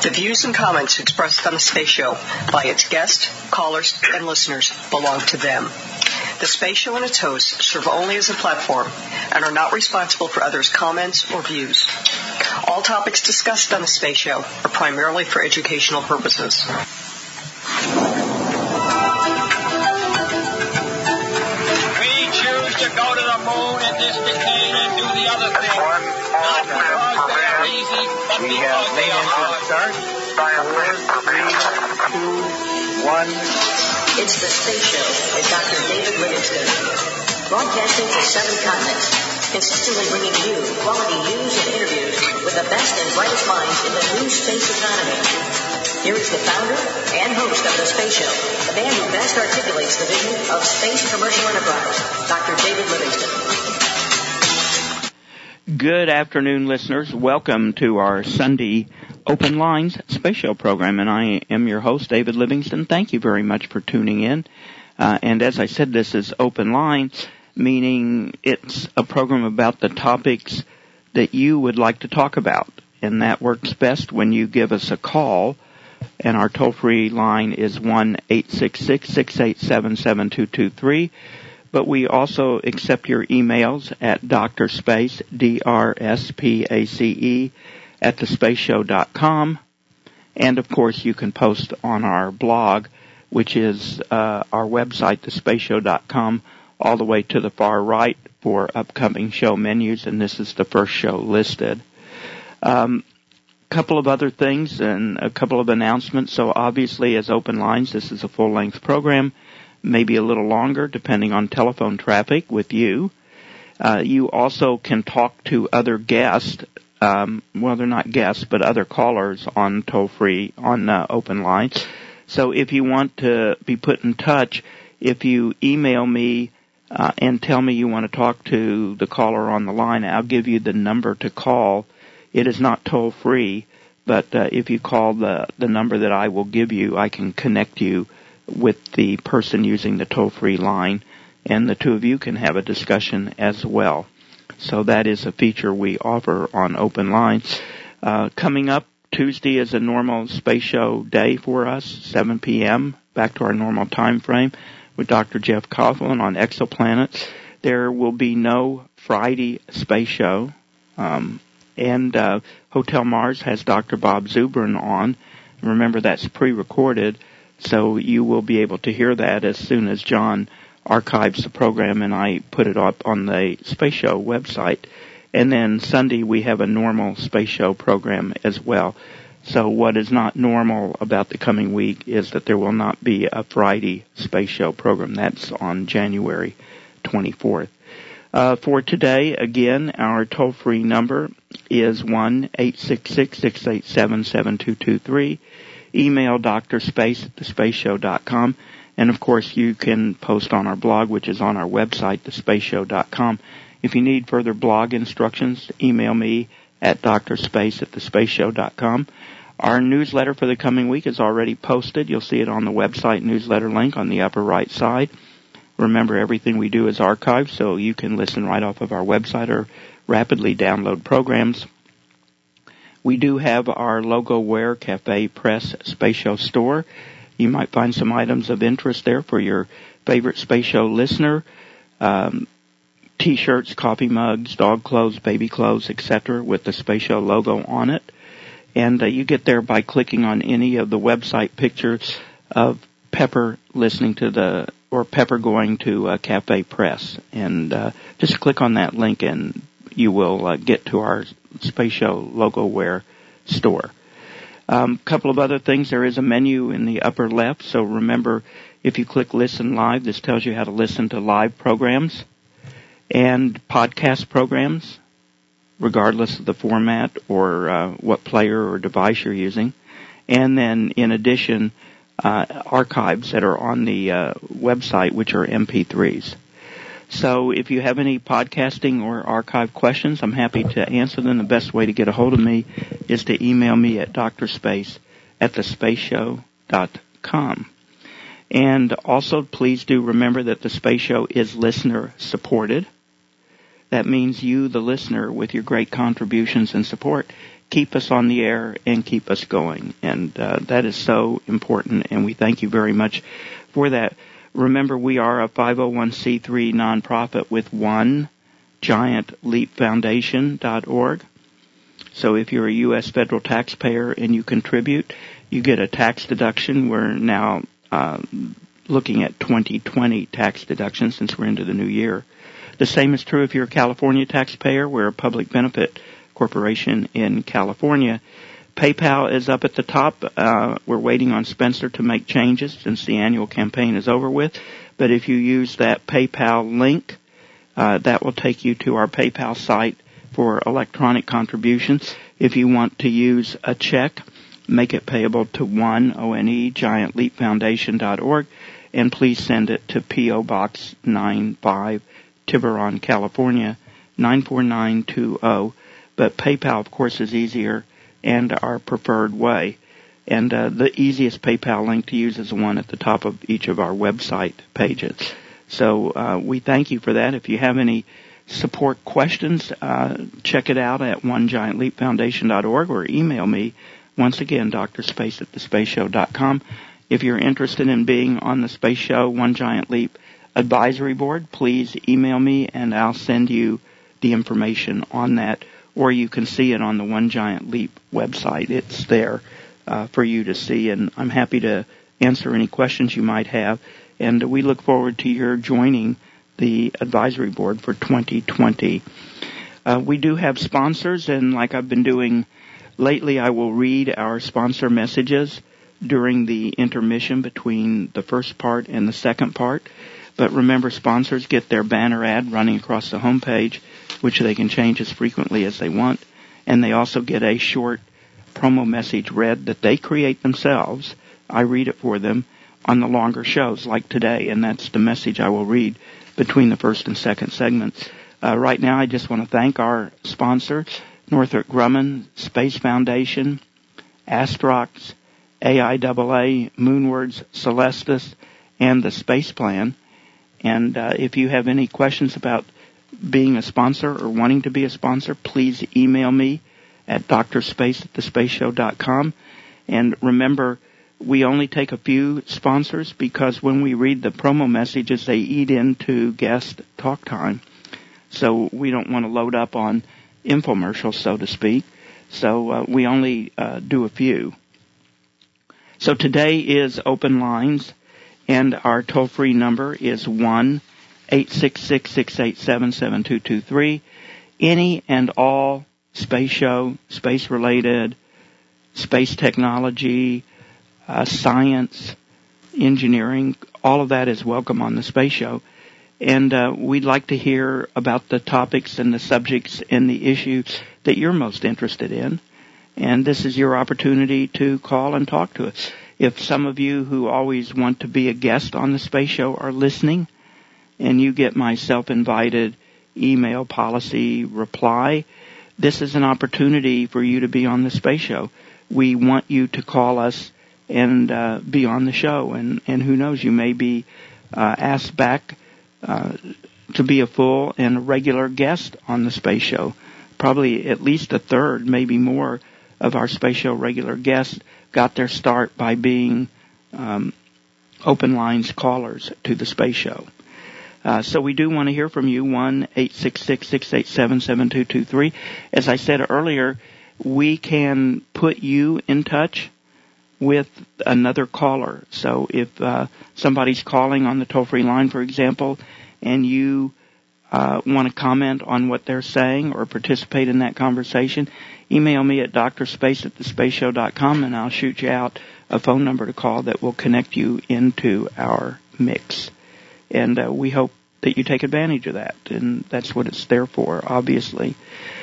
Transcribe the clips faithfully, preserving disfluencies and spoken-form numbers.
The views and comments expressed on the Space Show by its guests, callers, and listeners belong to them. The Space Show and its hosts serve only as a platform and are not responsible for others' comments or views. All topics discussed on the Space Show are primarily for educational purposes. We choose to go to the moon in this decade and do the other thing. Not because they are easy, but we because have they are hard. Start. Four, three, two, one. It's the Space Show with Doctor David Livingston, broadcasting to seven continents, consistently bringing you quality news and interviews with the best and brightest minds in the new space economy. Here is the founder and host of the Space Show, the man who best articulates the vision of space commercial enterprise, Doctor David Livingston. Good afternoon, listeners. Welcome to our Sunday Open Lines Space Show program, and I am your host, David Livingston. Thank you very much for tuning in. Uh, and as I said, this is Open Line, meaning it's a program about the topics that you would like to talk about, and that works best when you give us a call. And our toll-free line is one eight six six, six eight seven, seven two two three. But we also accept your emails at drspace, D R S P A C E, at the space show dot com. And, of course, you can post on our blog, which is uh, our website, the space show dot com, all the way to the far right for upcoming show menus, and this is the first show listed. Um, couple of other things and a couple of announcements. So, obviously, as Open Lines, this is a full-length program, maybe a little longer, depending on telephone traffic with you. Uh, you also can talk to other guests, um, well, they're not guests, but other callers on toll-free, on uh, Open Line. So if you want to be put in touch, if you email me uh, and tell me you want to talk to the caller on the line, I'll give you the number to call. It is not toll-free, but uh, if you call the, the number that I will give you, I can connect you with the person using the toll-free line, and the two of you can have a discussion as well. So that is a feature we offer on Open Line. Uh, coming up, Tuesday is a normal space show day for us, seven p.m., back to our normal time frame, with Doctor Jeff Coughlin on exoplanets. There will be no Friday space show, um, and uh, Hotel Mars has Doctor Bob Zubrin on. Remember, that's pre-recorded, so you will be able to hear that as soon as John archives the program and I put it up on the Space Show website. And then Sunday we have a normal Space Show program as well. So what is not normal about the coming week is that there will not be a Friday Space Show program. That's on January twenty-fourth. Uh, for today, again, our toll-free number is one eight six six, six eight seven, seven two two three. Email drspace at the space show dot com. And, of course, you can post on our blog, which is on our website, the space show dot com. If you need further blog instructions, email me at drspace at the space show dot com. Our newsletter for the coming week is already posted. You'll see it on the website newsletter link on the upper right side. Remember, everything we do is archived, so you can listen right off of our website or rapidly download programs. We do have our Logo Wear Cafe Press Space Show store. You might find some items of interest there for your favorite Space Show listener. Um, T-shirts, coffee mugs, dog clothes, baby clothes, et cetera with the Space Show logo on it. And uh, you get there by clicking on any of the website pictures of Pepper listening to the, or Pepper going to uh, Cafe Press. And uh, just click on that link and you will uh, get to our Space Show Logo Wear store. A um, couple of other things. There is a menu in the upper left, so remember, if you click Listen Live, this tells you how to listen to live programs and podcast programs, regardless of the format or uh, what player or device you're using. And then, in addition, uh, archives that are on the uh, website, which are M P threes. So if you have any podcasting or archive questions, I'm happy to answer them. The best way to get a hold of me is to email me at drspace at the space show dot com. And also, please do remember that the Space Show is listener-supported. That means you, the listener, with your great contributions and support, keep us on the air and keep us going. And uh, that is so important, and we thank you very much for that. Remember, we are a five oh one c three nonprofit with one giant leap foundation dot org. So if you're a U S federal taxpayer and you contribute, you get a tax deduction. We're now uh, looking at twenty twenty tax deductions since we're into the new year. The same is true if you're a California taxpayer. We're a public benefit corporation in California. PayPal is up at the top. Uh, we're waiting on Spencer to make changes since the annual campaign is over with. But if you use that PayPal link, uh, that will take you to our PayPal site for electronic contributions. If you want to use a check, make it payable to one, O N E, giant leap foundation dot org, and please send it to P O Box ninety-five, Tiburon, California, nine four nine two zero. But PayPal, of course, is easier and our preferred way. And uh, the easiest PayPal link to use is the one at the top of each of our website pages. So uh, we thank you for that. If you have any support questions, uh, check it out at one giant leap foundation dot org or email me, once again, d r space at the space show dot com. If you're interested in being on the Space Show One Giant Leap Advisory Board, please email me and I'll send you the information on that. Or you can see it on the One Giant Leap website. It's there uh, for you to see, and I'm happy to answer any questions you might have. And we look forward to your joining the advisory board for twenty twenty. Uh, we do have sponsors, and like I've been doing lately, I will read our sponsor messages during the intermission between the first part and the second part. But remember, sponsors get their banner ad running across the home page, which they can change as frequently as they want. And they also get a short promo message read that they create themselves. I read it for them on the longer shows like today, and that's the message I will read between the first and second segments. Uh, right now, I just want to thank our sponsors, Northrop Grumman, Space Foundation, Astrox, A I A A, Moonwards, Celestis, and the Space Plan. And uh, if you have any questions about being a sponsor or wanting to be a sponsor, please email me at d r space at the space show dot com. And remember, we only take a few sponsors because when we read the promo messages, they eat into guest talk time. So we don't want to load up on infomercials, so to speak. So uh, we only uh, do a few. So today is Open Lines, and our toll-free number is one eight six six, six eight seven, seven two two three. Any and all space show, space-related, space technology, uh, science, engineering, all of that is welcome on the Space Show. And uh, we'd like to hear about the topics and the subjects and the issues that you're most interested in. And this is your opportunity to call and talk to us. If some of you who always want to be a guest on the Space Show are listening, and you get my self-invited email policy reply, this is an opportunity for you to be on the Space Show. We want you to call us and uh, be on the show. And, and who knows, you may be uh, asked back uh, to be a full and regular guest on the Space Show. Probably at least a third, maybe more, of our Space Show regular guests got their start by being um, open lines callers to the Space Show. Uh, so we do want to hear from you, one eight six six, six eight seven, seven two two three. As I said earlier, we can put you in touch with another caller. So if uh, somebody's calling on the toll-free line, for example, and you uh, want to comment on what they're saying or participate in that conversation, email me at d r space at the space show dot com, and I'll shoot you out a phone number to call that will connect you into our mix. And uh, we hope that you take advantage of that, and that's what it's there for, obviously.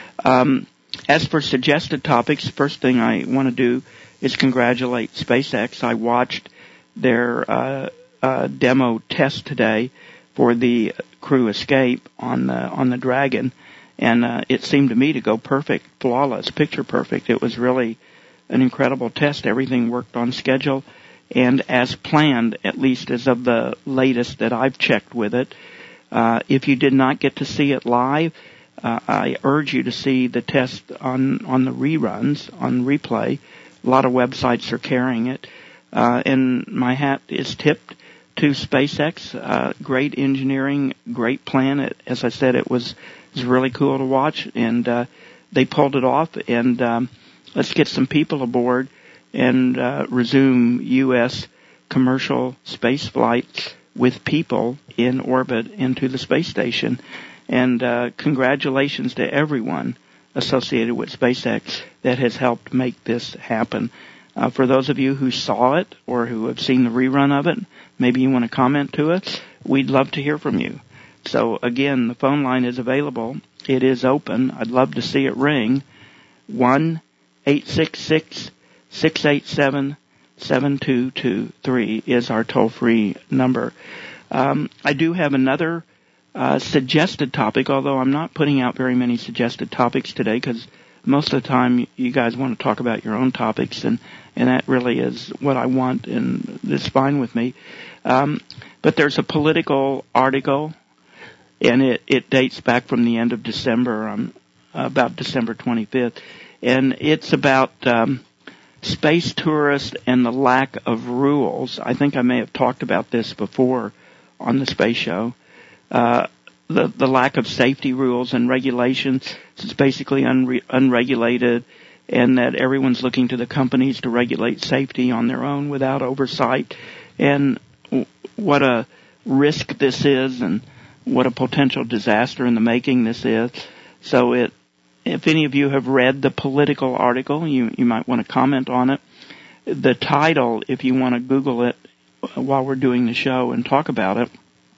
Um, as for suggested topics, the first thing I want to do is congratulate SpaceX. I watched their uh, uh, demo test today for the Crew Escape on the on the Dragon, and uh, it seemed to me to go perfect, flawless, picture perfect. It was really an incredible test. Everything worked on schedule and as planned, at least as of the latest that I've checked with it. Uh, if you did not get to see it live, Uh, I urge you to see the test on, on the reruns, on replay. A lot of websites are carrying it. Uh, and my hat is tipped to SpaceX. Uh, great engineering, great plan. It, as I said, it was, it was really cool to watch, and uh, they pulled it off. And um, let's get some people aboard and uh, resume U S commercial space flights with people in orbit into the space station. And uh, congratulations to everyone associated with SpaceX that has helped make this happen. Uh, for those of you who saw it or who have seen the rerun of it, maybe you want to comment to us, we'd love to hear from you. So, again, the phone line is available. It is open. I'd love to see it ring. one eight six six, six eight seven, seven two two three is our toll-free number. Um, I do have another uh, suggested topic, although I'm not putting out very many suggested topics today because most of the time you guys want to talk about your own topics, and, and that really is what I want, and it's fine with me. Um, but there's a political article, and it, it dates back from the end of December, um, about December twenty-fifth, and it's about um, space tourists and the lack of rules. I think I may have talked about this before on the Space Show. Uh, the, the lack of safety rules and regulations. It's basically unre- unregulated, and that everyone's looking to the companies to regulate safety on their own without oversight. And w- what a risk this is, and what a potential disaster in the making this is. So it, if any of you have read the political article, you, you might want to comment on it. The title, if you want to Google it while we're doing the show and talk about it,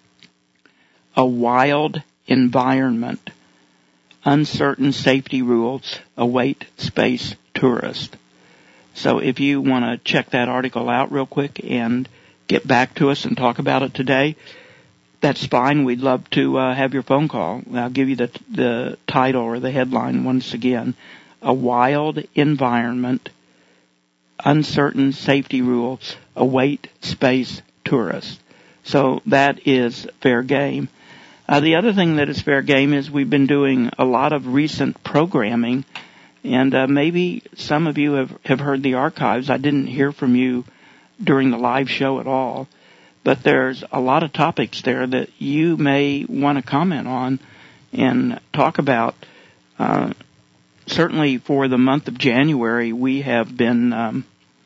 A Wild Environment, Uncertain Safety Rules Await Space Tourists. So if you want to check that article out real quick and get back to us and talk about it today, that's fine. We'd love to uh, have your phone call. I'll give you the, the title or the headline once again. A Wild Environment, Uncertain Safety Rules Await Space Tourists. So that is fair game. Uh, the other thing that is fair game is we've been doing a lot of recent programming, and uh, maybe some of you have, have heard the archives. I didn't hear from you during the live show at all, but there's a lot of topics there that you may want to comment on and talk about. Uh, certainly for the month of January, we have been um,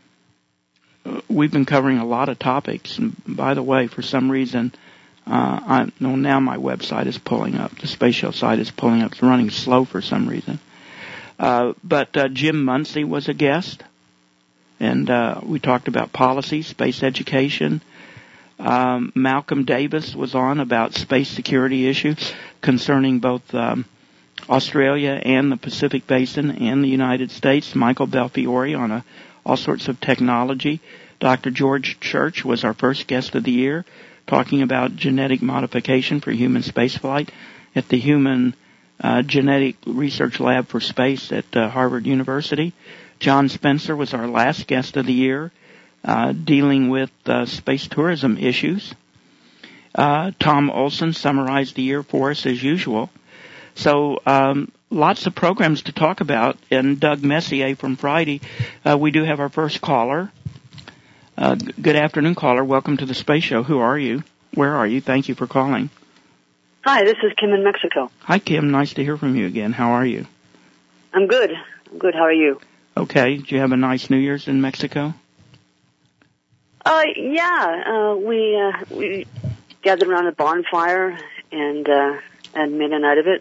we've been covering a lot of topics. And by the way, for some reason, uh, I know now my website is pulling up. The Space Show site is pulling up. It's running slow for some reason. Uh, but uh, Jim Muncie was a guest, and uh, we talked about policy, space education. Um, Malcolm Davis was on about space security issues concerning both um, Australia and the Pacific Basin and the United States. Michael Belfiore on a, all sorts of technology. Doctor George Church was our first guest of the year, talking about genetic modification for human spaceflight at the Human uh, Genetic Research Lab for Space at uh, Harvard University. John Spencer was our last guest of the year, Uh, dealing with uh, space tourism issues. Uh, Tom Olson summarized the year for us as usual. So um, lots of programs to talk about. And Doug Messier from Friday, uh, we do have our first caller. Uh, g- good afternoon, caller. Welcome to the Space Show. Who are you? Where are you? Thank you for calling. Hi, this is Kim in Mexico. Hi, Kim. Nice to hear from you again. How are you? I'm good. I'm good. How are you? Okay. Did you have a nice New Year's in Mexico? Uh, yeah, uh, we, uh, we gathered around a bonfire and, uh, and made a night of it.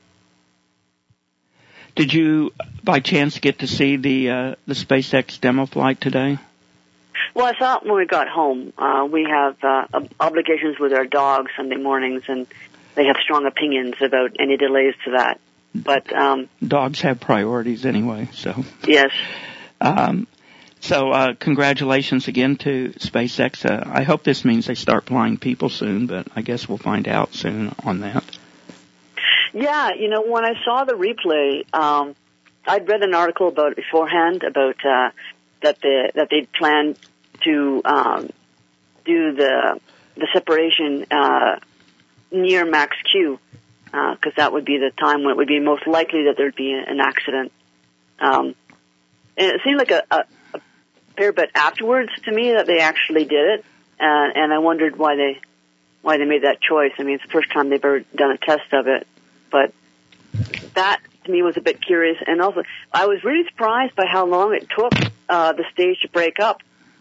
Did you, by chance, get to see the, uh, the SpaceX demo flight today? Well, I thought when we got home, uh, we have, uh, obligations with our dogs Sunday mornings, and they have strong opinions about any delays to that. But, um. Dogs have priorities anyway, so. Yes. Um, So, uh, congratulations again to SpaceX. Uh, I hope this means they start flying people soon, but I guess we'll find out soon on that. Yeah, you know, when I saw the replay, um, I'd read an article about it beforehand about, uh, that the, that they'd planned to, um, do the, the separation, uh, near max Q. because uh, that would be the time when it would be most likely that there'd be an accident. Um, and it seemed like a, a, a fair bit afterwards to me that they actually did it, uh, and I wondered why they why they made that choice. I mean, it's the first time they've ever done a test of it, but that to me was a bit curious. And also, I was really surprised by how long it took uh, the stage to break up,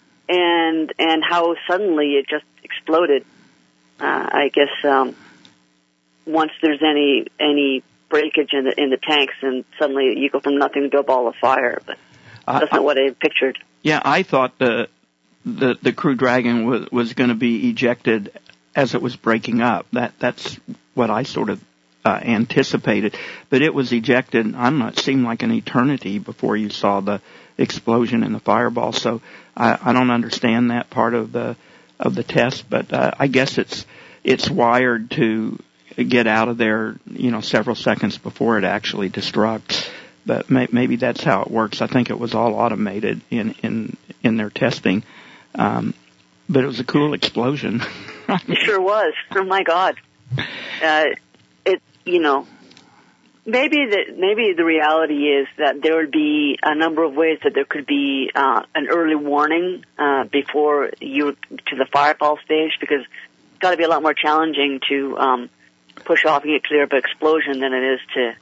and and how suddenly it just exploded. Uh, I guess um, once there's any any breakage in the in the tanks, and suddenly you go from nothing to a ball of fire. But that's uh, not what I pictured. Yeah, I thought the the, the Crew Dragon was was going to be ejected as it was breaking up. That that's what I sort of uh, anticipated. But it was ejected. I don't know. It seemed like an eternity before you saw the explosion in the fireball. So I, I don't understand that part of the of the test. But uh, I guess it's it's wired to get out of there, you know, several seconds before it actually destructs. But may, maybe that's how it works. I think it was all automated in in in their testing. Um, but it was a cool explosion. It sure was. Oh my God. Uh, it, you know, maybe the, maybe the reality is that there would be a number of ways that there could be, uh, an early warning, uh, before you, to the fireball stage, because it's gotta be a lot more challenging to, um, push off and get clear of an explosion than it is to,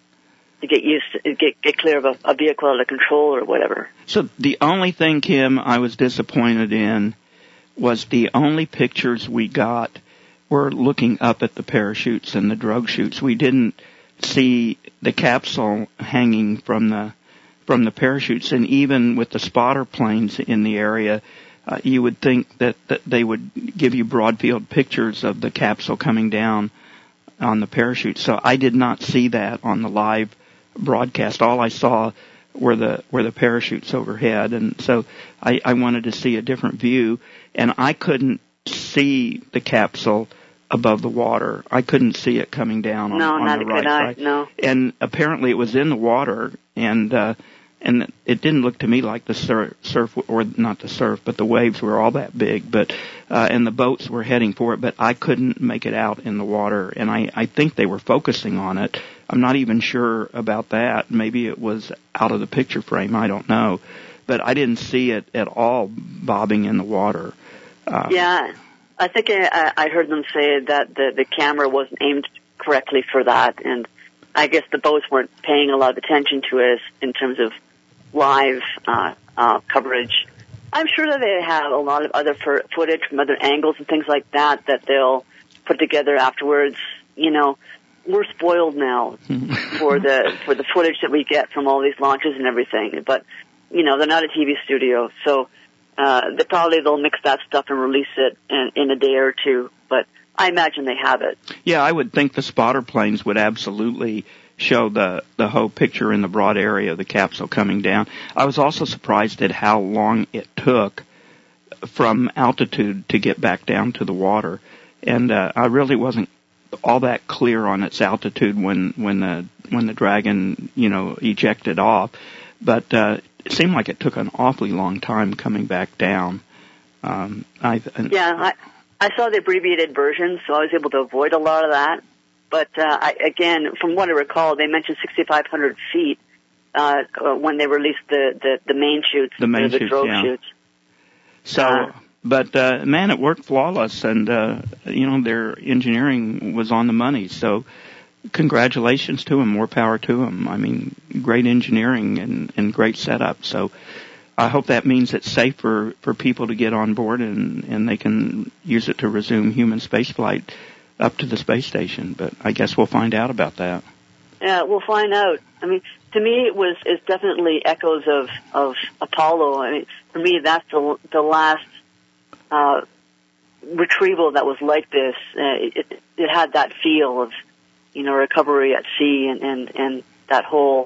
to get used to, get, get clear of a, a vehicle out of control or whatever. So the only thing, Kim, I was disappointed in was the only pictures we got were looking up at the parachutes and the drogue chutes. We didn't see the capsule hanging from the from the parachutes, and even with the spotter planes in the area, uh, you would think that, that they would give you broad field pictures of the capsule coming down on the parachute. So I did not see that on the live broadcast. All I saw were the were the parachutes overhead, and so I, I wanted to see a different view, and I couldn't see the capsule above the water. I couldn't see it coming down on, no, on not the a right good eye, side. No, and apparently it was in the water, and uh, and it didn't look to me like the surf, surf or not the surf, but the waves were all that big. But uh, and the boats were heading for it, but I couldn't make it out in the water, and I I think they were focusing on it. I'm not even sure about that. Maybe it was out of the picture frame. I don't know. But I didn't see it at all bobbing in the water. Uh, yeah, I think I, I heard them say that the, the camera wasn't aimed correctly for that, and I guess the boats weren't paying a lot of attention to it in terms of live uh, uh, coverage. I'm sure that they have a lot of other f- footage from other angles and things like that that they'll put together afterwards. You know, we're spoiled now for the for the footage that we get from all these launches and everything. But, you know, they're not a T V studio, so uh, they probably they'll mix that stuff and release it in, in a day or two. But I imagine they have it. Yeah, I would think the spotter planes would absolutely show the, the whole picture in the broad area of the capsule coming down. I was also surprised at how long it took from altitude to get back down to the water. And uh, I really wasn't all that clear on its altitude when when the when the Dragon, you know, ejected off, but uh, it seemed like it took an awfully long time coming back down. Um, I, yeah, I, I saw the abbreviated version, so I was able to avoid a lot of that. But uh, I, again, from what I recall, they mentioned sixty-five hundred feet uh, when they released the, the, the main chutes, the main the, the chutes, drogue yeah. chutes. So. Uh, But, uh, man, it worked flawless, and, uh, you know, their engineering was on the money. So congratulations to them. More power to them. I mean, great engineering and, and great setup. So I hope that means it's safe for, for people to get on board and, and they can use it to resume human spaceflight up to the space station. But I guess we'll find out about that. Yeah, we'll find out. I mean, to me, it was, it's definitely echoes of, of Apollo. I mean, for me, that's the, the last Uh, retrieval that was like this. Uh, it, it had that feel of, you know, recovery at sea and, and, and that whole,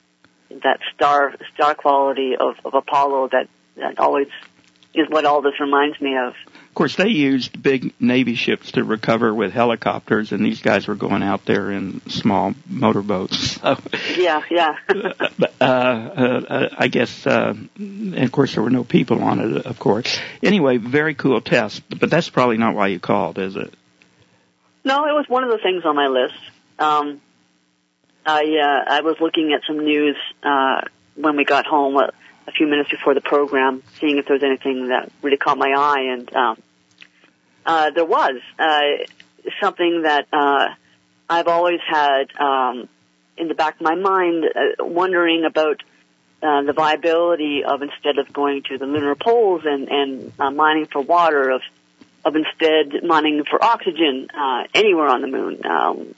that star, star quality of, of Apollo that, that always is what all this reminds me of. Of course, they used big Navy ships to recover with helicopters, and these guys were going out there in small motorboats. So, yeah, yeah. uh, uh, I guess, uh, and of course, there were no people on it, of course. Anyway, very cool test, but that's probably not why you called, is it? No, it was one of the things on my list. um, I uh, I was looking at some news uh, when we got home a, a few minutes before the program, seeing if there was anything that really caught my eye, and um, uh, there was uh, something that uh, I've always had um, in the back of my mind, uh, wondering about uh, the viability of, instead of going to the lunar poles and, and uh, mining for water, of of instead mining for oxygen uh, anywhere on the moon. Um,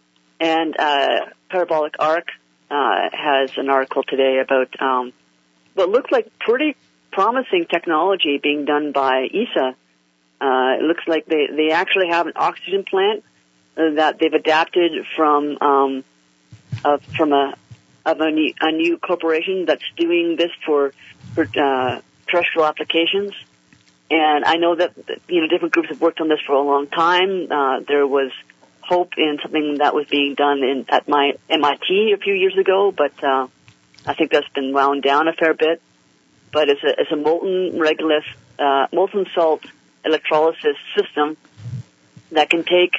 and uh, Parabolic Arc uh, has an article today about um, what looks like pretty promising technology being done by E S A. Uh, it looks like they, they actually have an oxygen plant uh, that they've adapted from um, uh, from a of a new, a new corporation that's doing this for for uh, terrestrial applications. And I know that, you know, different groups have worked on this for a long time. Uh, there was hope in something that was being done in at my M I T a few years ago, but uh, I think that's been wound down a fair bit. But it's a it's a molten regolith, uh, molten salt electrolysis system that can take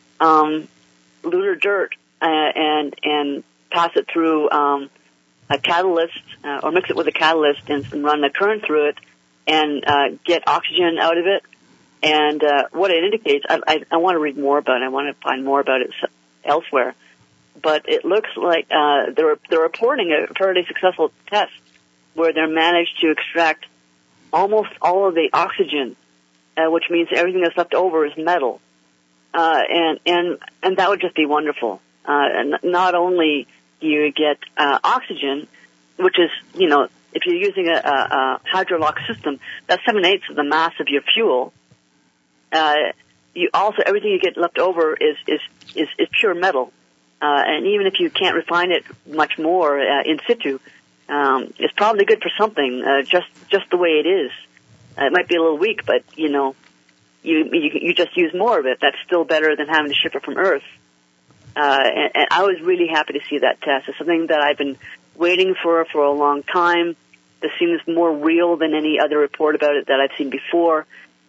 um, lunar dirt uh, and and pass it through um, a catalyst uh, or mix it with a catalyst and, and run a current through it and uh, get oxygen out of it. And uh, what it indicates, I, I, I want to read more about it. I want to find more about it elsewhere. But it looks like uh, they're they're reporting a fairly successful test where they're managed to extract almost all of the oxygen, uh, which means everything that's left over is metal. Uh, and and and that would just be wonderful. Uh, and not only do you get uh, oxygen, which is, you know, if you're using a, a, a hydrolock system, that's seven-eighths of the mass of your fuel. Uh, you also, everything you get left over is, is, is, is pure metal. Uh, and even if you can't refine it much more, uh, in situ, um, it's probably good for something, uh, just, just the way it is. Uh, it might be a little weak, but, you know, you, you, you just use more of it. That's still better than having to ship it from Earth. Uh, and, and I was really happy to see that test. It's something that I've been waiting for for a long time. This seems more real than any other report about it that I've seen before.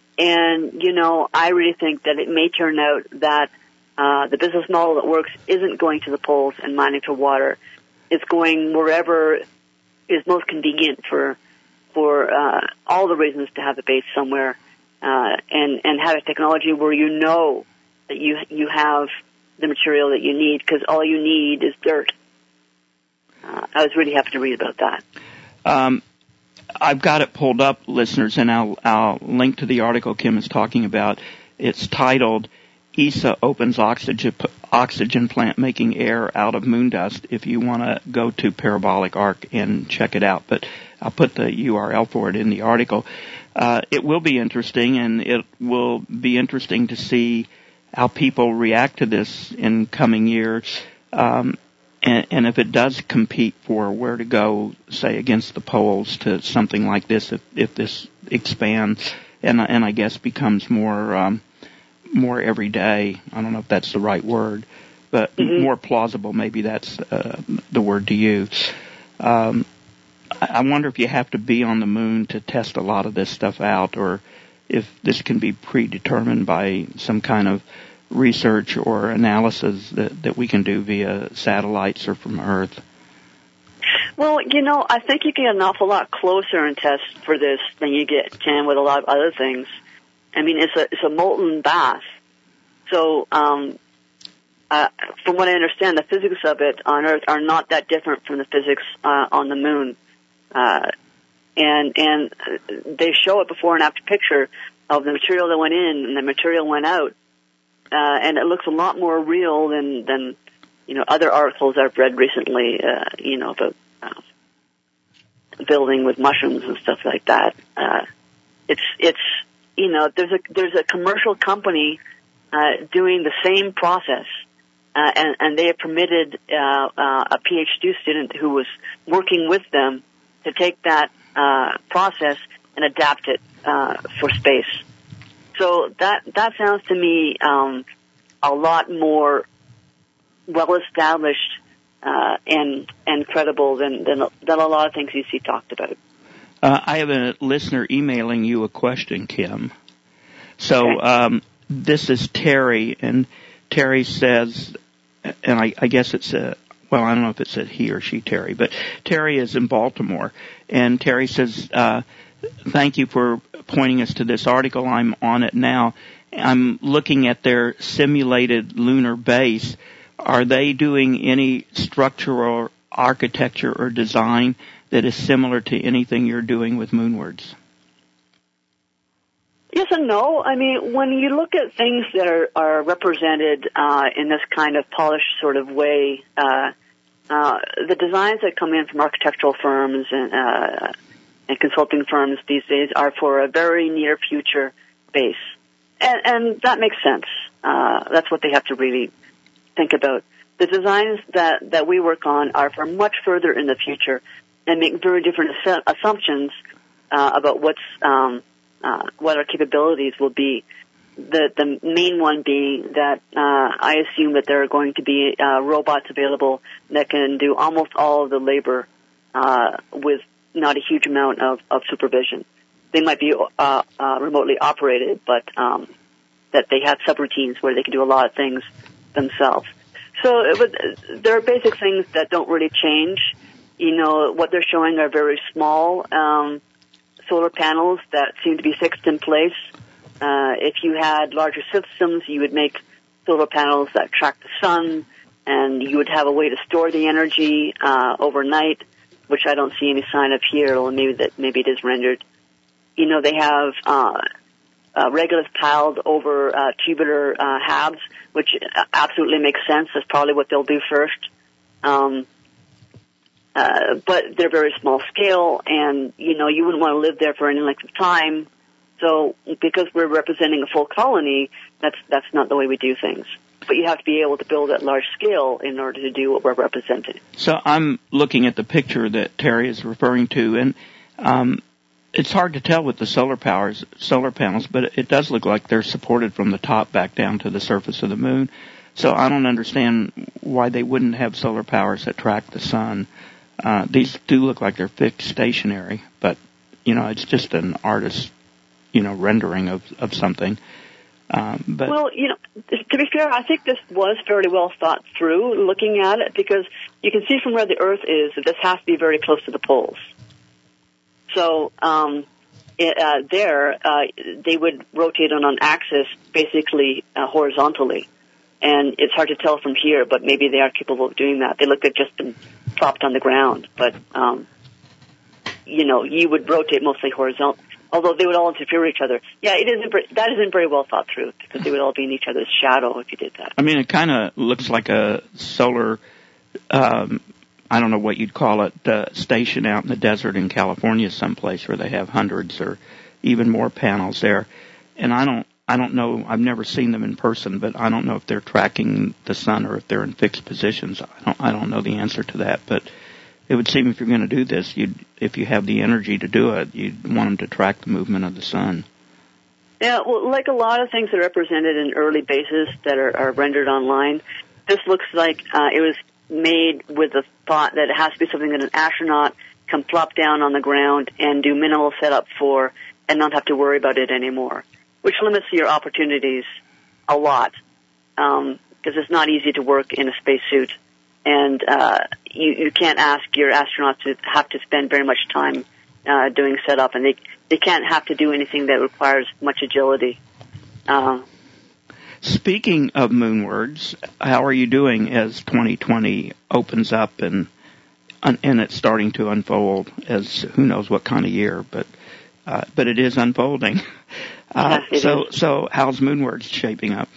And, you know, I really think that it may turn out that uh, the business model that works isn't going to the poles and mining for water. It's going wherever is most convenient for for uh, all the reasons to have a base somewhere, uh, and, and have a technology where you know that you you have the material that you need, because all you need is dirt. Uh, I was really happy to read about that. Um, I've got it pulled up, listeners, and I'll, I'll link to the article Kim is talking about. It's titled, E S A Opens Oxygen, oxygen Plant Making Air Out of Moon Dust. If you want to go to Parabolic Arc and check it out, but I'll put the U R L for it in the article. Uh, it will be interesting, and it will be interesting to see how people react to this in coming years. Um, And, and if it does compete for where to go, say, against the poles to something like this, if, if this expands and, and I guess becomes more, um, more everyday, I don't know if that's the right word, but mm-hmm. more plausible, maybe that's uh, the word to use. Um, I wonder if you have to be on the moon to test a lot of this stuff out, or if this can be predetermined by some kind of research or analysis that, that we can do via satellites or from Earth. Well, you know, I think you can get an awful lot closer and test for this than you get can with a lot of other things. I mean, it's a it's a molten bath. So, um, uh, from what I understand, the physics of it on Earth are not that different from the physics uh, on the moon. Uh, and and they show a before and after picture of the material that went in and the material went out. Uh, and it looks a lot more real than, than, you know, other articles I've read recently, uh, you know, about uh, building with mushrooms and stuff like that. Uh, it's, it's, you know, there's a, there's a commercial company, uh, doing the same process, uh, and, and they have permitted, uh, uh, a PhD student who was working with them to take that, uh, process and adapt it, uh, for space. So that that sounds to me um, a lot more well established uh, and and credible than, than than a lot of things you see talked about. Uh, I have a listener emailing you a question, Kim. So okay. um, this is Terry, and Terry says, and I, I guess it's a, well, I don't know if it's a he or she, Terry, but Terry is in Baltimore, and Terry says, uh, thank you for pointing us to this article. I'm on it now. I'm looking at their simulated lunar base. Are they doing any structural architecture or design that is similar to anything you're doing with Moonwards? Yes and no. I mean, when you look at things that are, are represented uh, in this kind of polished sort of way, uh, uh, the designs that come in from architectural firms and, uh, and consulting firms these days are for a very near future base. And, and that makes sense. Uh, that's what they have to really think about. The designs that, that we work on are for much further in the future and make very different assu- assumptions uh, about what's um, uh, what our capabilities will be. The the main one being that uh, I assume that there are going to be uh, robots available that can do almost all of the labor uh, with not a huge amount of, of supervision. They might be uh, uh, remotely operated, but um, that they have subroutines where they can do a lot of things themselves. So it would, there are basic things that don't really change. You know, what they're showing are very small um, solar panels that seem to be fixed in place. Uh, if you had larger systems, you would make solar panels that track the sun, and you would have a way to store the energy uh, overnight, which I don't see any sign of here, or maybe that maybe it is rendered. You know, they have uh, uh, regolith piled over uh, tubular uh, halves, which absolutely makes sense. That's probably what they'll do first. Um, uh, but they're very small scale, and, you know, you wouldn't want to live there for any length of time. So because we're representing a full colony, that's that's not the way we do things. But you have to be able to build at large scale in order to do what we're representing. So I'm looking at the picture that Terry is referring to, and um, it's hard to tell with the solar powers, solar panels, but it does look like they're supported from the top back down to the surface of the moon. So I don't understand why they wouldn't have solar powers that track the sun. Uh, these do look like they're fixed stationary, but, you know, it's just an artist's, you know, rendering of, of something. Um, but well, you know, to be fair, I think this was fairly well thought through looking at it, because you can see from where the Earth is that this has to be very close to the poles. So um, it, uh, there, uh, they would rotate on an axis basically uh, horizontally. And it's hard to tell from here, but maybe they are capable of doing that. They look like just been propped on the ground. But, um, you know, you would rotate mostly horizontal, although they would all interfere with each other. Yeah, it isn't, that isn't very well thought through, because they would all be in each other's shadow if you did that. I mean, it kind of looks like a solar, um, I don't know what you'd call it, uh, station out in the desert in California someplace where they have hundreds or even more panels there. And I don't, I don't know, I've never seen them in person, but I don't know if they're tracking the sun or if they're in fixed positions. I don't, I don't know the answer to that, but it would seem if you're going to do this, you'd, if you have the energy to do it, you'd want them to track the movement of the sun. Yeah, well, like a lot of things that are represented in early bases that are, are rendered online, this looks like uh, it was made with the thought that it has to be something that an astronaut can plop down on the ground and do minimal setup for and not have to worry about it anymore, which limits your opportunities a lot, um, because it's not easy to work in a spacesuit. And uh, you, you can't ask your astronauts to have to spend very much time uh, doing setup, and they they can't have to do anything that requires much agility. Uh, Speaking of Moonwards, how are you doing as twenty twenty opens up and and it's starting to unfold as who knows what kind of year, but uh, but it is unfolding. Uh, yes, it so is. so how's Moonwards shaping up?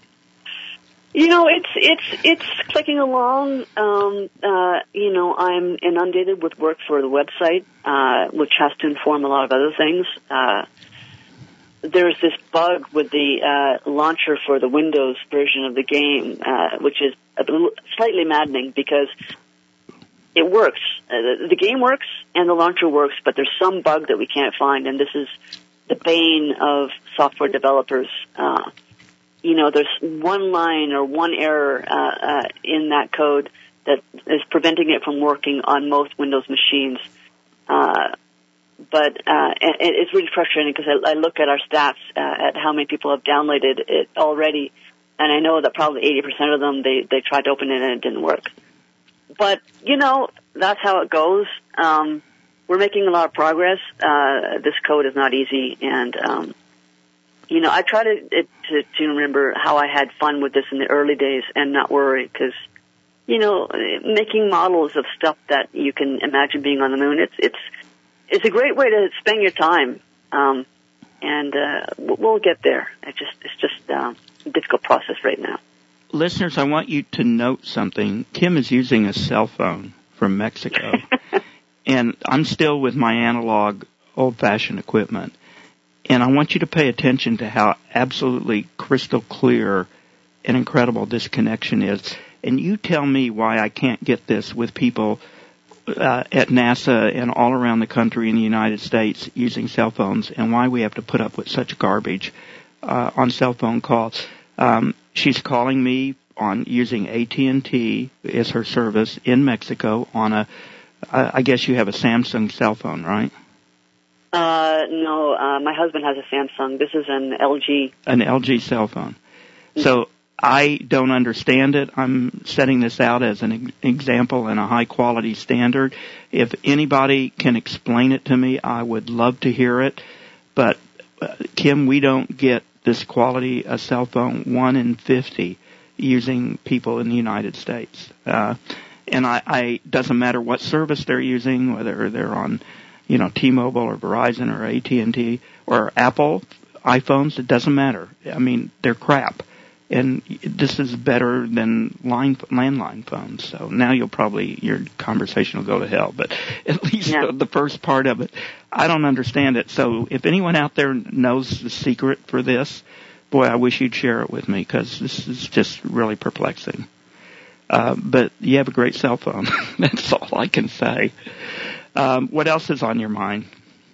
You know, it's it's it's clicking along. Um, uh, you know, I'm inundated with work for the website, uh, which has to inform a lot of other things. Uh, there's this bug with the uh, launcher for the Windows version of the game, uh, which is a little, slightly maddening because it works. Uh, the, the game works and the launcher works, but there's some bug that we can't find, and this is the bane of software developers. Uh, You know, there's one line or one error uh, uh, in that code that is preventing it from working on most Windows machines. Uh, but uh, and, and it's really frustrating because I, I look at our stats uh, at how many people have downloaded it already, and I know that probably eighty percent of them, they, they tried to open it and it didn't work. But, you know, that's how it goes. Um, we're making a lot of progress. Uh, this code is not easy, and, um, you know, I try to, to, to remember how I had fun with this in the early days and not worry, because, you know, making models of stuff that you can imagine being on the moon, it's, it's, it's a great way to spend your time. Um, and, uh, we'll get there. It's just, it's just, um, a difficult process right now. Listeners, I want you to note something. Kim is using a cell phone from Mexico, and I'm still with my analog, old-fashioned equipment. And I want you to pay attention to how absolutely crystal clear and incredible this connection is. And you tell me why I can't get this with people uh, at NASA and all around the country in the United States using cell phones, and why we have to put up with such garbage uh, on cell phone calls. Um, she's calling me on using A T and T as her service in Mexico on a, I guess you have a Samsung cell phone, right? Uh, no, uh, my husband has a Samsung. This is an L G. An L G cell phone. Mm-hmm. So I don't understand it. I'm setting this out as an example and a high quality standard. If anybody can explain it to me, I would love to hear it. But, uh, Kim, we don't get this quality a cell phone one in fifty using people in the United States. Uh, and I, I, doesn't matter what service they're using, whether they're on, you know, T-Mobile or Verizon or A T and T or Apple iPhones, it doesn't matter. I mean, they're crap. And this is better than line, landline phones. So now you'll probably, your conversation will go to hell. But at least yeah. the, the first part of it, I don't understand it. So if anyone out there knows the secret for this, boy, I wish you'd share it with me, because this is just really perplexing. Uh, but you have a great cell phone. That's all I can say. Um, what else is on your mind?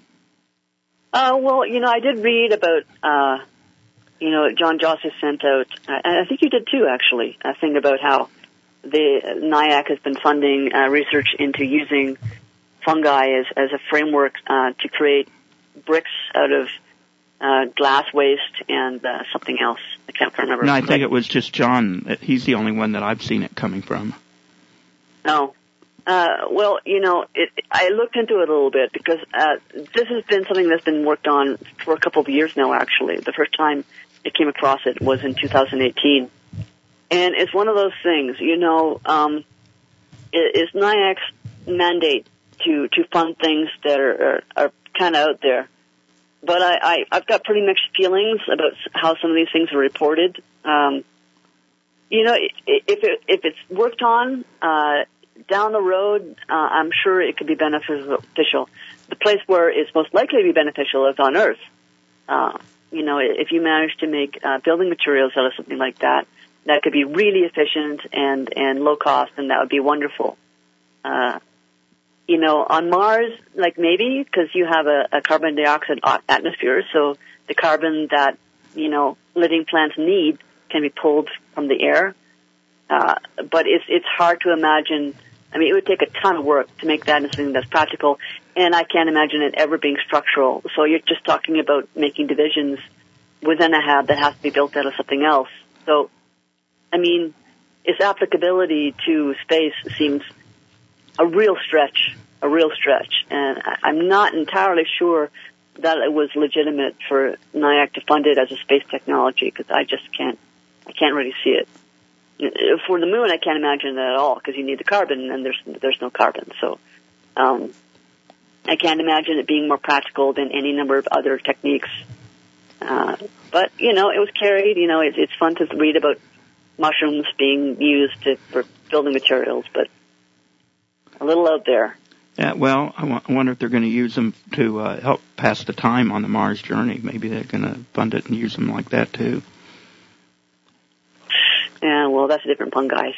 Uh, well, you know, I did read about, uh, you know, John Joss has sent out, and I think you did too, actually, a thing about how the NIAC has been funding uh, research into using fungi as, as a framework uh, to create bricks out of uh, glass waste and uh, something else. I can't remember. No, I think it was just John. He's the only one that I've seen it coming from. No. Uh, well, you know, it, I looked into it a little bit, because uh, this has been something that's been worked on for a couple of years now, actually. The first time I came across it was in two thousand eighteen. And it's one of those things, you know, um, it, it's NIAC's mandate to, to fund things that are, are, are kind of out there. But I, I, I've got pretty mixed feelings about how some of these things are reported. Um, you know, if it, if it's worked on, uh, down the road, uh, I'm sure it could be beneficial. The place where it's most likely to be beneficial is on Earth. Uh, you know, if you manage to make uh, building materials out of something like that, that could be really efficient and, and low cost, and that would be wonderful. Uh, you know, on Mars, like maybe, because you have a, a carbon dioxide atmosphere, so the carbon that, you know, living plants need can be pulled from the air. Uh, but it's, it's hard to imagine. I mean, it would take a ton of work to make that into something that's practical, and I can't imagine it ever being structural. So you're just talking about making divisions within a hab that has to be built out of something else. So, I mean, its applicability to space seems a real stretch, a real stretch. And I'm not entirely sure that it was legitimate for NIAC to fund it as a space technology, because I just can't, I can't really see it. For the moon, I can't imagine that at all, because you need the carbon, and there's there's no carbon. So um, I can't imagine it being more practical than any number of other techniques. Uh, but, you know, it was carried. You know, it, it's fun to read about mushrooms being used to, for building materials, but a little out there. Yeah, well, I, w- I wonder if they're going to use them to uh, help pass the time on the Mars journey. Maybe they're going to fund it and use them like that, too. Yeah, well, that's a different fungi.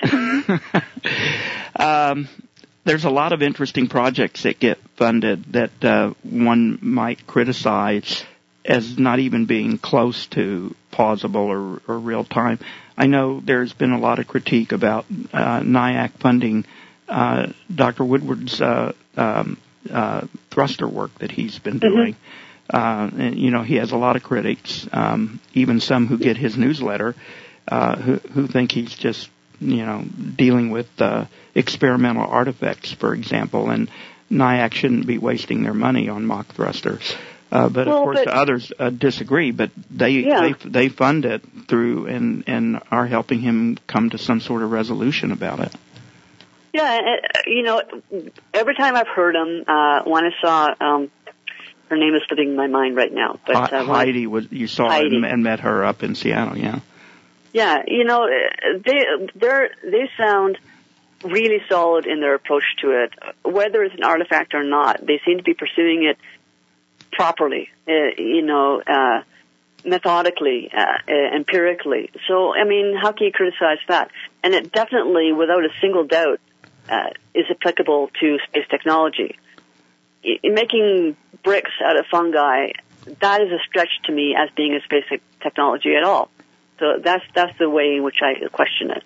um, there's a lot of interesting projects that get funded that uh, one might criticize as not even being close to plausible or, or real time. I know there's been a lot of critique about uh, NIAC funding uh, Doctor Woodward's uh, um, uh, thruster work that he's been doing. Mm-hmm. Uh, and, you know, he has a lot of critics, um, even some who get his newsletter. uh, who, who think he's just, you know, dealing with uh, experimental artifacts, for example, and NIAC shouldn't be wasting their money on mock thrusters. Uh, but well, of course, but, others uh, disagree. But they, yeah. they they fund it through and and are helping him come to some sort of resolution about it. Yeah, you know, every time I've heard him, uh, when I saw, um, her name is slipping in my mind right now, but uh, Heidi was you saw Heidi. and, and met her up in Seattle, yeah. Yeah, you know, they they they sound really solid in their approach to it. Whether it's an artifact or not, they seem to be pursuing it properly, uh, you know, uh, methodically, uh, uh, empirically. So, I mean, how can you criticize that? And it definitely, without a single doubt, uh, is applicable to space technology. I- making bricks out of fungi, that is a stretch to me as being a space technology at all. So that's that's the way in which I question it.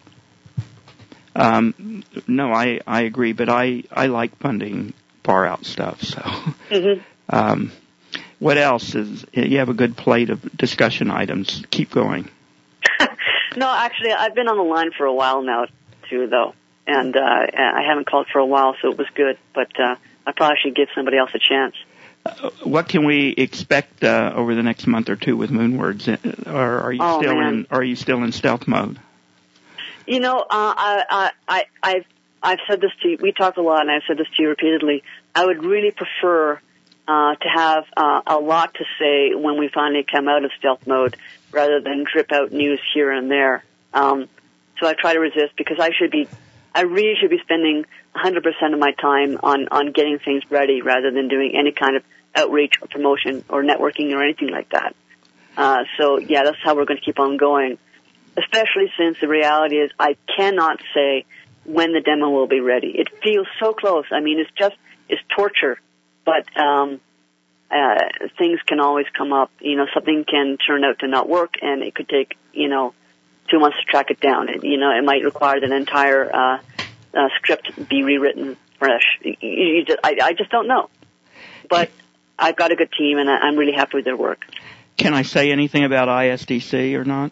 Um, no, I, I agree, but I, I like funding far out stuff. So, Mm-hmm. um, what else is? You have a good plate of discussion items. Keep going. No, actually, I've been on the line for a while now, too, though, and uh, I haven't called for a while, so it was good. But uh, I probably should give somebody else a chance. Uh, what can we expect uh, over the next month or two with Moonwords? Or are you oh, still man. in? Are you still in stealth mode? You know, uh, I, I, I've, I've said this to you. We talk a lot, and I've said this to you repeatedly. I would really prefer uh, to have uh, a lot to say when we finally come out of stealth mode, rather than drip out news here and there. Um, so I try to resist because I should be, I really should be spending one hundred percent of my time on on getting things ready, rather than doing any kind of outreach or promotion or networking or anything like that. Uh, so yeah, that's how we're going to keep on going. Especially since the reality is I cannot say when the demo will be ready. It feels so close. I mean, it's just, it's torture. But um, uh, things can always come up. You know, something can turn out to not work, and it could take, you know, two months to track it down. It, you know, it might require that an entire uh, uh, script be rewritten fresh. You, you just, I, I just don't know. But I've got a good team, and I, I'm really happy with their work. Can I say anything about I S D C or not?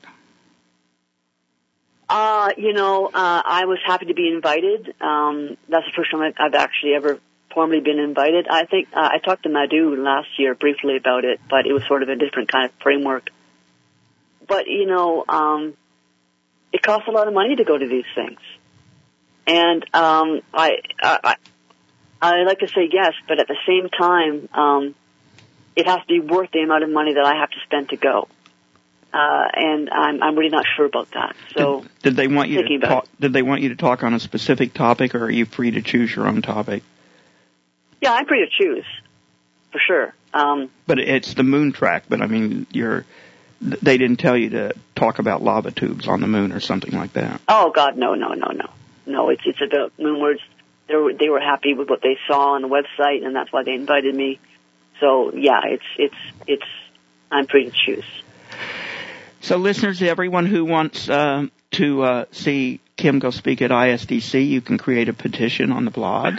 Uh, you know, uh, I was happy to be invited. Um, that's the first time I've actually ever formally been invited. I think uh, I talked to Madhu last year briefly about it, but it was sort of a different kind of framework. But, you know, um, it costs a lot of money to go to these things. And um, I, I, I like to say yes, but at the same time, um, it has to be worth the amount of money that I have to spend to go. Uh, and I'm, I'm really not sure about that. So, did, did they want you to talk? It. Did they want you to talk on a specific topic, or are you free to choose your own topic? Yeah, I'm free to choose, for sure. Um, but it's the moon track. But I mean, you're. They didn't tell you to talk about lava tubes on the moon or something like that. Oh God, no, no, no, no, no. It's it's about Moonwords. They were they were happy with what they saw on the website, and that's why they invited me. So yeah, it's it's it's. I'm free to choose. So, listeners, everyone who wants uh, to uh, see Kim go speak at I S D C, you can create a petition on the blog,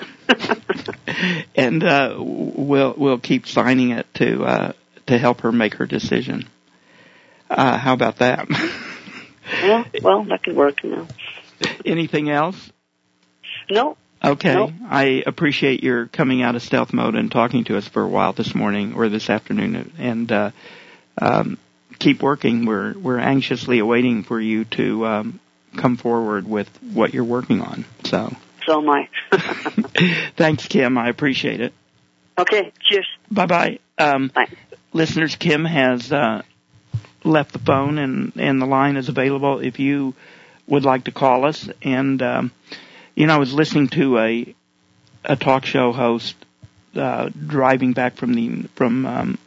and uh, we'll we'll keep signing it to uh, to help her make her decision. Uh, how about that? Yeah, well, that could work. You know. Anything else? No. Okay. Nope. I appreciate your coming out of stealth mode and talking to us for a while this morning or this afternoon, and. Uh, um, Keep working. We're we're anxiously awaiting for you to um, come forward with what you're working on. So. So am I. Thanks, Kim. I appreciate it. Okay. Cheers. Bye bye. Um, Bye. Listeners, Kim has uh, left the phone, and and the line is available if you would like to call us. And um, you know, I was listening to a a talk show host uh, driving back from the from. Um,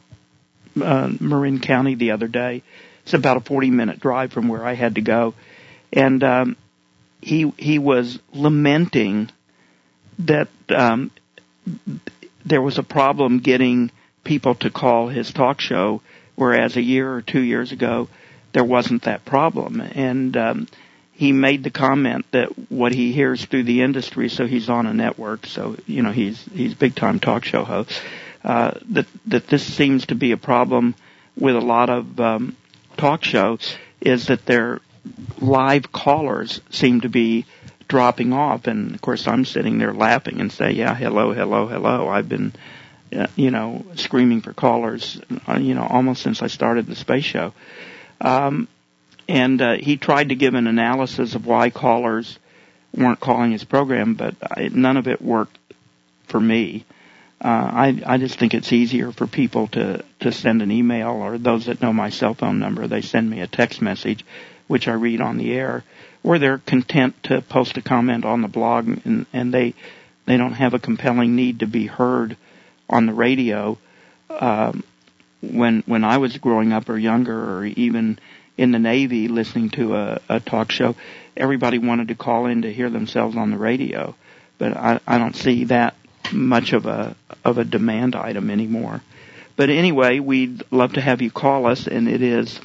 Uh, Marin County the other day. It's about a forty minute drive from where I had to go. And um, he he was lamenting that um, there was a problem getting people to call his talk show, whereas a year or two years ago there wasn't that problem. And um, he made the comment that what he hears through the industry, so he's on a network, so you know he's he's big time talk show host. Uh, that that this seems to be a problem with a lot of um, talk shows, is that they're live callers seem to be dropping off. And, of course, I'm sitting there laughing and say, yeah, hello, hello, hello. I've been, uh, you know, screaming for callers, uh, you know, almost since I started the space show. Um, and uh, he tried to give an analysis of why callers weren't calling his program, but I, none of it worked for me. Uh, I, I just think it's easier for people to, to send an email, or those that know my cell phone number, they send me a text message, which I read on the air, or they're content to post a comment on the blog, and, and they they don't have a compelling need to be heard on the radio. Um, when when I was growing up or younger, or even in the Navy listening to a, a talk show, everybody wanted to call in to hear themselves on the radio. But I, I don't see that much of a of a demand item anymore. But anyway, we'd love to have you call us, and it is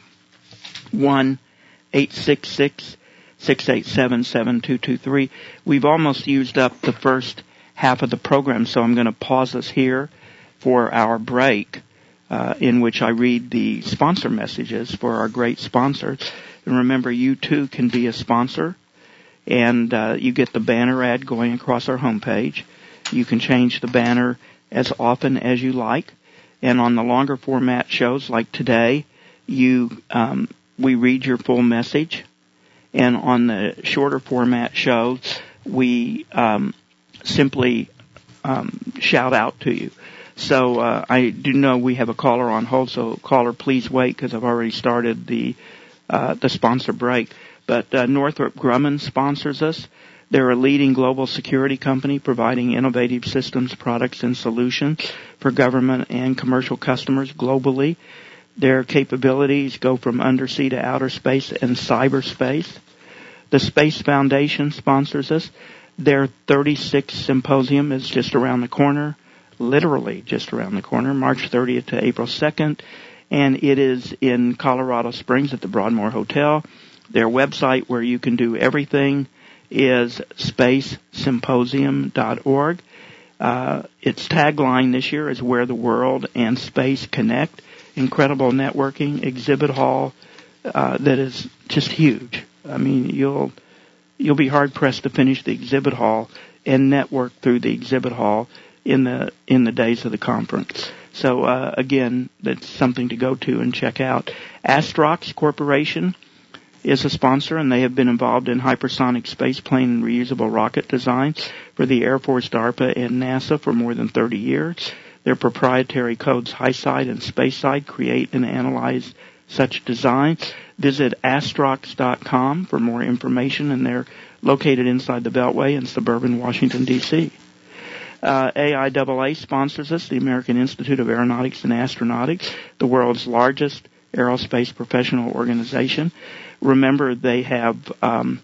one eight six six, six eight seven, seven two two three. We've almost used up the first half of the program, so I'm going to pause us here for our break, uh, in which I read the sponsor messages for our great sponsors. And remember, you too can be a sponsor, and uh, you get the banner ad going across our homepage. You can change the banner as often as you like. And on the longer format shows like today, you um, we read your full message. And on the shorter format shows, we um, simply um, shout out to you. So uh, I do know we have a caller on hold, so caller, please wait, because I've already started the uh, the sponsor break. But uh, Northrop Grumman sponsors us. They're a leading global security company providing innovative systems, products, and solutions for government and commercial customers globally. Their capabilities go from undersea to outer space and cyberspace. The Space Foundation sponsors us. Their thirty-sixth symposium is just around the corner, literally just around the corner, March thirtieth to April second, and it is in Colorado Springs at the Broadmoor Hotel. Their website, where you can do everything, is space symposium dot org. Uh, its tagline this year is Where the World and Space Connect. Incredible networking, exhibit hall uh, that is just huge. I mean, you'll you'll be hard pressed to finish the exhibit hall and network through the exhibit hall in the in the days of the conference. So uh, again, that's something to go to and check out. Astrox Corporation is a sponsor, and they have been involved in hypersonic spaceplane and reusable rocket design for the Air Force, DARPA, and NASA for more than thirty years. Their proprietary codes HiSide and SpaceSide create and analyze such designs. Visit astrox dot com for more information, and they're located inside the Beltway in suburban Washington, D C Uh, A I A A sponsors us, the American Institute of Aeronautics and Astronautics, the world's largest aerospace professional organization. Remember, they have um,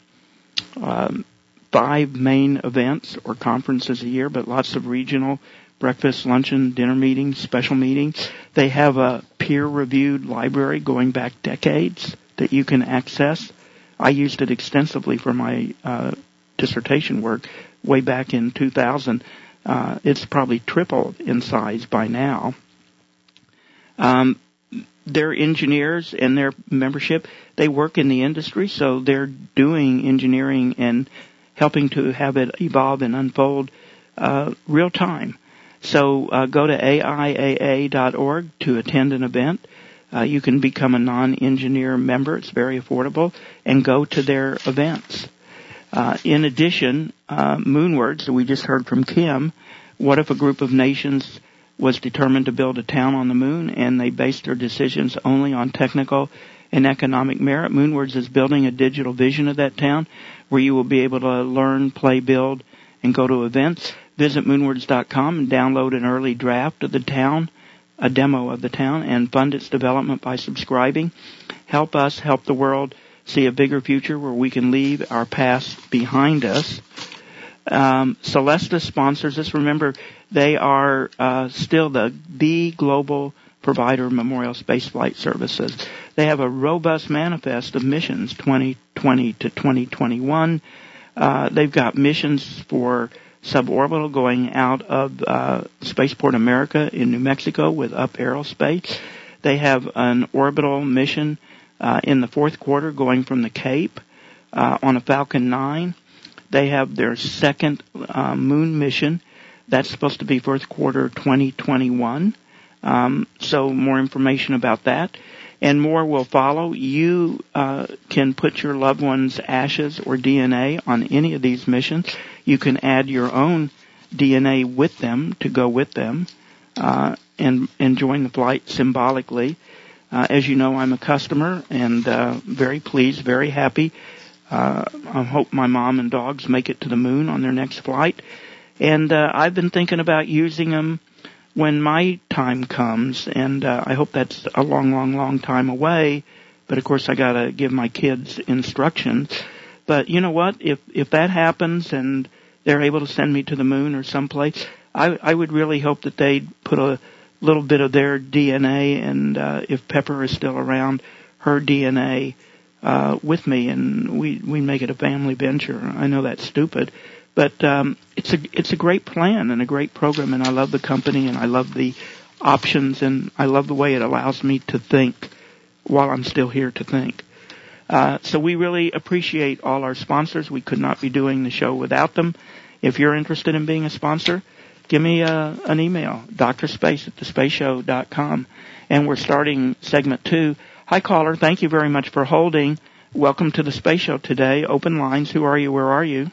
um, five main events or conferences a year, but lots of regional breakfast, luncheon, dinner meetings, special meetings. They have a peer-reviewed library going back decades that you can access. I used it extensively for my uh, dissertation work way back in two thousand. Uh, it's probably tripled in size by now. Um, their engineers and their membership, they work in the industry, so they're doing engineering and helping to have it evolve and unfold uh, real time. So uh, go to A I A A dot org to attend an event. Uh, you can become a non-engineer member. It's very affordable, and go to their events. Uh, in addition, uh, Moonwards, we just heard from Kim, what if a group of nations was determined to build a town on the moon, and they based their decisions only on technical and economic merit? Moonwards is building a digital vision of that town where you will be able to learn, play, build, and go to events. Visit moonwards dot com and download an early draft of the town, a demo of the town, and fund its development by subscribing. Help us help the world see a bigger future where we can leave our past behind us. Um, Celesta sponsors us. Remember, they are uh, still the, the global provider of memorial spaceflight services. They have a robust manifest of missions twenty twenty to twenty twenty-one. Uh, they've got missions for suborbital going out of uh, Spaceport America in New Mexico with Up Aerospace. They have an orbital mission uh, in the fourth quarter going from the Cape uh, on a Falcon nine. They have their second uh, moon mission. That's supposed to be fourth quarter twenty twenty-one. Um, so more information about that. And more will follow. You uh, can put your loved one's ashes or D N A on any of these missions. You can add your own D N A with them to go with them uh, and, and join the flight symbolically. Uh, as you know, I'm a customer and uh, very pleased, very happy. Uh, I hope my mom and dogs make it to the moon on their next flight. And uh, I've been thinking about using them when my time comes, and uh, I hope that's a long, long, long time away. But of course, I got to give my kids instructions. But you know what? If if that happens and they're able to send me to the moon or someplace, I, I would really hope that they'd put a little bit of their D N A, and uh, if Pepper is still around, her D N A uh, with me, and we we make it a family venture. I know that's stupid. But um, it's a it's a great plan and a great program, and I love the company, and I love the options, and I love the way it allows me to think while I'm still here to think. Uh, so we really appreciate all our sponsors. We could not be doing the show without them. If you're interested in being a sponsor, give me a, an email, drspace at the space show dot com. And we're starting segment two. Hi, caller. Thank you very much for holding. Welcome to the Space Show today. Open lines. Who are you? Where are you?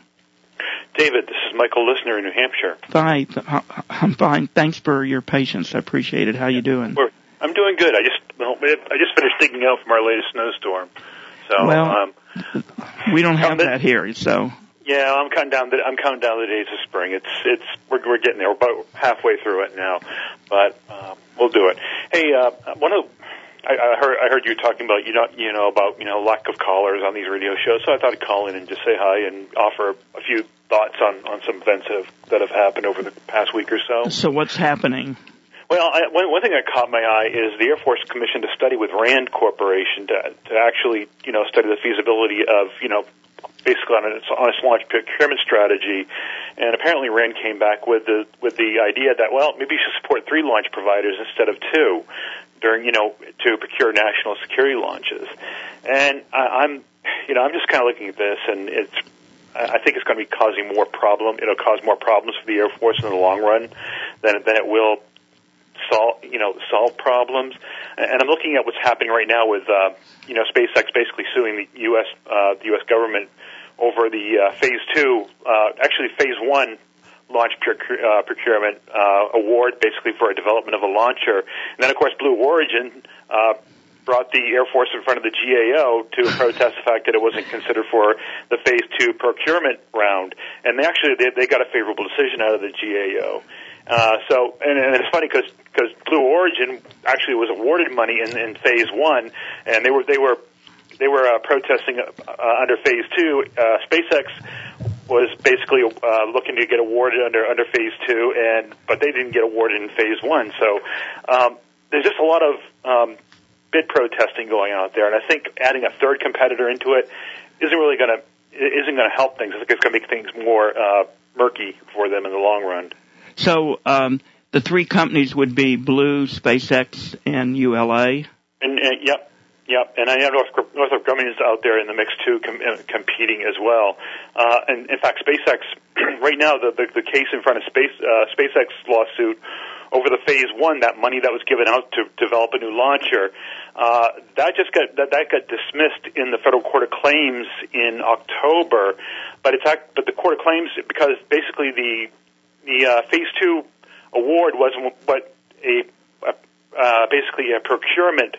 David, this is Michael Listener in New Hampshire. Fine. I'm fine. Thanks for your patience. I appreciate it. How you doing? We're, I'm doing good. I just well, I just finished digging out from our latest snowstorm. So well, um, we don't have that here. So yeah, I'm counting down. The, I'm counting down the days of spring. It's it's we're we're getting there. We're about halfway through it now, but um, we'll do it. Hey, uh, one of I, I heard I heard you talking about you know you know about you know lack of callers on these radio shows, so I thought I'd call in and just say hi and offer a few thoughts on, on some events that have, that have happened over the past week or so. So what's happening? Well, I, one, one thing that caught my eye is the Air Force commissioned a study with RAND Corporation to, to actually, you know, study the feasibility of, you know, basically on its, on its launch procurement strategy. And apparently RAND came back with the with the idea that, well, maybe you should support three launch providers instead of two during, you know, to procure national security launches. And I, I'm, you know, I'm just kind of looking at this, and it's I think it's going to be causing more problem. It'll cause more problems for the Air Force in the long run than than it will solve, you know, solve problems. And I'm looking at what's happening right now with, uh, you know, SpaceX basically suing the U S uh, the U S government over the uh, Phase Two, uh, actually Phase One launch procure, uh, procurement uh, award, basically for a development of a launcher. And then, of course, Blue Origin Uh, brought the Air Force in front of the G A O to protest the fact that it wasn't considered for the Phase Two procurement round, and they actually they, they got a favorable decision out of the G A O. Uh, so, and, and it's funny because because Blue Origin actually was awarded money in, in Phase One, and they were they were they were uh, protesting uh, under Phase Two. Uh, SpaceX was basically uh, looking to get awarded under under Phase Two, and but they didn't get awarded in Phase One. So um, there's just a lot of um, bid protesting going on out there, and I think adding a third competitor into it isn't really going to isn't going to help things. I think it's going to make things more uh, murky for them in the long run. So um, the three companies would be Blue, SpaceX, and U L A. And, and yep, yep. And I know Northrop, Northrop Grumman is out there in the mix too, com- uh, competing as well. Uh, and in fact, SpaceX right now the, the the case in front of Space uh, SpaceX lawsuit over the Phase One, that money that was given out to develop a new launcher, uh, that just got that, that got dismissed in the Federal Court of Claims in October. But it's but the Court of Claims, because basically the the uh, Phase Two award wasn't what a, a uh, basically a procurement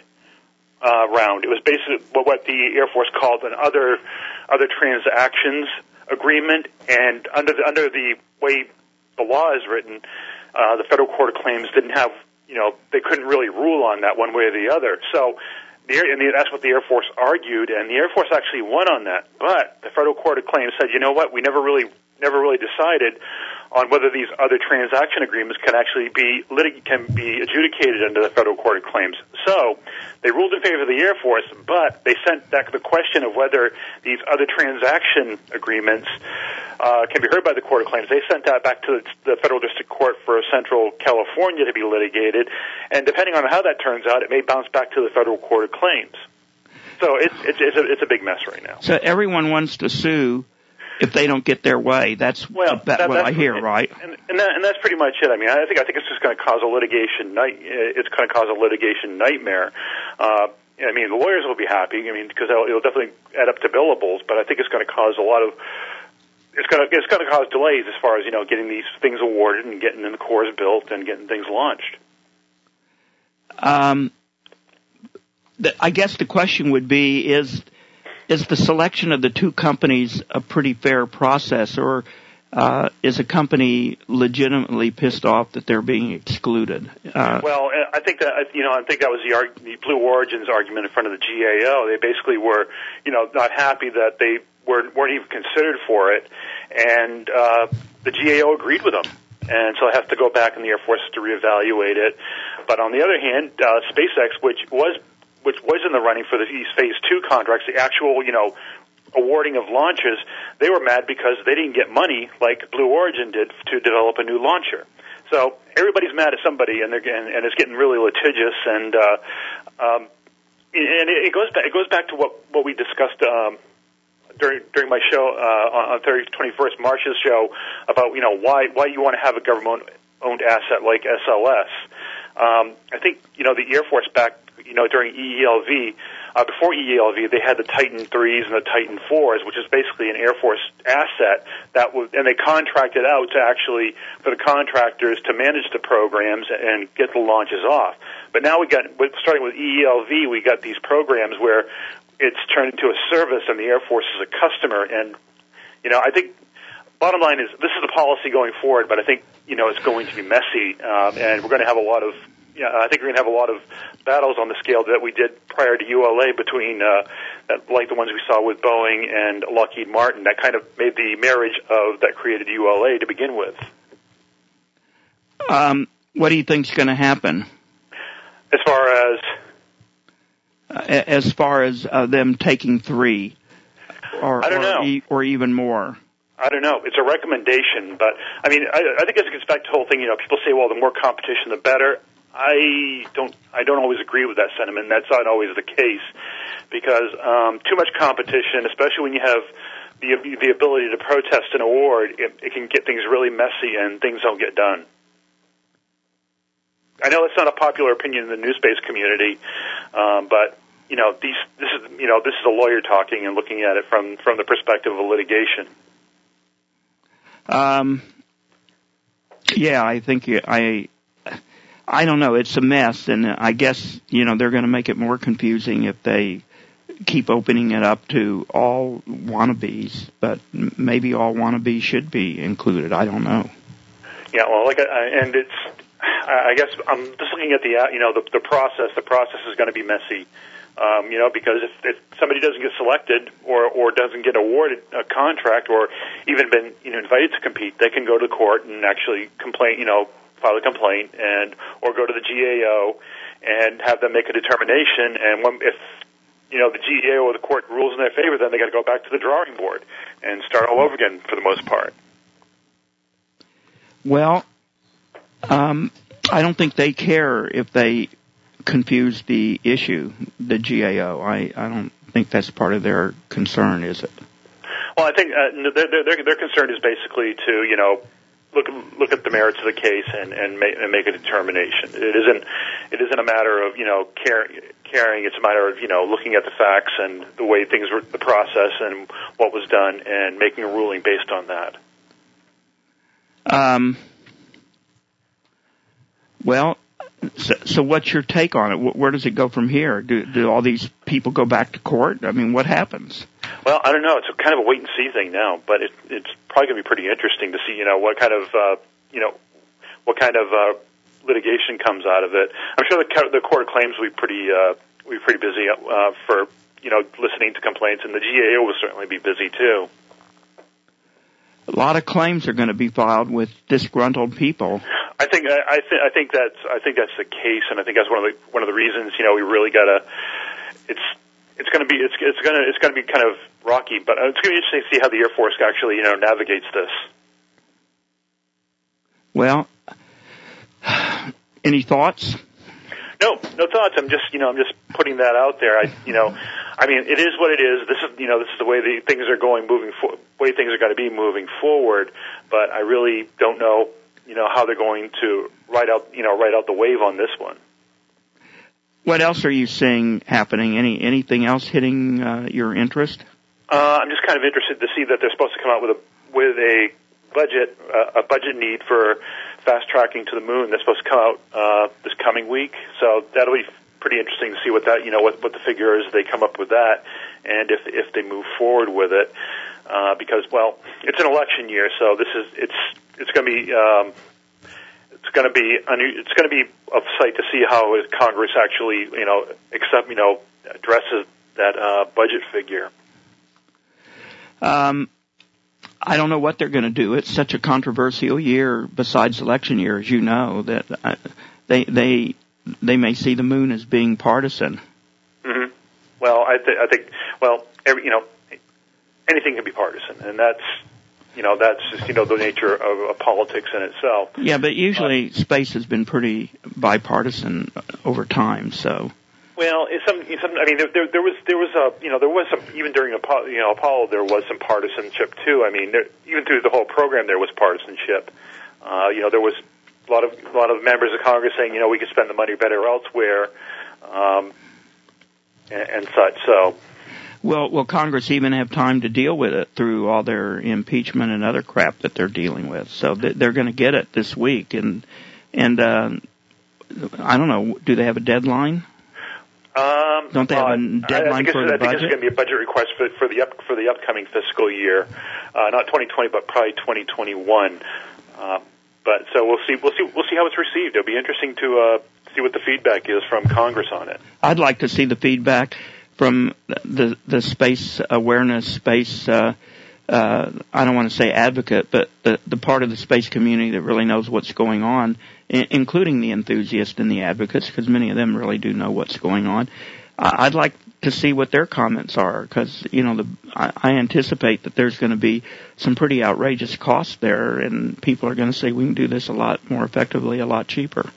uh, round. It was basically what, what the Air Force called an other other transactions agreement, and under the, under the way the law is written, Uh, the Federal Court of Claims didn't have, you know, they couldn't really rule on that one way or the other. So the, and the, that's what the Air Force argued, and the Air Force actually won on that. But the Federal Court of Claims said, you know what, we never really, never really decided on whether these other transaction agreements can actually be litig- can be adjudicated under the Federal Court of Claims. So they ruled in favor of the Air Force, but they sent back the question of whether these other transaction agreements uh, can be heard by the Court of Claims. They sent that back to the Federal District Court for Central California to be litigated, and depending on how that turns out, it may bounce back to the Federal Court of Claims. So it's it's it's a, it's a big mess right now. So everyone wants to sue if they don't get their way. That's well, that, that, what that's I hear, and, right? And and, that, and that's pretty much it. I mean, I think I think it's just going to cause a litigation night. It's going to cause a litigation nightmare. Uh, I mean, the lawyers will be happy. I mean, because it'll, it'll definitely add up to billables. But I think it's going to cause a lot of it's going to it's going to cause delays as far as you know getting these things awarded and getting the cores built and getting things launched. Um, the, I guess the question would be: Is is the selection of the two companies a pretty fair process, or uh, is a company legitimately pissed off that they're being excluded? Uh, well, I think that you know I think that was the, arg- the Blue Origin's argument in front of the G A O. They basically were you know not happy that they weren't, weren't even considered for it, and uh, the G A O agreed with them. And so it has to go back in the Air Force to reevaluate it. But on the other hand, uh, SpaceX, which was which was in the running for these Phase Two contracts, the actual, you know, awarding of launches, they were mad because they didn't get money like Blue Origin did to develop a new launcher. So everybody's mad at somebody, and they're and, and it's getting really litigious. And uh, um, and it goes back it goes back to what what we discussed. Um, During during my show uh, on twenty-first, Marcia's show about you know why why you want to have a government owned asset like S L S. Um, I think you know the Air Force back you know during E E L V uh, before E E L V they had the Titan threes and the Titan fours, which is basically an Air Force asset that was, and they contracted out to actually for the contractors to manage the programs and get the launches off. But now we got starting with E E L V, we got these programs where it's turned into a service, and the Air Force is a customer. And, you know, I think bottom line is this is the policy going forward, but I think, you know, it's going to be messy, um, and we're going to have a lot of, yeah, I think we're going to have a lot of battles on the scale that we did prior to U L A between, uh, like the ones we saw with Boeing and Lockheed Martin. That kind of made the marriage of that created U L A to begin with. Um, what do you think's going to happen? As far as... Uh, as far as uh, them taking three, or I don't or, know. e- or even more. I don't know. It's a recommendation, but I mean, I, I think this gets back to the whole thing. You know, people say, "Well, the more competition, the better." I don't. I don't always agree with that sentiment. That's not always the case, because um, too much competition, especially when you have the the ability to protest an award, it, it can get things really messy and things don't get done. I know it's not a popular opinion in the new space community, um, but you know, these this is you know this is a lawyer talking and looking at it from from the perspective of litigation. Um. Yeah, I think you, I. I don't know. It's a mess, and I guess you know they're going to make it more confusing if they keep opening it up to all wannabes. But maybe all wannabes should be included. I don't know. Yeah, well, like, uh, and it's. I guess I'm just looking at the you know the, the process. The process is going to be messy, um, you know, because if, if somebody doesn't get selected or or doesn't get awarded a contract or even been you know invited to compete, they can go to court and actually complain, you know, file a complaint and or go to the G A O and have them make a determination. And when, if you know the G A O or the court rules in their favor, then they got to go back to the drawing board and start all over again for the most part. Well. Um, I don't think they care if they confuse the issue, the G A O. I, I don't think that's part of their concern, is it? Well, I think uh, their, their, their concern is basically to, you know, look look at the merits of the case and and make, and make a determination. It isn't it isn't a matter of you know care, caring. It's a matter of you know looking at the facts and the way things were, the process and what was done, and making a ruling based on that. Um. Well, so, so what's your take on it? Where does it go from here? Do, do all these people go back to court? I mean, what happens? Well, I don't know. It's a kind of a wait and see thing now, but it, it's probably going to be pretty interesting to see, you know, what kind of, uh, you know, what kind of uh, litigation comes out of it. I'm sure the, the Court of Claims will be pretty, uh, will be pretty busy uh, for, you know, listening to complaints, and the G A O will certainly be busy too. A lot of claims are going to be filed with disgruntled people. I think I, I think I think that's I think that's the case, and I think that's one of the one of the reasons you know we really gotta. It's it's going to be it's it's going to it's going to be kind of rocky, but it's going to be interesting to see how the Air Force actually you know navigates this. Well, any thoughts? No, no thoughts. I'm just you know I'm just putting that out there. I you know I mean, it is what it is. This is, you know, this is the way the things are going, moving, for, way things are going to be moving forward. But I really don't know, you know, how they're going to ride out, you know, ride out the wave on this one. What else are you seeing happening? Any anything else hitting uh, your interest? Uh, I'm just kind of interested to see that they're supposed to come out with a with a budget uh, a budget need for fast tracking to the moon. They're supposed to come out uh, this coming week, so that'll be pretty interesting to see what that you know what what the figure is they come up with that, and if if they move forward with it, uh, because well, it's an election year, so this is it's it's going to be. Um, It's going to be it's going to be of sight to see how Congress actually, you know, accept, you know, addresses that uh, budget figure. Um, I don't know what they're going to do. It's such a controversial year, besides election year, as you know, that uh, they they they may see the moon as being partisan. Mm-hmm. Well, I, th- I think well, every, you know, anything can be partisan, and that's. You know, that's just, you know, the nature of, of politics in itself. Yeah, but usually uh, space has been pretty bipartisan over time, so. Well, in some, in some I mean, there, there, there was, there was a, you know, there was some, even during Apollo, you know, Apollo, there was some partisanship too. I mean, there, even through the whole program, there was partisanship. Uh, you know, there was a lot of, a lot of members of Congress saying, you know, we could spend the money better elsewhere, um, and, and such, so. Well, will Congress even have time to deal with it through all their impeachment and other crap that they're dealing with? So they're going to get it this week, and and uh, I don't know. Do they have a deadline? Um, don't they have a deadline uh, for the I think budget? it's going to be a budget request for, for the up, for the upcoming fiscal year, uh, not twenty twenty, but probably twenty twenty-one. Uh, but so we'll see. We'll see. We'll see how it's received. It'll be interesting to uh, see what the feedback is from Congress on it. I'd like to see the feedback from the the space awareness, space, uh, uh, I don't want to say advocate, but the, the part of the space community that really knows what's going on, I- including the enthusiasts and the advocates, because many of them really do know what's going on. Uh, I'd like to see what their comments are, because, you know, the, I, I anticipate that there's going to be some pretty outrageous costs there, and people are going to say we can do this a lot more effectively, a lot cheaper.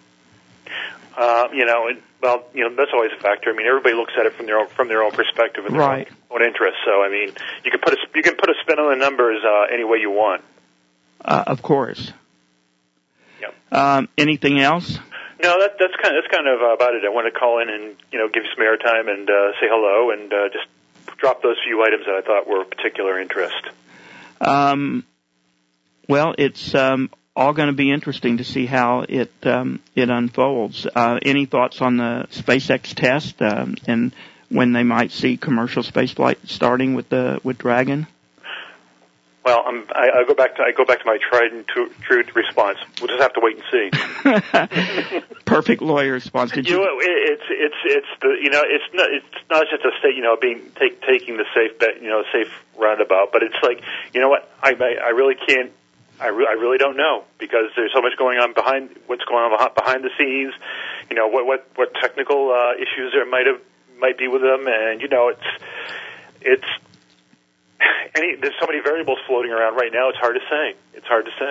Uh, you know, it, well, you know, that's always a factor. I mean, everybody looks at it from their own, from their own perspective and their right. own, own interest. So, I mean, you can put a, you can put a spin on the numbers uh, any way you want. Uh, of course. Yep. Um, anything else? No, that, that's kind of that's kind of uh, about it. I want to call in and you know give you some airtime and uh, say hello and uh, just drop those few items that I thought were of particular interest. Um, well, it's um, all going to be interesting to see how it um, it unfolds. Uh, any thoughts on the SpaceX test um, and when they might see commercial spaceflight starting with the with Dragon? Well, um, I, I go back to I go back to my tried and true, true response. We'll just have to wait and see. Perfect lawyer response. Did you? you? Know, it's it's it's the you know it's not it's not just a state you know being take, taking the safe bet you know safe roundabout, but it's like you know what I I, I really can't I, re- I really don't know because there's so much going on behind what's going on behind the scenes. You know what what what technical uh, issues there might have might be with them, and you know it's it's. Any, there's so many variables floating around right now. It's hard to say. It's hard to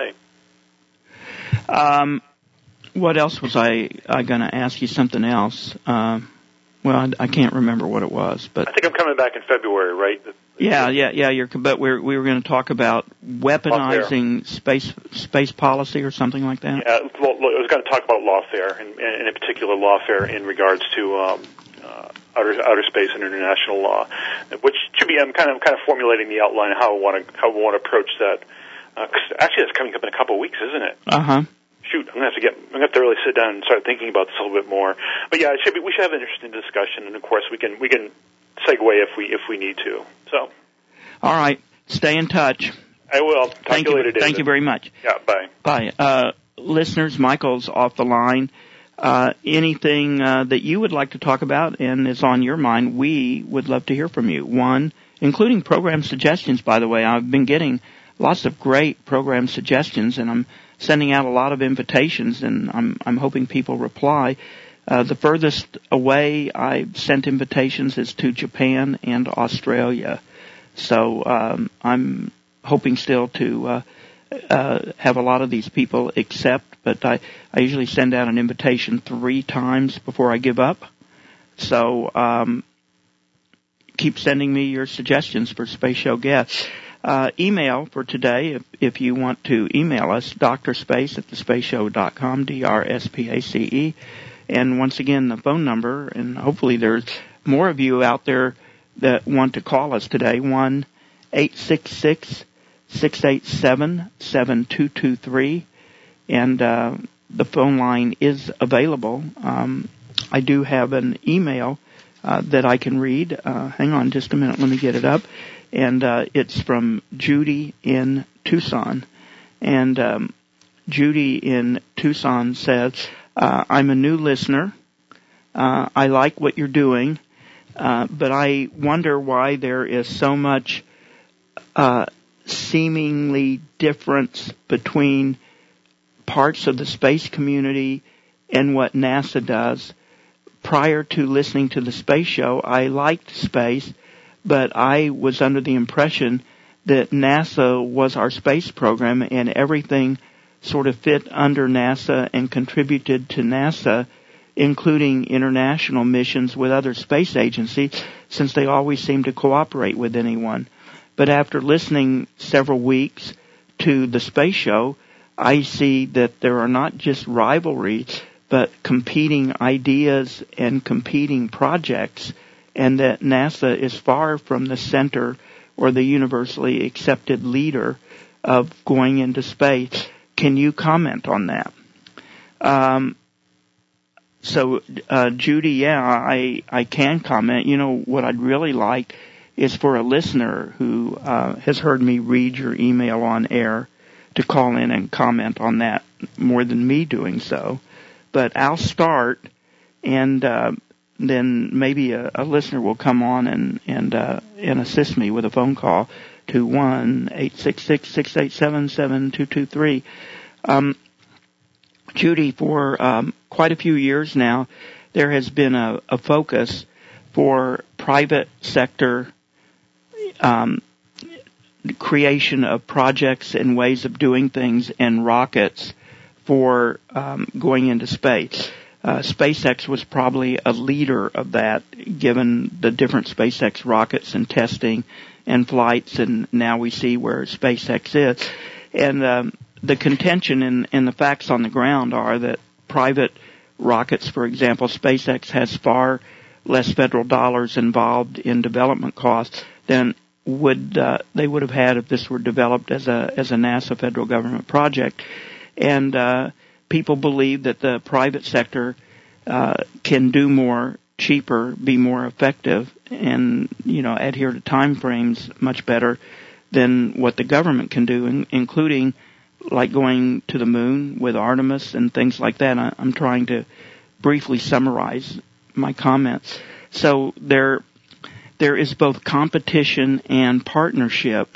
say. Um, what else was I, I going to ask you? Something else. Uh, well, I, I can't remember what it was, but I think I'm coming back in February, right? Yeah, yeah, yeah. You're, but we're, we were going to talk about weaponizing space space policy or something like that. Yeah, I was going to talk about lawfare, and, and in particular lawfare in regards to. Um, Uh, outer, outer space and international law, which should be I'm kind of kind of formulating the outline of how I want to how we want to approach that. Uh, cause actually, it's coming up in a couple of weeks, isn't it? Uh huh. Shoot, I'm gonna have to get I'm gonna have to really sit down and start thinking about this a little bit more. But yeah, it should be we should have an interesting discussion, and of course we can we can segue if we if we need to. So. All right, stay in touch. I will. Talk Thank to you you later, David. Thank you very much. Yeah. Bye. Bye, uh, listeners. Michael's off the line. Uh, anything uh, that you would like to talk about and is on your mind, we would love to hear from you. One, including program suggestions, by the way. I've been getting lots of great program suggestions, and I'm sending out a lot of invitations, and I'm, I'm hoping people reply. Uh, the furthest away I've sent invitations is to Japan and Australia. So um, I'm hoping still to uh, uh, have a lot of these people accept. But I, I usually send out an invitation three times before I give up. So um, keep sending me your suggestions for Space Show guests. Uh, email for today, if, if you want to email us, drspace at the space show dot com, D R S P A C E. And once again, the phone number, and hopefully there's more of you out there that want to call us today, one eight six six, six eight seven, seven two two three. And uh, the phone line is available. Um, I do have an email uh, that I can read. Uh, hang on just a minute. Let me get it up. And uh, it's from Judy in Tucson. And um, Judy in Tucson says, uh, I'm a new listener. Uh, I like what you're doing, uh, but I wonder why there is so much uh, seemingly difference between parts of the space community and what NASA does. Prior to listening to the Space Show, I liked space, but I was under the impression that NASA was our space program and everything sort of fit under NASA and contributed to NASA, including international missions with other space agencies, since they always seem to cooperate with anyone. But after listening several weeks to the Space Show, I see that there are not just rivalries, but competing ideas and competing projects, and that NASA is far from the center or the universally accepted leader of going into space. Can you comment on that? Um, so, uh, Judy, yeah, I, I can comment. You know, what I'd really like is for a listener who uh, has heard me read your email on air to call in and comment on that more than me doing so. But I'll start, and uh, then maybe a, a listener will come on and and uh, and assist me with a phone call to one eight six six, six eight seven, seven two two three. Um, Judy, for um, quite a few years now, there has been a, a focus for private sector um, creation of projects and ways of doing things and rockets for um, going into space. Uh, SpaceX was probably a leader of that, given the different SpaceX rockets and testing and flights, and now we see where SpaceX is. And um, the contention and, and the facts on the ground are that private rockets, for example, SpaceX has far less federal dollars involved in development costs than would uh, they would have had if this were developed as a as a NASA federal government project. And uh, people believe that the private sector uh, can do more cheaper, be more effective, and, you know, adhere to time frames much better than what the government can do, in, including like going to the moon with Artemis and things like that. I, I'm trying to briefly summarize my comments. So there, there is both competition and partnership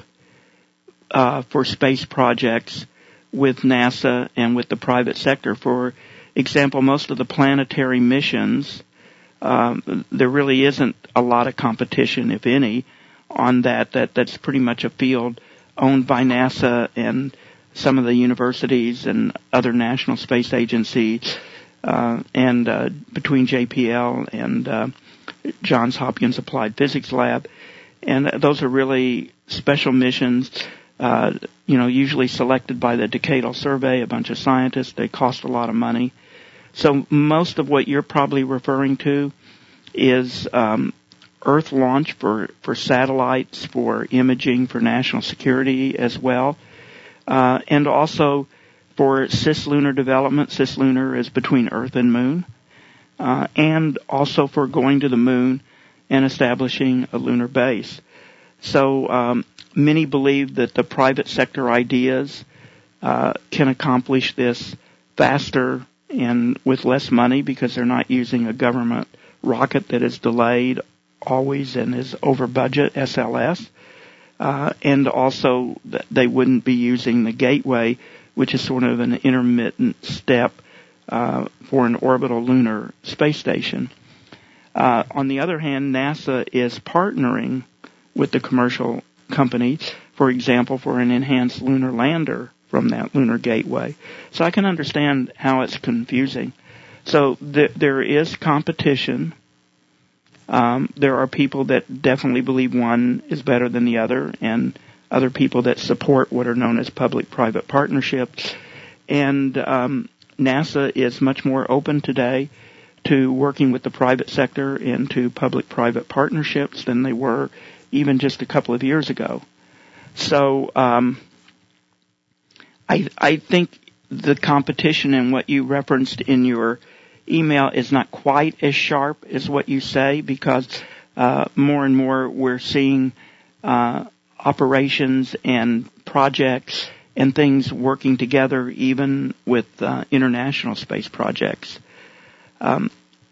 uh, for space projects with NASA and with the private sector. For example, most of the planetary missions, um, there really isn't a lot of competition, if any, on that. That that's pretty much a field owned by NASA and some of the universities and other national space agencies, uh, and uh, between J P L and uh, Johns Hopkins Applied Physics Lab. And those are really special missions, uh, you know, usually selected by the Decadal Survey, a bunch of scientists. They cost a lot of money. So most of what you're probably referring to is um, Earth launch for, for satellites, for imaging, for national security as well, uh, and also for cislunar development. Cislunar is between Earth and Moon, uh, and also for going to the Moon and establishing a lunar base. So um, many believe that the private sector ideas uh, can accomplish this faster and with less money because they're not using a government rocket that is delayed always and is over budget, S L S. Uh, and also they wouldn't be using the Gateway, which is sort of an intermittent step uh, for an orbital lunar space station. Uh, on the other hand, NASA is partnering with the commercial companies, for example, for an enhanced lunar lander from that lunar gateway. So I can understand how it's confusing. So th- there is competition, Um, there are people that definitely believe one is better than the other, and other people that support what are known as public-private partnerships. And um, NASA is much more open today to working with the private sector into public-private partnerships than they were even just a couple of years ago. So um, I, I think the competition and what you referenced in your email is not quite as sharp as what you say, because uh, more and more we're seeing uh, operations and projects and things working together, even with uh, international space projects. Um,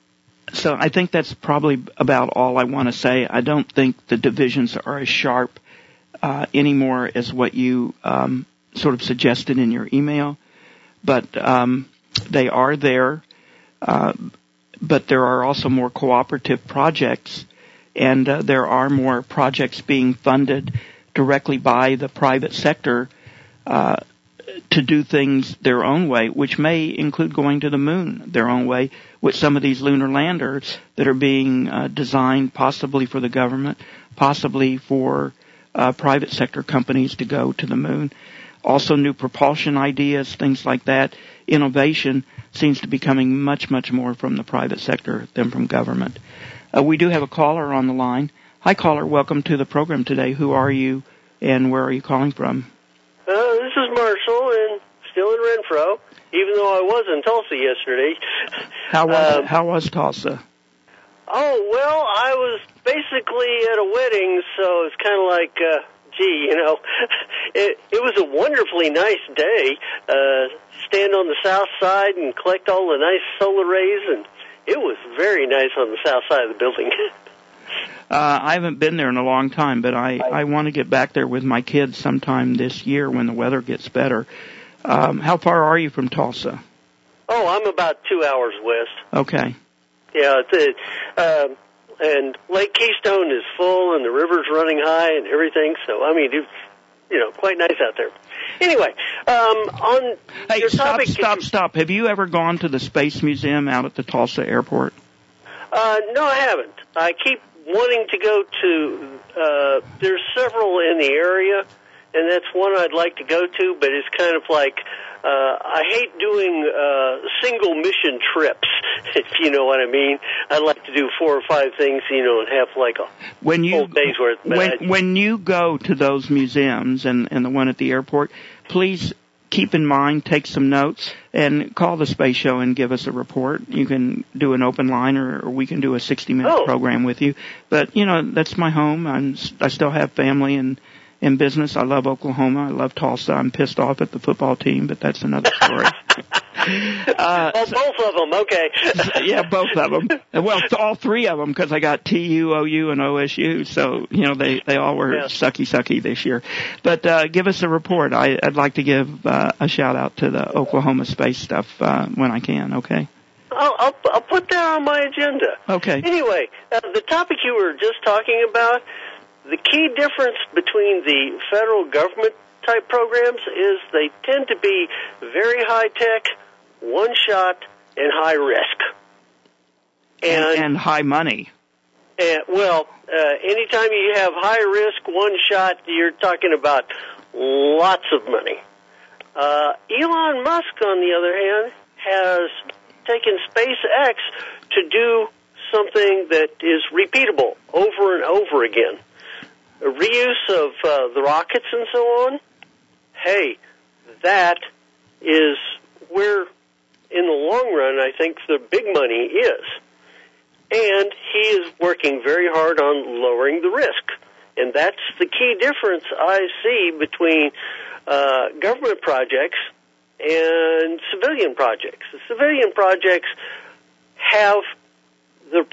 so I think that's probably about all I want to say. I don't think the divisions are as sharp uh, anymore as what you um, sort of suggested in your email, but um, they are there. Uh, but there are also more cooperative projects, and uh, there are more projects being funded directly by the private sector uh, to do things their own way, which may include going to the moon their own way with some of these lunar landers that are being uh, designed possibly for the government, possibly for uh, private sector companies to go to the moon. Also new propulsion ideas, things like that. Innovation seems to be coming much, much more from the private sector than from government. Uh, we do have a caller on the line. Hi, caller. Welcome to the program today. Who are you, and where are you calling from? Uh, this is Marshall, and still in Renfro, even though I was in Tulsa yesterday. How was, um, how was Tulsa? Oh, well, I was basically at a wedding, so it's kind of like... Uh, Gee, you know, it, it was a wonderfully nice day. Uh, stand on the south side and collect all the nice solar rays, and it was very nice on the south side of the building. uh, I haven't been there in a long time, but I, I want to get back there with my kids sometime this year when the weather gets better. Um, how far are you from Tulsa? Oh, I'm about two hours west. Okay. Yeah, it's a... Uh, And Lake Keystone is full, and the river's running high, and everything. So, I mean, it's, you know, quite nice out there. Anyway, um, on hey, your stop, topic... stop, stop. Have you ever gone to the Space Museum out at the Tulsa airport? Uh, no, I haven't. I keep wanting to go to... Uh, there's several in the area, and that's one I'd like to go to, but it's kind of like... Uh, I hate doing uh, single mission trips, if you know what I mean. I'd like to do four or five things, you know, and have like a when you, whole day's worth. When, when you go to those museums and, and the one at the airport, please keep in mind, take some notes, and call the Space Show and give us a report. You can do an open line, or, or we can do a sixty-minute oh. program with you. But, you know, that's my home. I'm, I still have family and in business. I love Oklahoma. I love Tulsa. I'm pissed off at the football team, but that's another story. uh, oh, both of them. Okay. Yeah, both of them. Well, all three of them, because I got T U, O U, and O S U. So, you know, they, they all were yeah. sucky, sucky this year. But uh, give us a report. I, I'd like to give uh, a shout out to the Oklahoma space stuff uh, when I can, okay? I'll, I'll, I'll put that on my agenda. Okay. Anyway, uh, the topic you were just talking about, the key difference between the federal government type programs is they tend to be very high tech, one shot, and high risk. And, and, and high money. And, well, uh, anytime you have high risk, one shot, you're talking about lots of money. Uh, Elon Musk, on the other hand, has taken SpaceX to do something that is repeatable over and over again. A reuse of uh, the rockets and so on. Hey, that is where, in the long run, I think the big money is. And he is working very hard on lowering the risk. And that's the key difference I see between uh, government projects and civilian projects. The civilian projects have the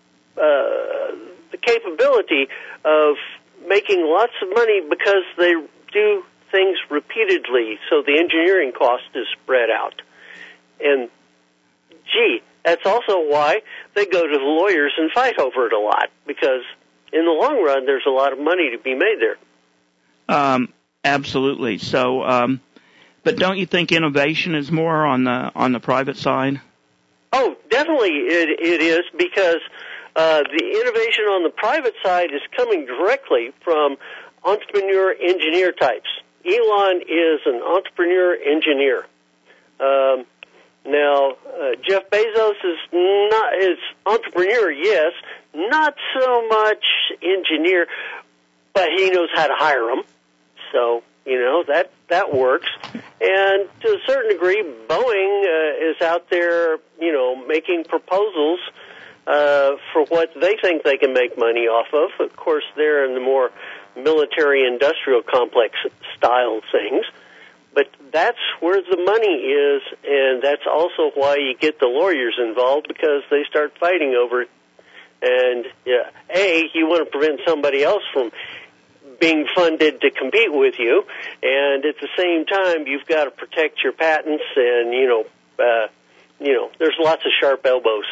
uh, the capability of making lots of money because they do things repeatedly, so the engineering cost is spread out. And, gee, that's also why they go to the lawyers and fight over it a lot, because in the long run, there's a lot of money to be made there. Um, absolutely. So, um, but don't you think innovation is more on the on the private side? Oh, definitely it, it is, because Uh, the innovation on the private side is coming directly from entrepreneur engineer types. Elon is an entrepreneur engineer. Um, now, uh, Jeff Bezos is not is entrepreneur, yes, not so much engineer, but he knows how to hire them. So, you know, that that works. And to a certain degree, Boeing uh, is out there, you know, making proposals uh, for what they think they can make money off of. Of course, they're in the more military-industrial complex style things. But that's where the money is, and that's also why you get the lawyers involved, because they start fighting over it. And, yeah, A, you want to prevent somebody else from being funded to compete with you, and at the same time, you've got to protect your patents, and, you know, uh, you know, there's lots of sharp elbows.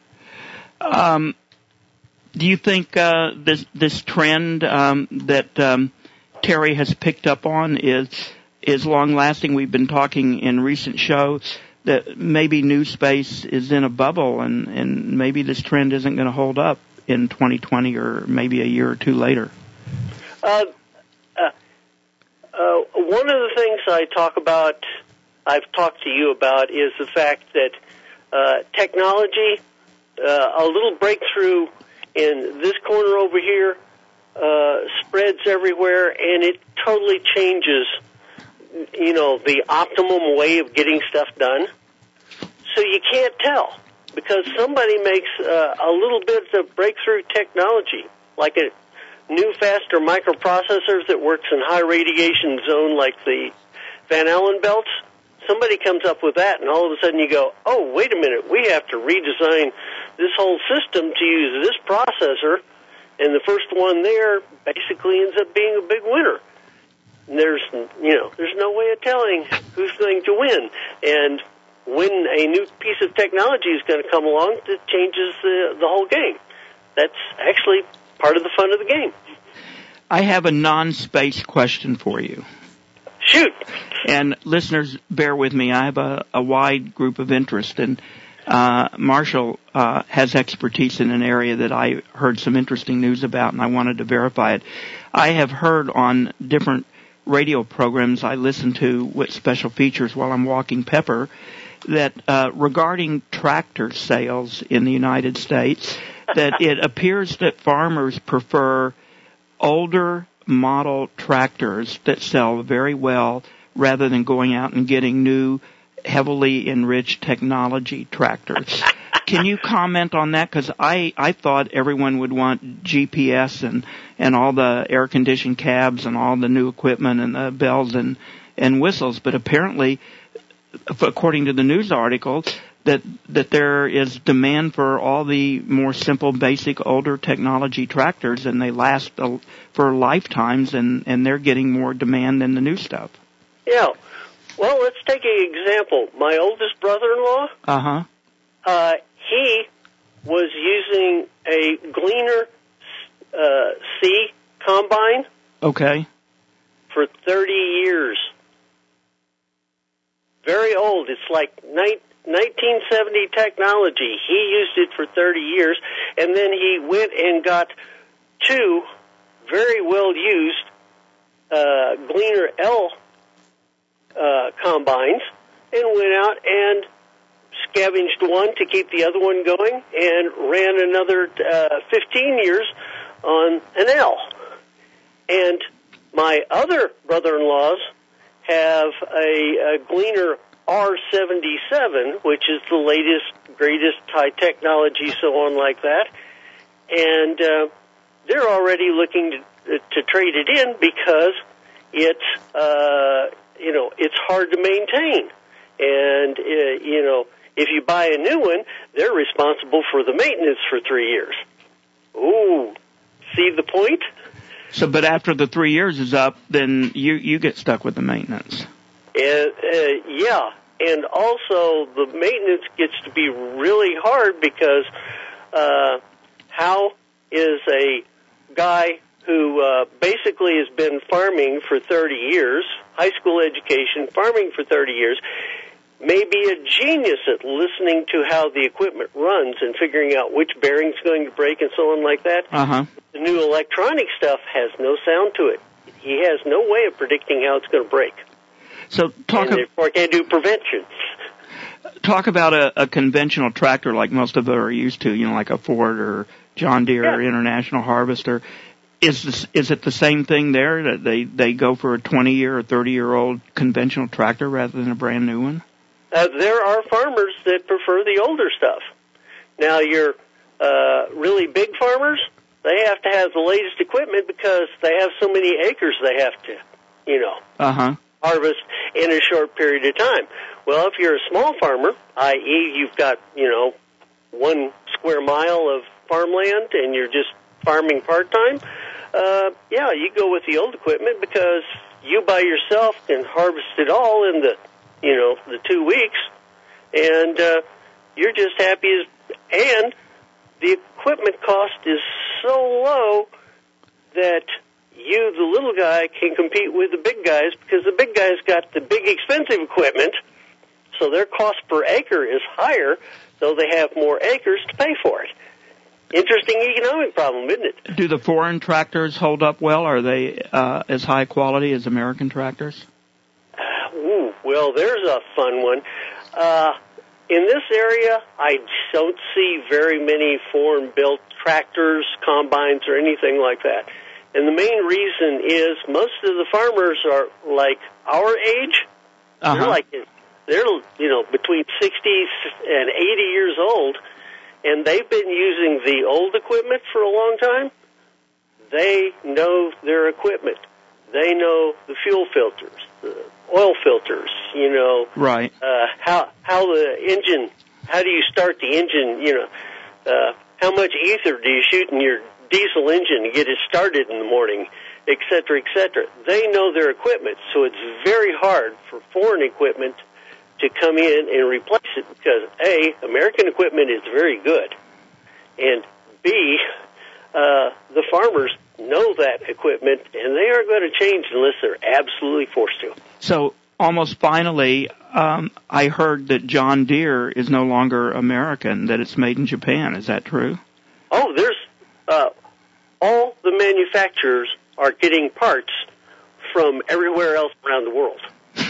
Um, do you think uh, this this trend um, that um, Terry has picked up on is is long-lasting? We've been talking in recent shows that maybe new space is in a bubble, and, and maybe this trend isn't going to hold up in twenty twenty or maybe a year or two later. Uh, uh, uh, one of the things I talk about, I've talked to you about, is the fact that uh, technology, uh, a little breakthrough in this corner over here, uh, spreads everywhere, and it totally changes, you know, the optimum way of getting stuff done. So you can't tell, because somebody makes uh, a little bit of breakthrough technology, like a new, faster microprocessors that works in high radiation zone like the Van Allen belts. Somebody comes up with that, and all of a sudden you go, oh, wait a minute, we have to redesign this whole system to use this processor, and the first one there basically ends up being a big winner. And there's, you know, there's no way of telling who's going to win. And when a new piece of technology is going to come along, it changes the, the whole game. That's actually part of the fun of the game. I have a non-space question for you. Shoot. And listeners, bear with me. I have a, a wide group of interest, and uh, Marshall uh, has expertise in an area that I heard some interesting news about, and I wanted to verify it. I have heard on different radio programs I listen to with special features while I'm walking Pepper that uh, regarding tractor sales in the United States, that it appears that farmers prefer older model tractors that sell very well rather than going out and getting new, heavily enriched technology tractors. Can you comment on that? Because I, I thought everyone would want G P S and, and all the air-conditioned cabs and all the new equipment and the bells and, and whistles, but apparently, according to the news article, that that there is demand for all the more simple, basic, older technology tractors, and they last for lifetimes, and, and they're getting more demand than the new stuff. Yeah. Well, let's take an example. My oldest brother-in-law, uh-huh. uh, he was using a Gleaner uh, C combine. Okay. For thirty years. Very old. It's like nineteen seventy technology. He used it for thirty years, and then he went and got two very well used uh, Gleaner L uh, combines, and went out and scavenged one to keep the other one going, and ran another uh, fifteen years on an L. And my other brother-in-laws have a, a Gleaner R seventy-seven, which is the latest, greatest high technology, so on like that. And uh, they're already looking to, to trade it in because it's, uh, you know, it's hard to maintain. And, uh, you know, if you buy a new one, they're responsible for the maintenance for three years. Ooh, see the point? So, but after the three years is up, then you, you get stuck with the maintenance. And, uh, yeah, and also the maintenance gets to be really hard because uh, how is a guy who uh, basically has been farming for thirty years, high school education, farming for thirty years, may be a genius at listening to how the equipment runs and figuring out which bearing's going to break and so on like that. Uh-huh. The new electronic stuff has no sound to it. He has no way of predicting how it's going to break. So talk and therefore can't do prevention. Talk about a, a conventional tractor like most of us are used to, you know, like a Ford or John Deere yeah. or International Harvester. Is this, is it the same thing there, that they, they go for a twenty-year or thirty-year-old conventional tractor rather than a brand new one? Uh, there are farmers that prefer the older stuff. Now, your uh, really big farmers, they have to have the latest equipment because they have so many acres they have to, you know, uh-huh. harvest in a short period of time. Well, if you're a small farmer, that is you've got, you know, one square mile of farmland and you're just farming part-time, uh, yeah, you go with the old equipment because you by yourself can harvest it all in the, you know, the two weeks, and uh, you're just happy as, and the equipment cost is so low that you, the little guy, can compete with the big guys because the big guys got the big expensive equipment, so their cost per acre is higher, though they have more acres to pay for it. Interesting economic problem, isn't it? Do the foreign tractors hold up well? Are they uh, as high quality as American tractors? Ooh, well, there's a fun one. Uh, in this area, I don't see very many foreign-built tractors, combines, or anything like that. And the main reason is most of the farmers are like our age. Uh-huh. They're like, they're, you know, between sixty and eighty years old, and they've been using the old equipment for a long time. They know their equipment. They know the fuel filters, the oil filters, you know. Right. Uh, how how the engine, how do you start the engine, you know. Uh, how much ether do you shoot in your diesel engine to get it started in the morning, et cetera, et cetera. They know their equipment, so it's very hard for foreign equipment to come in and replace it because, A, American equipment is very good, and B, uh, the farmers know that equipment, and they aren't going to change unless they're absolutely forced to. So, almost finally, um, I heard that John Deere is no longer American, that it's made in Japan. Is that true? Oh, there's uh, all the manufacturers are getting parts from everywhere else around the world.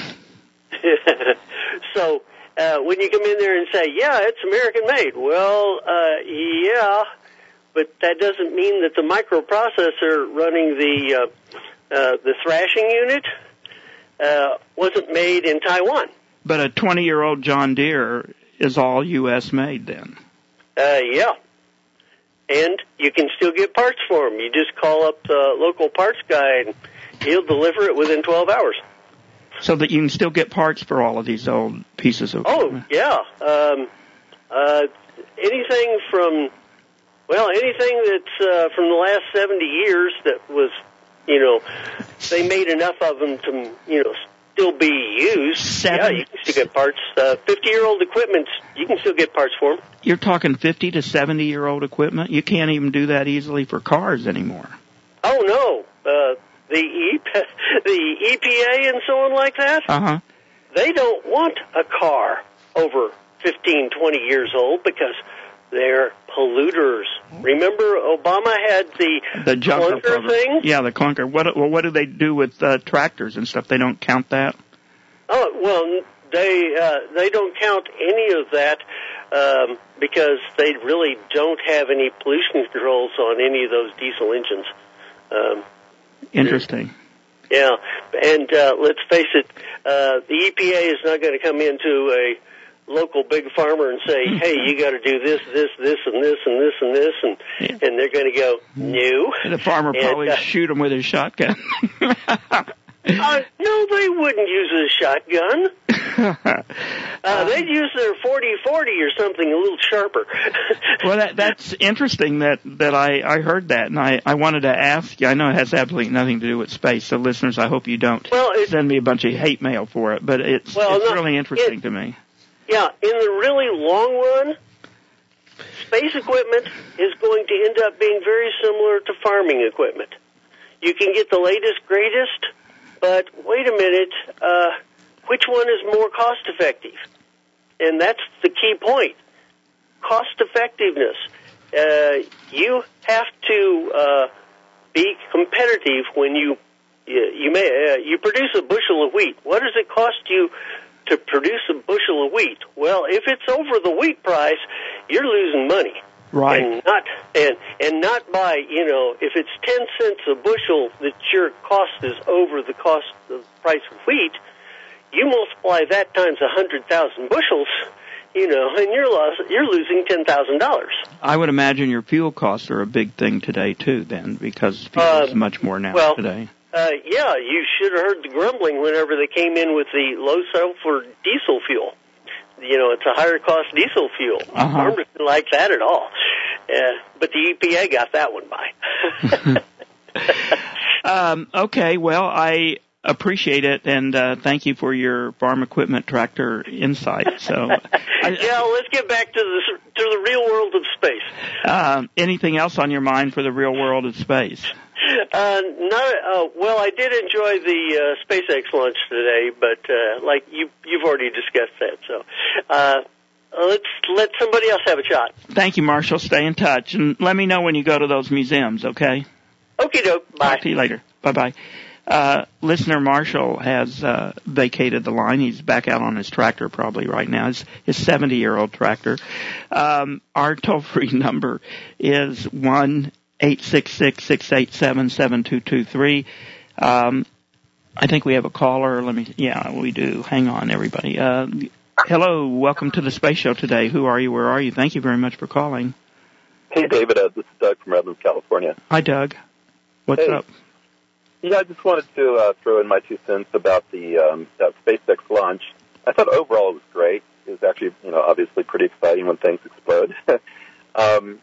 So uh, when you come in there and say, yeah, it's American-made, well, uh, yeah, but that doesn't mean that the microprocessor running the uh, uh, the thrashing unit uh, wasn't made in Taiwan. But a twenty-year-old John Deere is all U S made then? Uh, yeah. And you can still get parts for them. You just call up the local parts guy, and he'll deliver it within twelve hours. So that you can still get parts for all of these old pieces of equipment? Oh, yeah. Um, uh, anything from, well, anything that's uh, from the last seventy years that was, you know, they made enough of them to, you know, still be used. Seven. Yeah, you can still get parts. Uh, fifty-year-old equipment, you can still get parts for them. You're talking fifty to seventy-year-old equipment? You can't even do that easily for cars anymore. Oh, no. Uh, the, e- the E P A and so on like that, Uh-huh. they don't want a car over fifteen, twenty years old because they're polluters. Remember Obama had the, the junker clunker thing? Yeah, the clunker. What, well, what do they do with uh, tractors and stuff? They don't count that? Oh, well, they uh, they don't count any of that um, because they really don't have any pollution controls on any of those diesel engines. Um, Interesting. Yeah, and uh, let's face it, uh, the E P A is not going to come into a local big farmer and say, hey, you got to do this, this, this, and this, and this, and this, and Yeah. and they're going to go, no. And the farmer And, probably uh, shoot him with his shotgun. Uh, no, they wouldn't use a shotgun. Uh, they'd use their forty forty or something a little sharper. Well, that, that's interesting that, that I, I heard that, and I, I wanted to ask you. I know it has absolutely nothing to do with space, so listeners, I hope you don't Well, it- send me a bunch of hate mail for it, but it's, Well, it's no, really interesting it- to me. Yeah, in the really long run, space equipment is going to end up being very similar to farming equipment. You can get the latest, greatest, but wait a minute, uh, which one is more cost effective? and that's the key point. Cost effectiveness. Uh, you have to uh, be competitive when you you, you may uh, you produce a bushel of wheat. What does it cost you to produce a bushel of wheat? Well, if it's over the wheat price, you're losing money. Right. And not and and not by, you know, if it's ten cents a bushel that your cost is over the cost of the price of wheat, you multiply that times a hundred thousand bushels, you know, and you're lost, you're losing ten thousand dollars. I would imagine your fuel costs are a big thing today too, then, because fuel uh, is much more now well, today. Uh, yeah, you should have heard the grumbling whenever they came in with the low sulfur diesel fuel. You know, it's a higher cost diesel fuel. Uh-huh. Farmers didn't like that at all. Uh, but the E P A got that one by. um, okay, well, I appreciate it, and uh, thank you for your farm equipment tractor insight. So, I, yeah, let's get back to the to the real world of space. Uh, anything else on your mind for the real world of space? Uh, not, uh, well, I did enjoy the uh, SpaceX launch today, but uh, like you, you've already discussed that. So uh, let's let somebody else have a shot. Thank you, Marshall. Stay in touch, and let me know when you go to those museums. Okay. Okie doke. Bye. Talk to you later. Bye bye. Uh, listener Marshall has uh, vacated the line. He's back out on his tractor probably right now. His, his seventy-year-old tractor. Um, our toll-free number is one eight six six, six eight seven, seven two two three. Um, I think we have a caller. Let me. Yeah, we do. Hang on, everybody. Uh, hello. Welcome to the Space Show today. Who are you? Where are you? Thank you very much for calling. Hey, David. Uh, this is Doug from Redlands, California. Hi, Doug. What's hey. up? Yeah, I just wanted to uh, throw in my two cents about the um, that SpaceX launch. I thought overall it was great. It was actually, you know, obviously pretty exciting when things explode. um,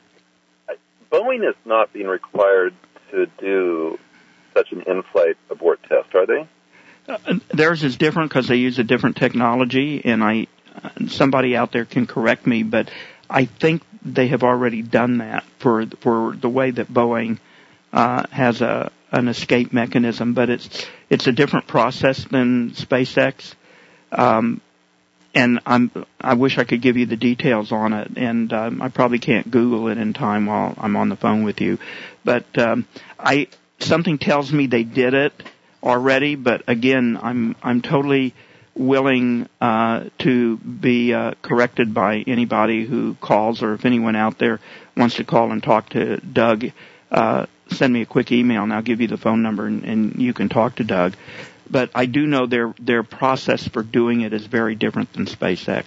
Boeing is not being required to do such an in-flight abort test, are they? Uh, theirs is different because they use a different technology, and I uh, somebody out there can correct me, but I think they have already done that for for the way that Boeing uh, has a an escape mechanism, but it's it's a different process than SpaceX. Um, and I'm I wish I could give you the details on it, and um, I probably can't Google it in time while I'm on the phone with you. But um, I something tells me they did it already. But again, I'm I'm totally willing uh, to be uh, corrected by anybody who calls, or if anyone out there wants to call and talk to Doug. Uh, send me a quick email, and I'll give you the phone number, and, and you can talk to Doug. But I do know their their process for doing it is very different than SpaceX.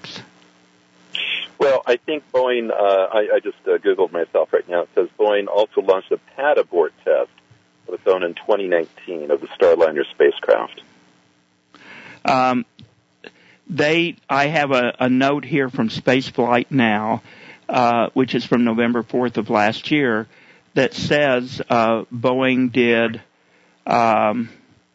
Well, I think Boeing, uh, I, I just uh, Googled myself right now. It says Boeing also launched a pad abort test of its own in twenty nineteen of the Starliner spacecraft. Um, they, I have a, a note here from Spaceflight Now, uh, which is from November fourth of last year, that says uh, Boeing did um,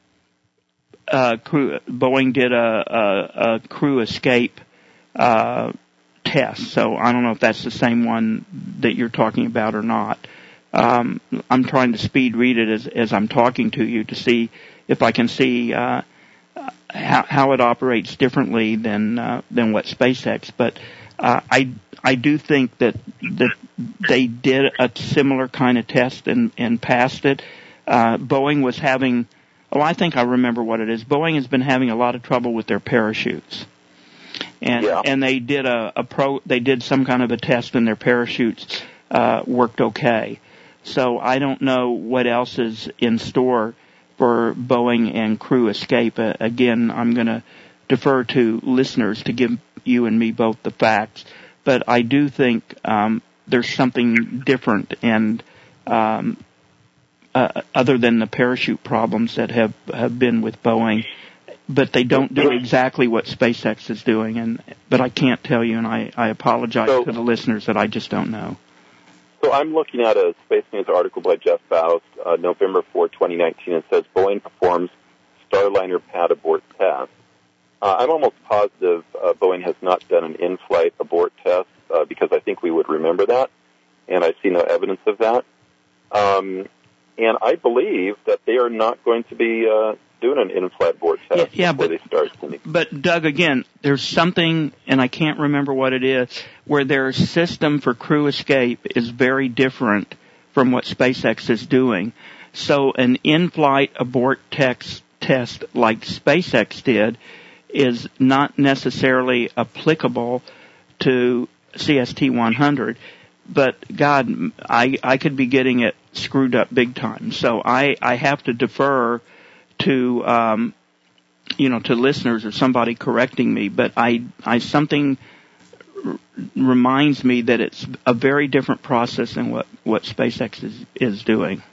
uh, crew, Boeing did a, a, a crew escape uh, test. So I don't know if that's the same one that you're talking about or not. Um, I'm trying to speed read it as, as I'm talking to you to see if I can see uh, how, how it operates differently than uh, than what SpaceX. But uh, I I do think that that they did a similar kind of test and, and passed it. Uh, Boeing was having, oh, I think I remember what it is. Boeing has been having a lot of trouble with their parachutes. And, yeah. and they did a, a pro, they did some kind of a test and their parachutes, uh, worked okay. So I don't know what else is in store for Boeing and Crew Escape. Uh, again, I'm going to defer to listeners to give you and me both the facts. But I do think, um, there's something different and, um, uh, other than the parachute problems that have, have been with Boeing. But they don't do exactly what SpaceX is doing, and but I can't tell you, and I, I apologize so, to the listeners that I just don't know. So I'm looking at a Space News article by Jeff Faust, uh, November fourth, twenty nineteen. It says Boeing performs Starliner pad abort test. Uh, I'm almost positive uh, Boeing has not done an in-flight abort test uh, because I think we would remember that, and I see no evidence of that. Um, and I believe that they are not going to be uh, doing an in-flight abort test yeah, yeah, before but, they start sending. But, Doug, again, there's something, and I can't remember what it is, where their system for crew escape is very different from what SpaceX is doing. So an in-flight abort text test like SpaceX did is not necessarily applicable to C S T one hundred. But, God, I, I could be getting it screwed up big time. So I, I have to defer to, um, you know, to listeners or somebody correcting me. But I, I something r- reminds me that it's a very different process than what, what SpaceX is, is doing.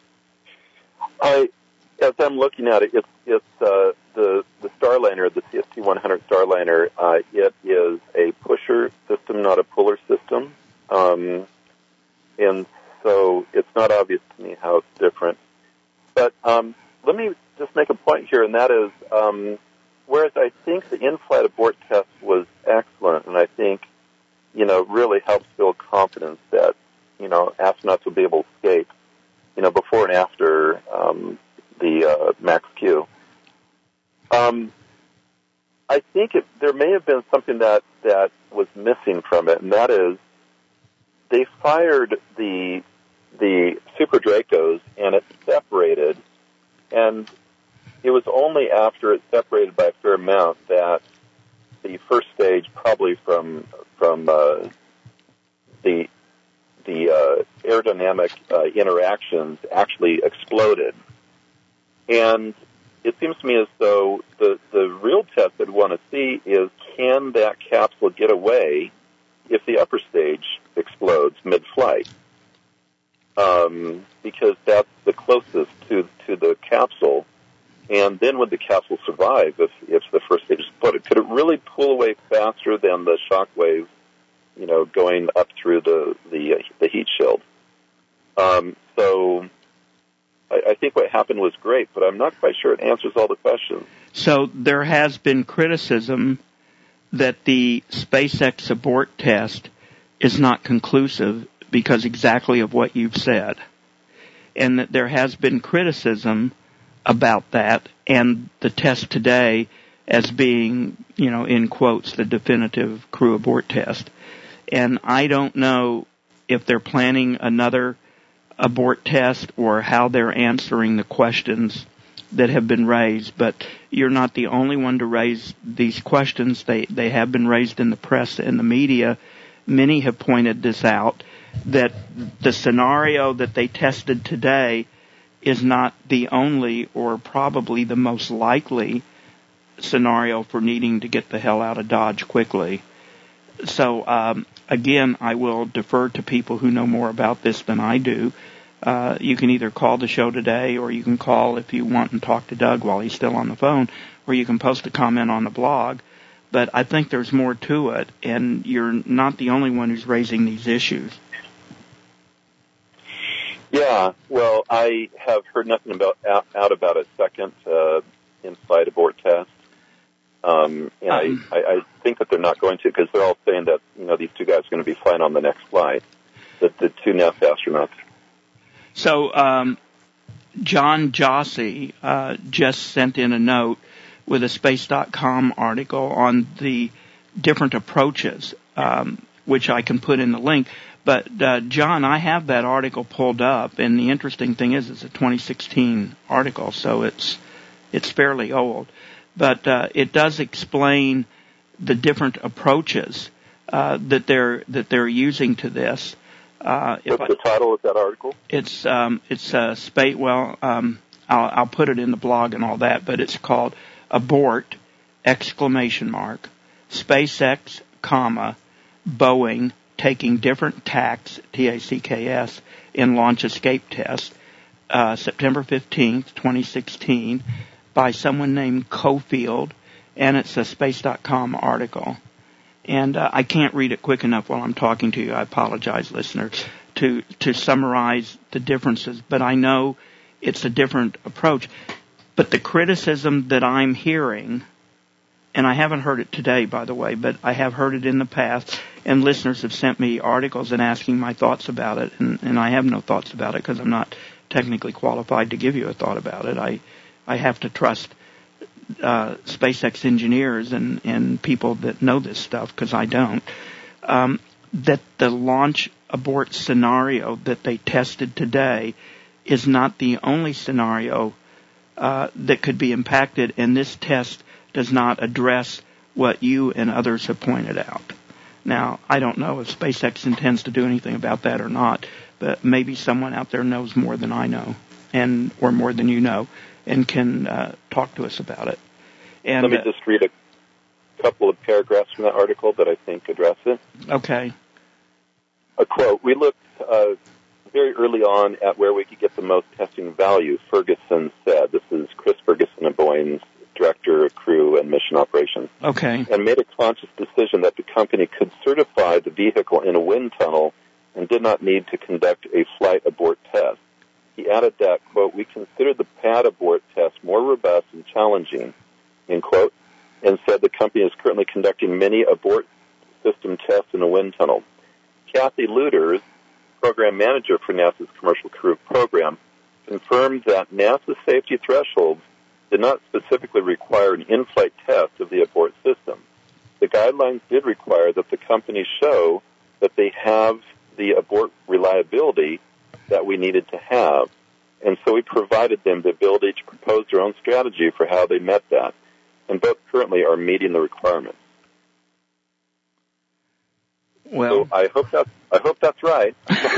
I, as I'm looking at it, it's, it's uh, the, the Starliner, the C S T one hundred Starliner, uh, it is a pusher system, not a puller system. Um, and so it's not obvious to me how it's different. But um, let me just make a point here, and that is, um, whereas I think the in-flight abort test was excellent, and I think, you know, really helps build confidence that, you know, astronauts will be able to escape, you know, before and after um, the uh, max Q. Um, I think it, there may have been something that, that was missing from it, and that is, they fired the the Super Dracos, and it separated, and it was only after it separated by a fair amount that the first stage, probably from from uh, the the uh, aerodynamic uh, interactions, actually exploded. And it seems to me as though the the real test that we want to see is, can that capsule get away if the upper stage explodes mid-flight, um, because that's the closest to to the capsule. And then would the capsule survive if, if the first stage exploded? Could it really pull away faster than the shock wave, you know, going up through the the, uh, the heat shield? Um, so I, I think what happened was great, but I'm not quite sure it answers all the questions. So there has been criticism that the SpaceX abort test is not conclusive because exactly of what you've said. And that there has been criticism about that and the test today as being, you know, in quotes, the definitive crew abort test. And I don't know if they're planning another abort test or how they're answering the questions that have been raised, but you're not the only one to raise these questions. They they have been raised in the press and the media. Many have pointed this out, that the scenario that they tested today is not the only or probably the most likely scenario for needing to get the hell out of Dodge quickly. So, um, again, I will defer to people who know more about this than I do. Uh, you can either call the show today, or you can call if you want and talk to Doug while he's still on the phone, or you can post a comment on the blog. But I think there's more to it, and you're not the only one who's raising these issues. Yeah, well, I have heard nothing about out, out about a second uh, in-flight abort test. Um, and um, I, I, I think that they're not going to, because they're all saying that, you know, these two guys are going to be flying on the next flight, the, the two NASA astronauts. So um, John Jossi uh, just sent in a note with a Space dot com article on the different approaches, um, which I can put in the link. But, uh, John, I have that article pulled up, and the interesting thing is it's a twenty sixteen article, so it's it's fairly old. But uh, it does explain the different approaches uh, that they're that they're using to this. Uh, What's I, the title of that article? It's um, it's uh, space. Well, um, I'll, I'll put it in the blog and all that, but it's called Abort exclamation mark SpaceX, comma Boeing taking different tacks, T A C K S, in launch escape test, uh, September fifteenth, twenty sixteen, by someone named Cofield, and it's a Space dot com article. And uh, I can't read it quick enough while I'm talking to you. I apologize, listeners, to, to summarize the differences. But I know it's a different approach. But the criticism that I'm hearing, and I haven't heard it today, by the way, but I have heard it in the past, and listeners have sent me articles and asking my thoughts about it, and, and I have no thoughts about it because I'm not technically qualified to give you a thought about it. I I have to trust uh, SpaceX engineers and, and people that know this stuff, because I don't, um, that the launch abort scenario that they tested today is not the only scenario uh, that could be impacted, and this test does not address what you and others have pointed out. Now, I don't know if SpaceX intends to do anything about that or not, but maybe someone out there knows more than I know, and or more than you know, and can uh, talk to us about it. And, Let me just read a couple of paragraphs from that article that I think address it. Okay. A quote, we looked uh, very early on at where we could get the most testing value, Ferguson said. This is Chris Ferguson of Boeing's Director of Crew and Mission Operations. Okay. And made a conscious decision that the company could certify the vehicle in a wind tunnel and did not need to conduct a flight abort test. He added that, quote, we considered the pad abort test more robust and challenging, end quote, and said the company is currently conducting many abort system tests in a wind tunnel. Kathy Luters, program manager for NASA's Commercial Crew program, confirmed that NASA safety thresholds did not specifically require an in-flight test of the abort system. The guidelines did require that the company show that they have the abort reliability that we needed to have, and so we provided them the ability to propose their own strategy for how they met that, and both currently are meeting the requirements. Well, so I hope that's I hope that's right.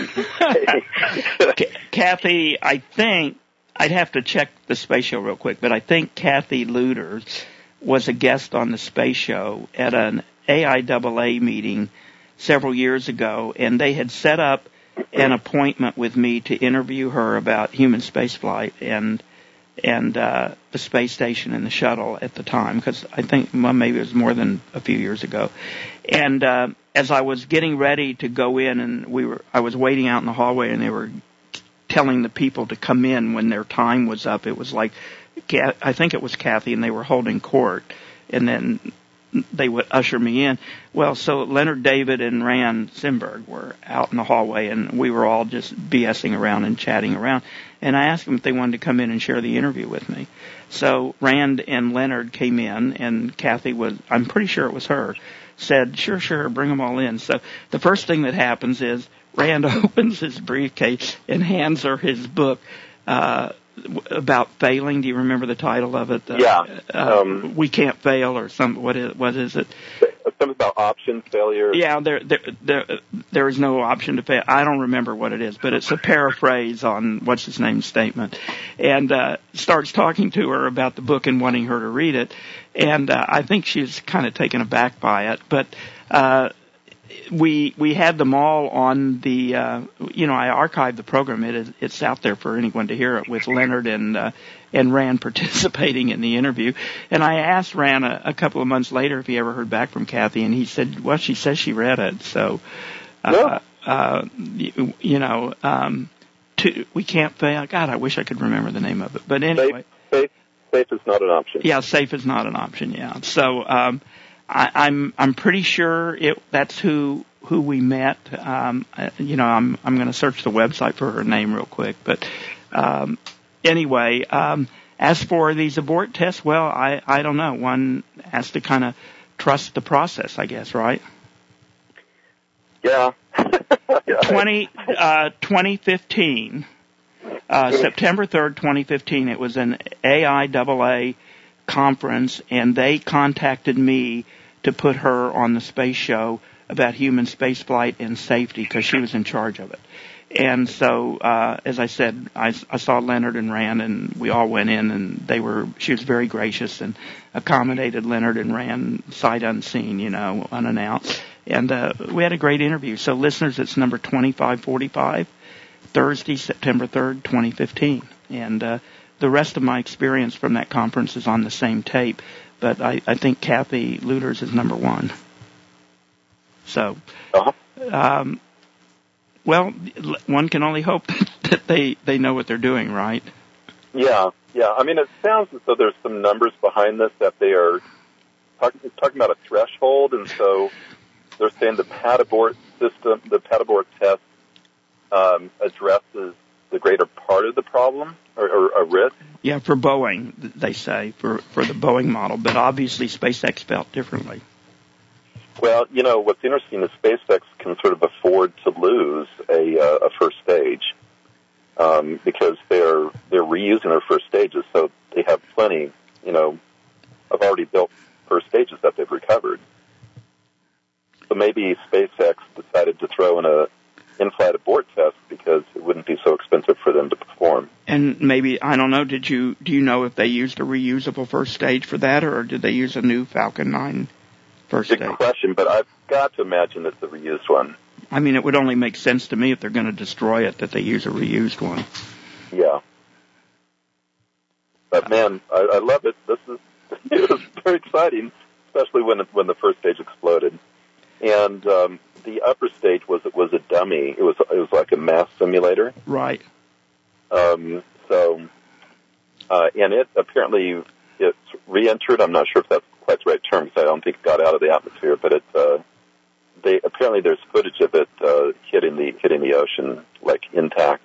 Kathy, I think I'd have to check the space show real quick, but I think Kathy Luters was a guest on the space show at an A I A A meeting several years ago, and they had set up an appointment with me to interview her about human spaceflight and and uh, the space station and the shuttle at the time, because I think well, maybe it was more than a few years ago. And uh, as I was getting ready to go in, and we were, I was waiting out in the hallway, and they were telling the people to come in when their time was up. It was like, I think it was Kathy, and they were holding court, and then they would usher me in. Well, so Leonard David and Rand Simberg were out in the hallway, and we were all just BSing around and chatting around. And I asked them if they wanted to come in and share the interview with me. So Rand and Leonard came in, and Kathy was, I'm pretty sure it was her, said, sure, sure, bring them all in. So the first thing that happens is Rand opens his briefcase and hands her his book, uh, about failing. Do you remember the title of it? Uh, yeah. Uh, um, we Can't Fail, or some, what is, what is it? Something about option failure. Yeah, there, there, there, there is no option to fail. I don't remember what it is, but it's a paraphrase on what's his name's statement, and uh, starts talking to her about the book and wanting her to read it, and uh, I think she's kind of taken aback by it, but. Uh, We we had them all on the, uh, you know, I archived the program. It is, it's out there for anyone to hear it, with Leonard and uh, and Rand participating in the interview. And I asked Rand a, a couple of months later if he ever heard back from Kathy, and he said, well, she says she read it. So, uh, yeah. uh, you, you know, um, to, we can't fail. God, I wish I could remember the name of it. But anyway. Safe, safe, safe is not an option. Yeah, safe is not an option, yeah. So, um, I, I'm I'm pretty sure it that's who who we met. Um, you know, I'm I'm going to search the website for her name real quick. But um, anyway, um, as for these abort tests, well, I I don't know. One has to kind of trust the process, I guess, right? Yeah. Twenty uh, twenty fifteen, uh, September third, twenty fifteen. It was an A I A A conference, and they contacted me to put her on the space show about human spaceflight and safety, because she was in charge of it. And so, uh, as I said, I, I saw Leonard and Rand, and we all went in, and they were, she was very gracious and accommodated Leonard and Rand sight unseen, you know, unannounced. And, uh, we had a great interview. So listeners, it's number twenty-five forty-five, Thursday, September third, twenty fifteen. And, uh, the rest of my experience from that conference is on the same tape, but I, I think Kathy Luters is number one. So, uh-huh. um, well, one can only hope that they, they know what they're doing, right? Yeah, yeah. I mean, it sounds as though there's some numbers behind this, that they are talking, talking about a threshold, and so they're saying the pad abort system, the pad abort test, um, addresses the greater part of the problem, or, or a risk. Yeah, for Boeing, they say, for, for the Boeing model, but obviously SpaceX felt differently. Well, you know, what's interesting is SpaceX can sort of afford to lose a, uh, a first stage um, because they're they're reusing their first stages, so they have plenty, you know, of already built first stages that they've recovered. So maybe SpaceX decided to throw in a in-flight abort test because it wouldn't be so expensive for them to perform. And maybe, I don't know, did you do you know if they used a reusable first stage for that, or did they use a new Falcon nine first Good stage? Good question, but I've got to imagine it's a reused one. I mean, it would only make sense to me if they're going to destroy it that they use a reused one. Yeah. But man, I, I love it. This is it was very exciting, especially when it, when the first stage exploded. And um, the upper stage was was a dummy. It was it was like a mass simulator. Right. Um, so, uh, and it apparently it's re-entered. I'm not sure if that's quite the right term because I don't think it got out of the atmosphere. But it uh, they apparently there's footage of it uh, hitting the hitting the ocean like intact.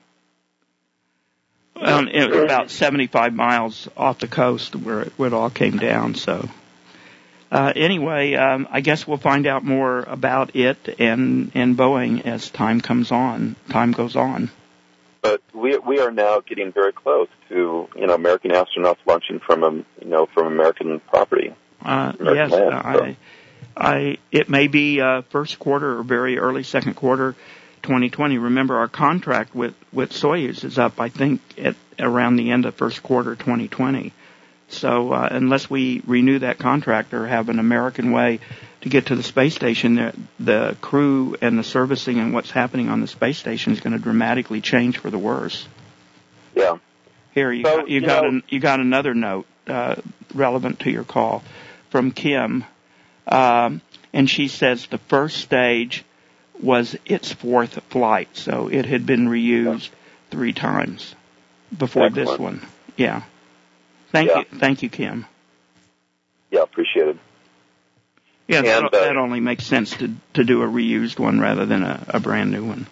Um, it was about seventy-five miles off the coast where it, where it all came down. So. Uh, anyway, um, I guess we'll find out more about it and, and Boeing as time comes on, time goes on. But we we are now getting very close to, you know, American astronauts launching from a, you know, from American property. Uh, American yes, land, so. I, I, it may be uh, first quarter or very early second quarter, twenty twenty. Remember, our contract with with Soyuz is up, I think, at around the end of first quarter twenty twenty. So uh, unless we renew that contract or have an American way to get to the space station, the, the crew and the servicing and what's happening on the space station is going to dramatically change for the worse. Yeah. Here, you so, got, you, you got know, an, you got another note uh, relevant to your call from Kim, um, and she says the first stage was its fourth flight, so it had been reused three times before Excellent. this one. Yeah. Thank yeah. you, thank you, Kim. Yeah, appreciate it. Yeah, that, and, uh, that only makes sense to to do a reused one rather than a, a brand new one.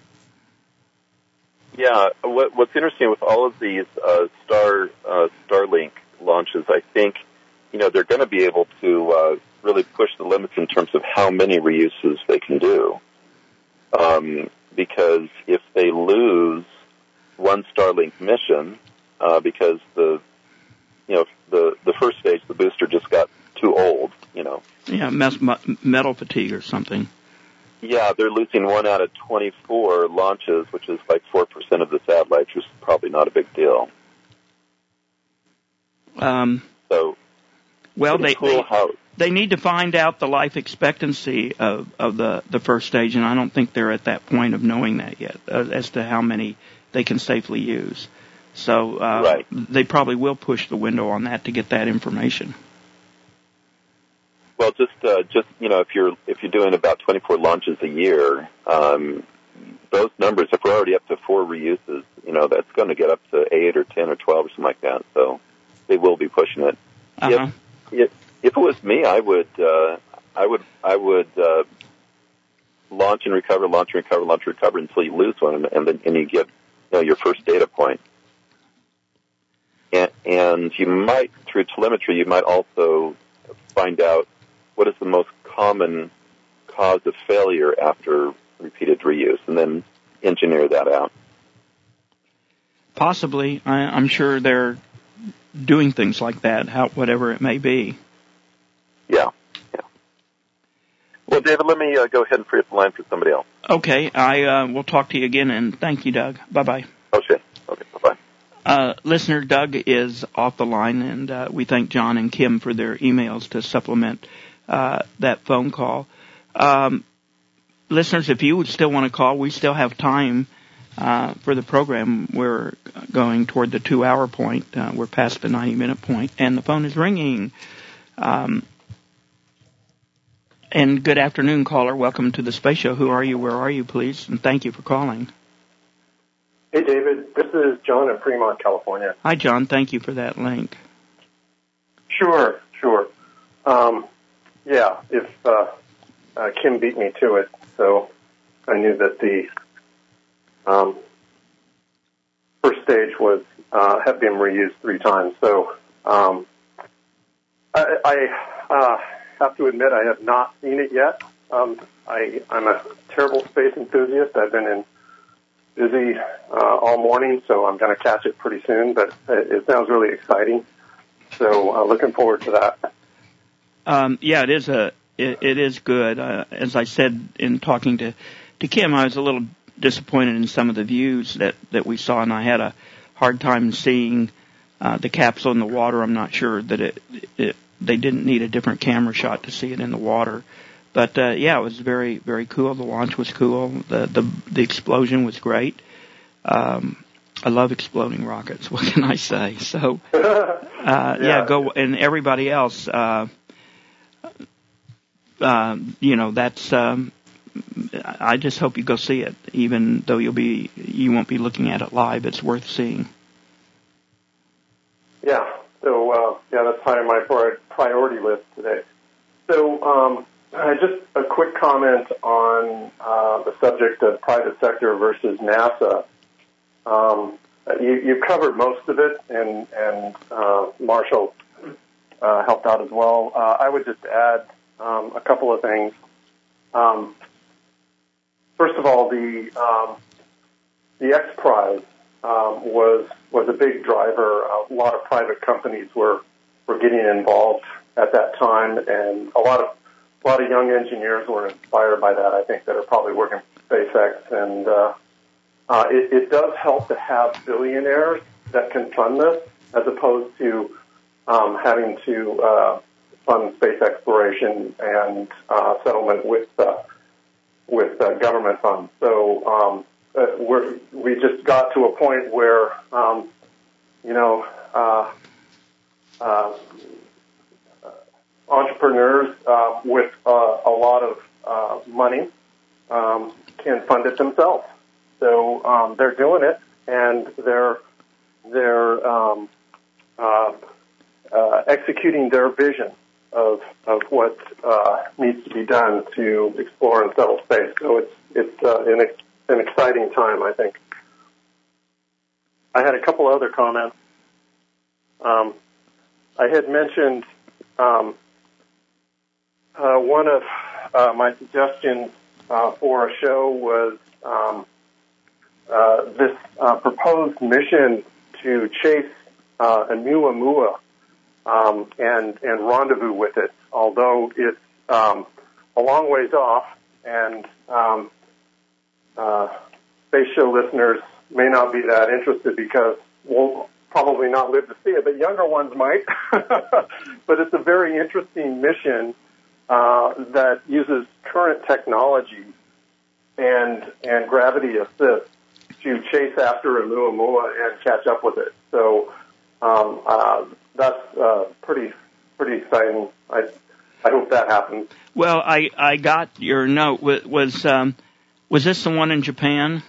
Yeah, what, what's interesting with all of these uh, Star uh, Starlink launches, I think, you know, they're going to be able to uh, really push the limits in terms of how many reuses they can do. Um, because if they lose one Starlink mission, uh, because the you know, the, the first stage, the booster just got too old, you know. Yeah, mes- metal fatigue or something. Yeah, they're losing one out of twenty-four launches, which is like four percent of the satellites, which is probably not a big deal. Um, so, well, they, cool they, how, they need to find out the life expectancy of, of the, the first stage, and I don't think they're at that point of knowing that yet, uh, as to how many they can safely use. So uh, right. they probably will push the window on that to get that information. Well, just uh, just you know, if you're if you're doing about twenty-four launches a year, um, those numbers, if we're already up to four reuses, you know, that's going to get up to eight or ten or twelve or something like that. So they will be pushing it. Uh-huh. If, if if it was me, I would uh, I would I would uh, launch and recover, launch and recover, launch and recover until you lose one, and, and then and you get you know your first data point. And, and you might, through telemetry, you might also find out what is the most common cause of failure after repeated reuse, and then engineer that out. Possibly. I, I'm sure they're doing things like that, how, whatever it may be. Yeah. yeah. Well, David, let me uh, go ahead and free up the line for somebody else. Okay. I uh, will talk to you again, and thank you, Doug. Bye-bye. Okay. Okay. Bye-bye. Uh, listener Doug is off the line, and uh, we thank John and Kim for their emails to supplement uh, that phone call. Um, listeners, if you would still want to call, we still have time uh, for the program. We're going toward the two-hour point. Uh, we're past the ninety-minute point, and the phone is ringing. Um, and good afternoon, caller. Welcome to the Space Show. Who are you? Where are you, please? And thank you for calling. Hey, David. This is John in Fremont, California. Hi, John. Thank you for that link. Sure, sure. Um, yeah, if uh, uh, Kim beat me to it, so I knew that the um, first stage was uh, have been reused three times. So um, I, I uh, have to admit I have not seen it yet. Um, I, I'm a terrible space enthusiast. I've been in busy uh, all morning, so I'm going to catch it pretty soon. But it, it sounds really exciting. So uh, looking forward to that. Um, yeah, it is a it, it is good. Uh, as I said in talking to to Kim, I was a little disappointed in some of the views that, that we saw, and I had a hard time seeing uh, the capsule in the water. I'm not sure that it, it they didn't need a different camera shot to see it in the water. But uh, yeah, it was very, very cool. The launch was cool. The the, the explosion was great. Um, I love exploding rockets. What can I say? So uh, yeah. yeah, go and everybody else. Uh, uh, you know, that's. Um, I just hope you go see it, even though you'll be you won't be looking at it live. It's worth seeing. Yeah. So uh, yeah, that's high on my priority list today. So um, just a quick comment on uh, the subject of private sector versus NASA. Um, you, you've covered most of it, and and uh, Marshall uh, helped out as well. Uh, I would just add um, a couple of things. Um, First of all, the um, the X Prize um, was was a big driver. A lot of private companies were, were getting involved at that time, and a lot of a lot of young engineers were inspired by that. I think that are probably working for SpaceX, and uh, uh, it, it does help to have billionaires that can fund this, as opposed to um, having to uh, fund space exploration and uh, settlement with. Uh, with uh, government funds. So um, uh, we're, we just got to a point where, um, you know, uh, uh, entrepreneurs uh, with uh, a lot of uh, money um, can fund it themselves. So um, they're doing it, and they're they're um, uh, uh, executing their vision of of what uh, needs to be done to explore and settle space. So it's it's uh, an, ex- an exciting time, I think. I had a couple other comments. Um, I had mentioned um, uh, one of uh, my suggestions uh, for a show was um, uh, this uh, proposed mission to chase uh, Oumuamua Um, and, and rendezvous with it, although it's um, a long ways off, and um, uh, space show listeners may not be that interested because we'll probably not live to see it, but younger ones might. But it's a very interesting mission uh, that uses current technology and and gravity assist to chase after Oumuamua and catch up with it. So um, uh, that's uh, pretty pretty exciting. I I hope that happens. Well, I I got your note. Was um was this the one in Japan?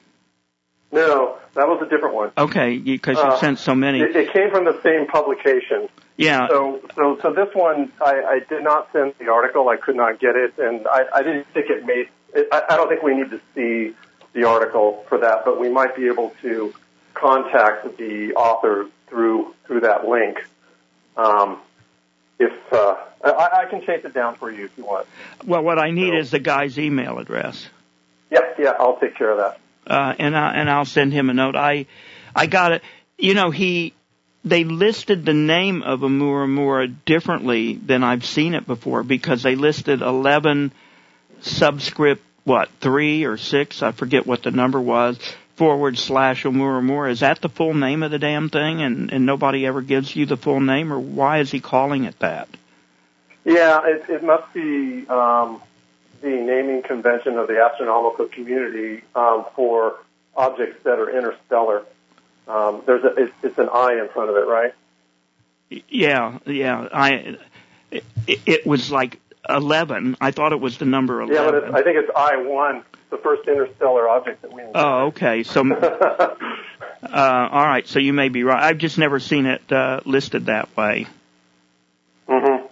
No, that was a different one. Okay, because you uh, sent so many. It, it came from the same publication. Yeah. So so so this one I, I did not send the article. I could not get it, and I, I didn't think it made. It, I, I don't think we need to see the article for that, but we might be able to contact the author through through that link. Um, if uh, I, I can chase it down for you if you want. Well, what I need so. is the guy's email address. Yep, yeah, I'll take care of that. Uh, and I, and I'll send him a note. I I got it. You know, he they listed the name of Oumuamua differently than I've seen it before, because they listed eleven subscript what three or six, I forget what the number was, forward slash Oumuamua. Is that the full name of the damn thing, and, and nobody ever gives you the full name, or why is he calling it that? Yeah, it, it must be um, the naming convention of the astronomical community um, for objects that are interstellar. Um, there's a, it's, it's an I in front of it, right? Yeah, yeah. I it, it was like eleven. I thought it was the number eleven. Yeah, but it's, I think it's I one. The first interstellar object that we encountered. Oh, okay. So, uh, all right. So you may be right. I've just never seen it uh, listed that way. Mm-hmm.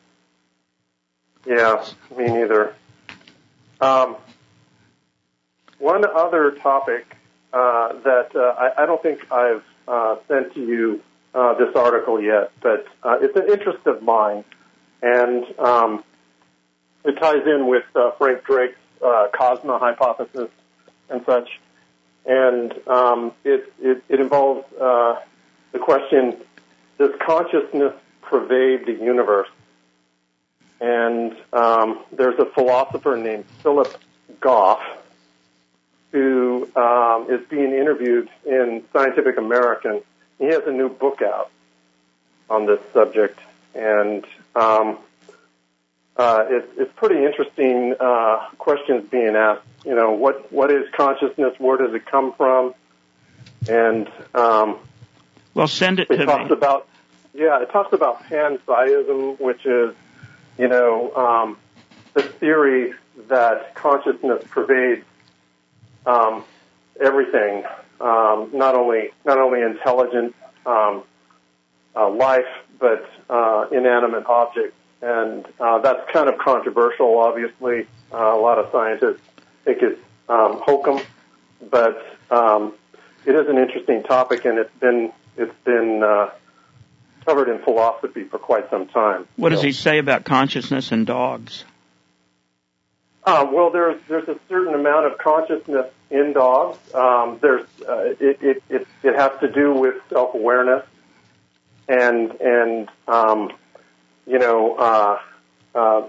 Yeah, me neither. Um, one other topic uh, that uh, I, I don't think I've uh, sent to you uh, this article yet, but uh, it's an interest of mine, and um, it ties in with uh, Frank Drake's uh, Cosma hypothesis and such, and um, it, it, it involves uh, the question, does consciousness pervade the universe? And um, there's a philosopher named Philip Goff who um, is being interviewed in Scientific American. He has a new book out on this subject, and um, uh, it, it's pretty interesting uh, questions being asked. You know, what what is consciousness? Where does it come from? And um, well, send it, it to talks me. About, yeah, it talks about panpsyism, which is, you know, um, the theory that consciousness pervades um, everything, um, not only not only intelligent um, uh, life, but uh, inanimate objects, and uh, that's kind of controversial. Obviously, uh, a lot of scientists think it's um, hokum, but um, it is an interesting topic, and it's been it's been uh, covered in philosophy for quite some time. What does so. he say about consciousness and dogs? Uh, well, there's there's a certain amount of consciousness in dogs. Um, there's uh, it, it it it has to do with self-awareness, and and um, you know uh, uh,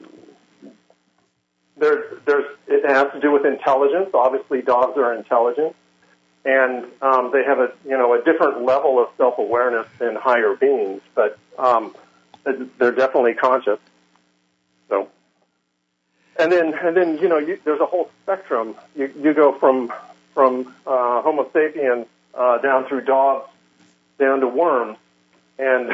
there's there's it has to do with intelligence. Obviously, dogs are intelligent, and um, they have a you know a different level of self-awareness than higher beings, but um, they're definitely conscious. So. And then, and then, you know, you, there's a whole spectrum. You, you go from from uh, Homo sapiens uh, down through dogs, down to worms, and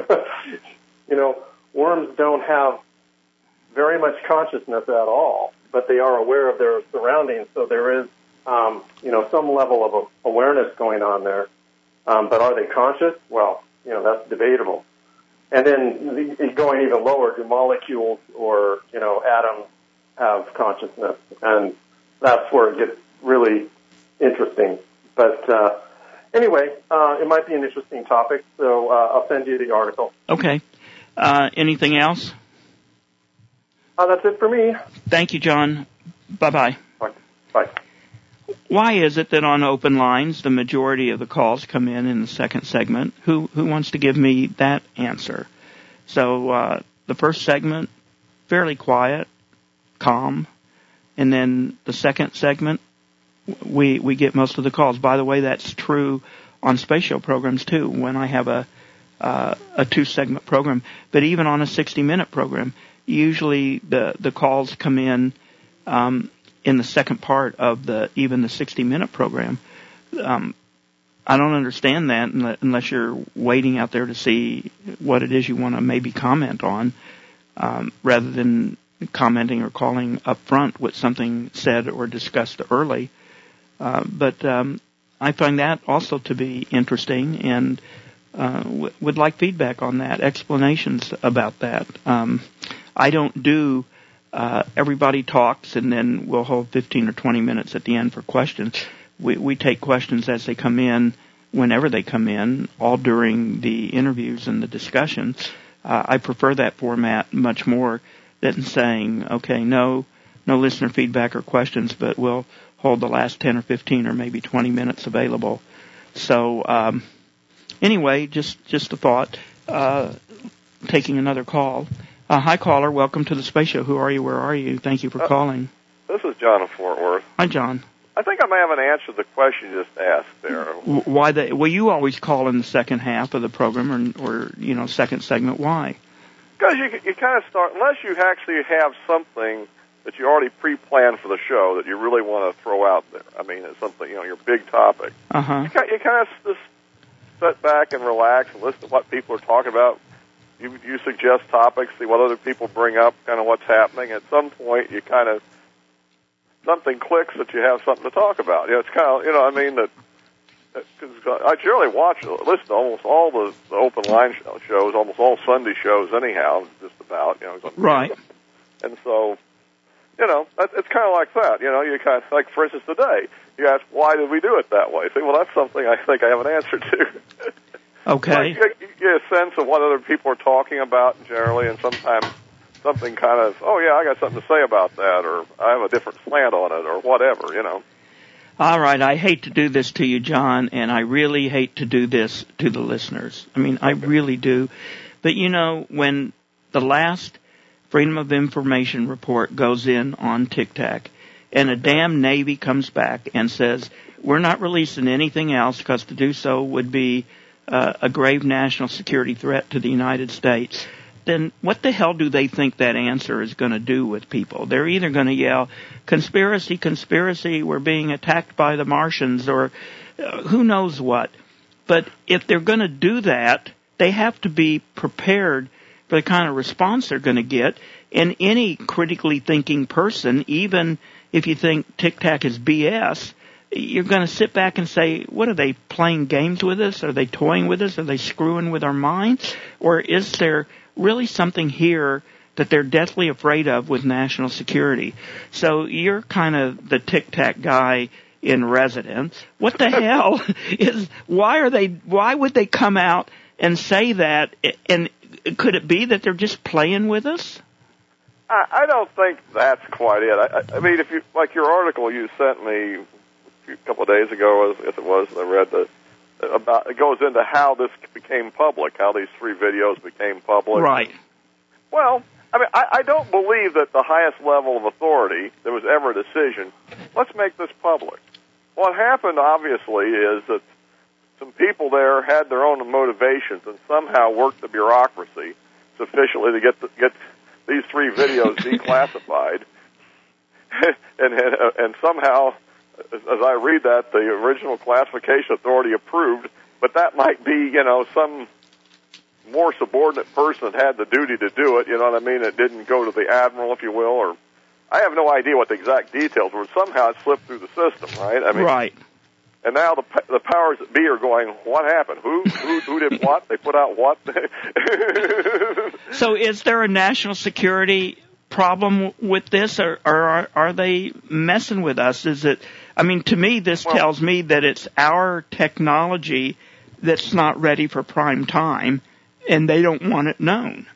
you know, worms don't have very much consciousness at all, but they are aware of their surroundings. So there is, um, you know, some level of awareness going on there. Um, but are they conscious? Well, you know, that's debatable. And then the, going even lower, do molecules or you know atoms have consciousness, and that's where it gets really interesting. But uh, anyway, uh, it might be an interesting topic, so uh, I'll send you the article. Okay. Uh, anything else? Uh, that's it for me. Thank you, John. Bye-bye. Bye. Bye. Why is it that on open lines the majority of the calls come in in the second segment? Who who wants to give me that answer? So uh, the first segment, fairly quiet, calm, and then the second segment, we we get most of the calls. By the way, that's true on spatial programs too. When I have a uh, a two segment program, but even on a sixty minute program, usually the the calls come in um, in the second part of the even the sixty minute program. Um, I don't understand that unless you're waiting out there to see what it is you want to maybe comment on, um, rather than commenting or calling up front with something said or discussed early. Uh, but um, I find that also to be interesting, and uh, w- would like feedback on that, explanations about that. Um, I don't do uh, everybody talks and then we'll hold fifteen or twenty minutes at the end for questions. We, we take questions as they come in, whenever they come in, all during the interviews and the discussions. Uh, I prefer that format much more than saying, okay, no, no listener feedback or questions, but we'll hold the last ten or fifteen or maybe twenty minutes available. So, um, anyway, just, just a thought, uh, taking another call. Uh, hi caller, welcome to the Space Show. Who are you? Where are you? Thank you for uh, calling. This is John of Fort Worth. Hi, John. I think I may have an answer to the question you just asked there. Why the, well, you always call in the second half of the program or, or you know, second segment. Why? Because you, you kind of start, unless you actually have something that you already pre-planned for the show that you really want to throw out there. I mean, it's something, you know, your big topic. Uh-huh. You kind, you kind of just sit back and relax and listen to what people are talking about. You, you suggest topics, see what other people bring up, kind of what's happening. At some point, you kind of, something clicks that you have something to talk about. You know, it's kind of, you know, I mean, that, because I generally watch, listen to almost all the, the open line shows, almost all Sunday shows anyhow, just about, you know. Right. And so, you know, that, it's kind of like that. You know, you kind of, like, for instance, today, you ask, why did we do it that way? Say, well, that's something I think I have an answer to. Okay. Like, you, you get a sense of what other people are talking about generally, and sometimes something kind of, oh, yeah, I got something to say about that, or I have a different slant on it, or whatever, you know. All right, I hate to do this to you, John, and I really hate to do this to the listeners. I mean, I really do. But, you know, when the last Freedom of Information report goes in on Tic-Tac, and a damn Navy comes back and says, we're not releasing anything else because to do so would be uh, a grave national security threat to the United States, then what the hell do they think that answer is going to do with people? They're either going to yell, conspiracy, conspiracy, we're being attacked by the Martians, or uh, who knows what. But if they're going to do that, they have to be prepared for the kind of response they're going to get. And any critically thinking person, even if you think Tic-Tac is B S, you're going to sit back and say, what are they, playing games with us? Are they toying with us? Are they screwing with our minds? Or is there really something here that they're deathly afraid of with national security? So you're kind of the Tic-Tac guy in residence. What the hell is, why are they, why would they come out and say that? And could it be that they're just playing with us? I, I don't think that's quite it. I, I mean, if you, like your article you sent me a couple of days ago, as, as it was, I read the, about, it goes into how this became public, how these three videos became public. Right. Well, I mean, I, I don't believe that the highest level of authority, there was ever a decision, let's make this public. What happened, obviously, is that some people there had their own motivations and somehow worked the bureaucracy sufficiently to get the, get these three videos declassified. and, and, and somehow, as I read that, the original classification authority approved, but that might be, you know, some more subordinate person that had the duty to do it, you know what I mean? It didn't go to the admiral, if you will, or I have no idea what the exact details were. Somehow it slipped through the system, right? I mean, right. And now the the powers that be are going, what happened? Who who, who did what? They put out what? So is there a national security problem with this, or, or are, are they messing with us? Is it, I mean, to me, this well, tells me that it's our technology that's not ready for prime time, and they don't want it known.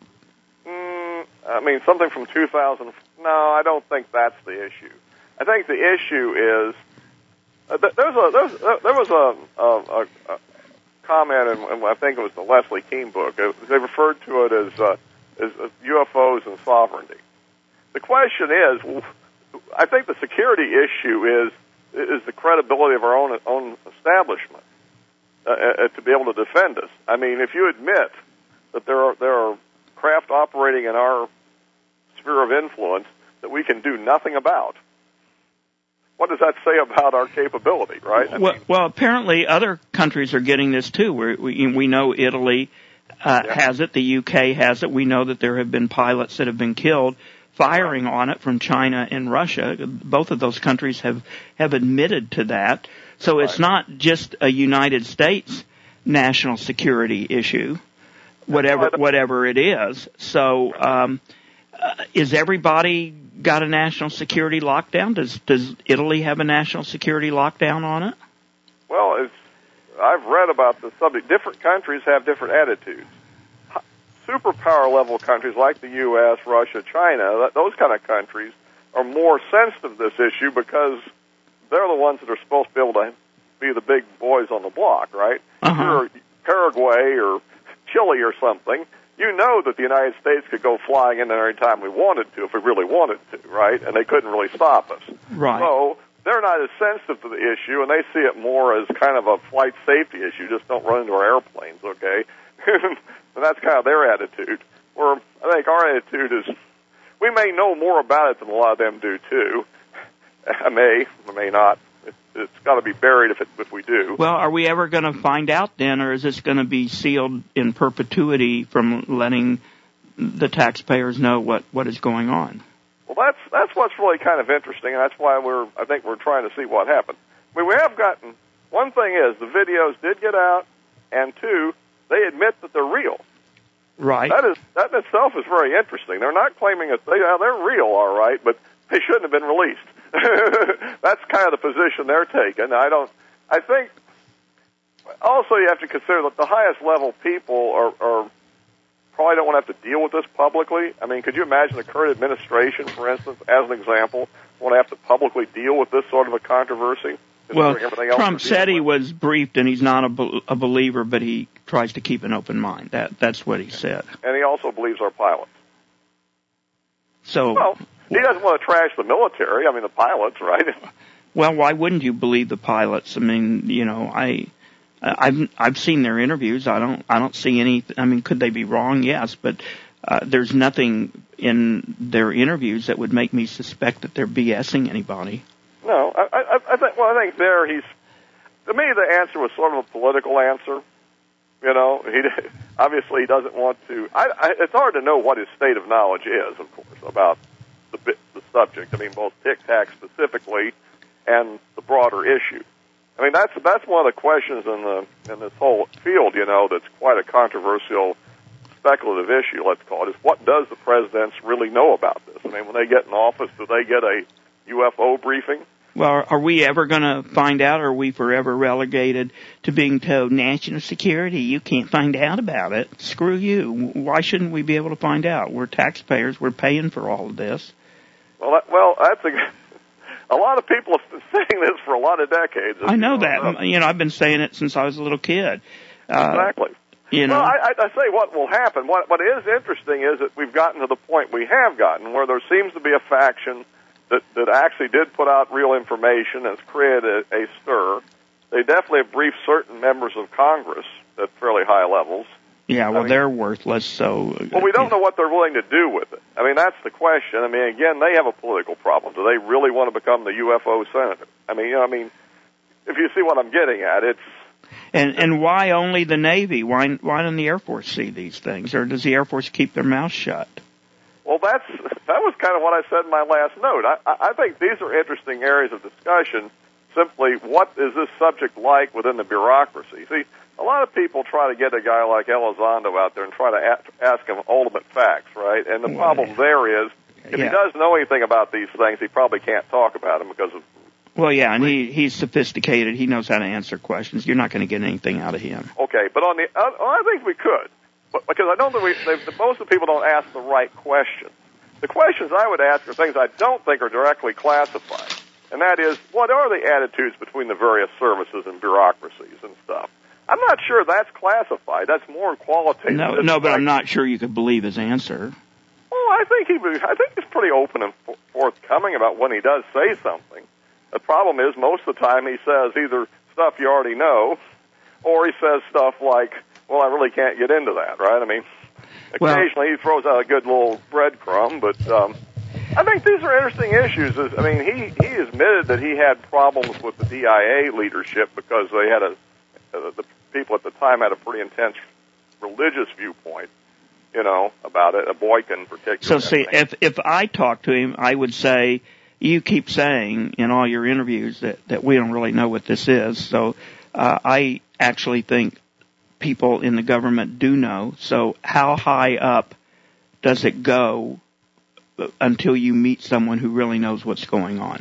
Mm, I mean, something from two thousand, no, I don't think that's the issue. I think the issue is, Uh, there's a, there's, uh, there was a, a, a comment, in, in, I think it was the Leslie Kean book. It, they referred to it as, uh, as U F Os and sovereignty. The question is, I think the security issue is is the credibility of our own own establishment uh, uh, to be able to defend us. I mean, if you admit that there are there are craft operating in our sphere of influence that we can do nothing about, what does that say about our capability, right? I well, mean, well, apparently other countries are getting this too. We're, we we know Italy uh, yeah. has it. The U K has it. We know that there have been pilots that have been killed firing on it from China and Russia. Both of those countries have, have admitted to that. So it's right. not just a United States national security issue, whatever whatever it is. So um, uh, is everybody got a national security lockdown? Does does Italy have a national security lockdown on it? Well, it's, I've read about the subject. Different countries have different attitudes. Superpower level countries like the U S, Russia, China, those kind of countries are more sensitive to this issue because they're the ones that are supposed to be able to be the big boys on the block, right? Uh-huh. If you're Paraguay or Chile or something, you know that the United States could go flying in there any time we wanted to, if we really wanted to, right? And they couldn't really stop us. Right. So they're not as sensitive to the issue, and they see it more as kind of a flight safety issue. Just don't run into our airplanes, okay? And that's kind of their attitude. Where I think our attitude is, we may know more about it than a lot of them do, too. I may, I may not. It, it's got to be buried if, it, if we do. Well, are we ever going to find out then, or is this going to be sealed in perpetuity from letting the taxpayers know what, what is going on? Well, that's that's what's really kind of interesting, and that's why we're I think we're trying to see what happened. I mean, we have gotten, one thing is, the videos did get out, and two, they admit that they're real. Right. That is that in itself is very interesting. They're not claiming that they, they're real, all right, but they shouldn't have been released. That's kind of the position they're taking. I don't. I think also you have to consider that the highest level people are, are probably don't want to have to deal with this publicly. I mean, could you imagine the current administration, for instance, as an example, want to have to publicly deal with this sort of a controversy? Well, Trump said he was briefed, and he's not a, be- a believer, but he tries to keep an open mind. That that's what he said. And he also believes our pilots. So, well, he doesn't want to trash the military. I mean, the pilots, right? Well, why wouldn't you believe the pilots? I mean, you know, I, I've I've seen their interviews. I don't I don't see any. I mean, could they be wrong? Yes, but uh, there's nothing in their interviews that would make me suspect that they're BSing anybody. No, I, I, I think. Well, I think there he's. To me, the answer was sort of a political answer. You know, he obviously he doesn't want to. I, I, it's hard to know what his state of knowledge is, of course, about the the subject. I mean, both Tic-Tac specifically and the broader issue. I mean, that's that's one of the questions in the in this whole field. You know, that's quite a controversial, speculative issue. Let's call it. Is what does the presidents really know about this? I mean, when they get in office, do they get a U F O briefing? Well, are we ever going to find out, or are we forever relegated to being told national security? You can't find out about it. Screw you. Why shouldn't we be able to find out? We're taxpayers. We're paying for all of this. Well, that, well, that's a, a lot of people have been saying this for a lot of decades. I know that. Know. You know, I've been saying it since I was a little kid. Uh, exactly. You know. Well, I, I say what will happen. What, what is interesting is that we've gotten to the point we have gotten where there seems to be a faction that, that actually did put out real information and has created a, a stir. They definitely have briefed certain members of Congress at fairly high levels. Yeah, well, I mean, they're worthless, so... Well, we don't know what they're willing to do with it. I mean, that's the question. I mean, again, they have a political problem. Do they really want to become the U F O senator? I mean, you know, I mean, if you see what I'm getting at, it's... And and why only the Navy? Why why doesn't the Air Force see these things? Or does the Air Force keep their mouth shut? Well, that's that was kind of what I said in my last note. I, I think these are interesting areas of discussion. Simply, what is this subject like within the bureaucracy? See, a lot of people try to get a guy like Elizondo out there and try to a- ask him ultimate facts, right? And the well, problem there is, if yeah. he does know anything about these things, he probably can't talk about them because of... Well, yeah, and he, he's sophisticated. He knows how to answer questions. You're not going to get anything out of him. Okay, but on the... Uh, I think we could. But, because I know that we, they, most of the people don't ask the right questions. The questions I would ask are things I don't think are directly classified. And that is, what are the attitudes between the various services and bureaucracies and stuff? I'm not sure that's classified. That's more qualitative. No, no, but I'm not sure you could believe his answer. Well, I think he, I think he's pretty open and forthcoming about when he does say something. The problem is, most of the time he says either stuff you already know, or he says stuff like, well, I really can't get into that, right? I mean, occasionally well, he throws out a good little breadcrumb, but um, I think these are interesting issues. I mean, he, he admitted that he had problems with the D I A leadership because they had a, uh, the people at the time had a pretty intense religious viewpoint, you know, about it, a Boykin in particular. So, see, if if I talked to him, I would say, you keep saying in all your interviews that, that we don't really know what this is. So uh, I actually think people in the government do know. So how high up does it go until you meet someone who really knows what's going on?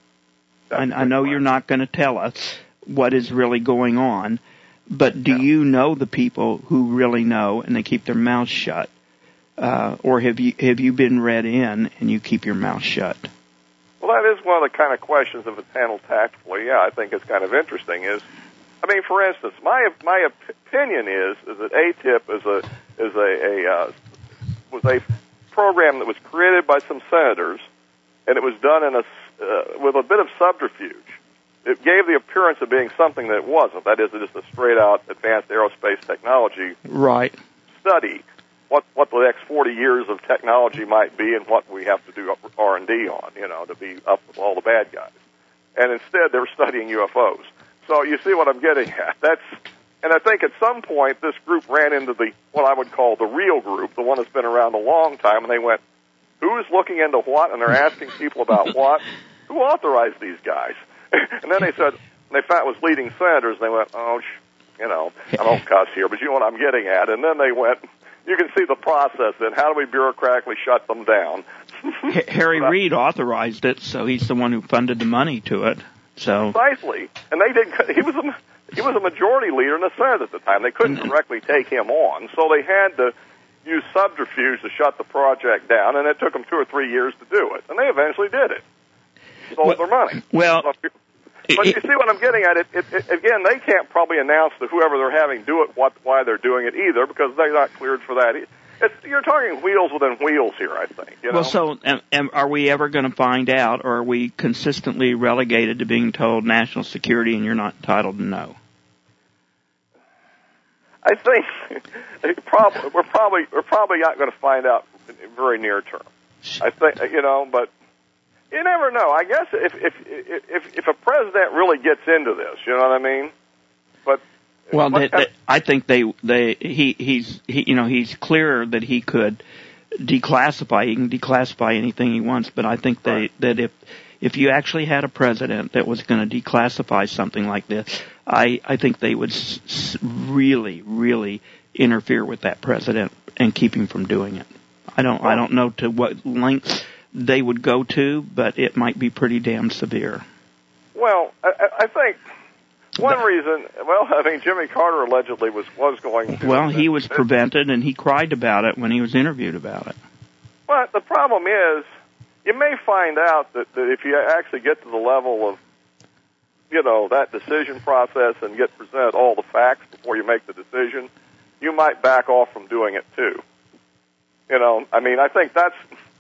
I, I know you're not going to tell us what is really going on, but do yeah. you know the people who really know and they keep their mouths shut? Uh, or have you have you been read in and you keep your mouth shut? Well, that is one of the kind of questions, if it's handled tactfully, yeah, I think it's kind of interesting. Is, I mean, for instance, my my opinion is, is that A T I P is a is a, a uh, was a program that was created by some senators, and it was done in a uh, with a bit of subterfuge. It gave the appearance of being something that it wasn't. That is, just a straight out advanced aerospace technology right study. What what the next forty years of technology might be, and what we have to do R and D on, you know, to be up with all the bad guys. And instead, they're studying U F Os. So you see what I'm getting at. That's, and I think at some point this group ran into the what I would call the real group, the one that's been around a long time, and they went, "Who's looking into what?" And they're asking people about what. Who authorized these guys? And then they said they found it was leading senators, and they went, "Oh, sh-, you know, I don't cuss here, but you know what I'm getting at." And then they went. You can see the process then. How do we bureaucratically shut them down? Harry Reid authorized it, so he's the one who funded the money to it. So precisely, and they did. He was a he was a majority leader in the Senate at the time. They couldn't directly take him on, so they had to use subterfuge to shut the project down, and it took them two or three years to do it, and they eventually did it. Sold well, their money. Well, but it, you see what I'm getting at? It, it, it again, they can't probably announce to whoever they're having do it what why they're doing it either, because they're not cleared for that. It's, you're talking wheels within wheels here, I think. You know? Well, so um, um, are we ever going to find out, or are we consistently relegated to being told national security and you're not entitled to know? I think probably, we're probably we're probably not going to find out very near term. I think you know, but you never know. I guess if if if if a president really gets into this, you know what I mean? But well, they, they, I think they they he he's he, you know he's clear that he could declassify. He can declassify anything he wants. But I think they right. that if if you actually had a president that was going to declassify something like this, I I think they would s- s- really really interfere with that president and keep him from doing it. I don't I don't know to what lengths they would go to, but it might be pretty damn severe. Well, I, I think one reason, well, I mean, Jimmy Carter allegedly was, was going to. Well, he was prevented, and he cried about it when he was interviewed about it. But the problem is, you may find out that, that if you actually get to the level of, you know, that decision process and get presented all the facts before you make the decision, you might back off from doing it, too. You know, I mean, I think that's...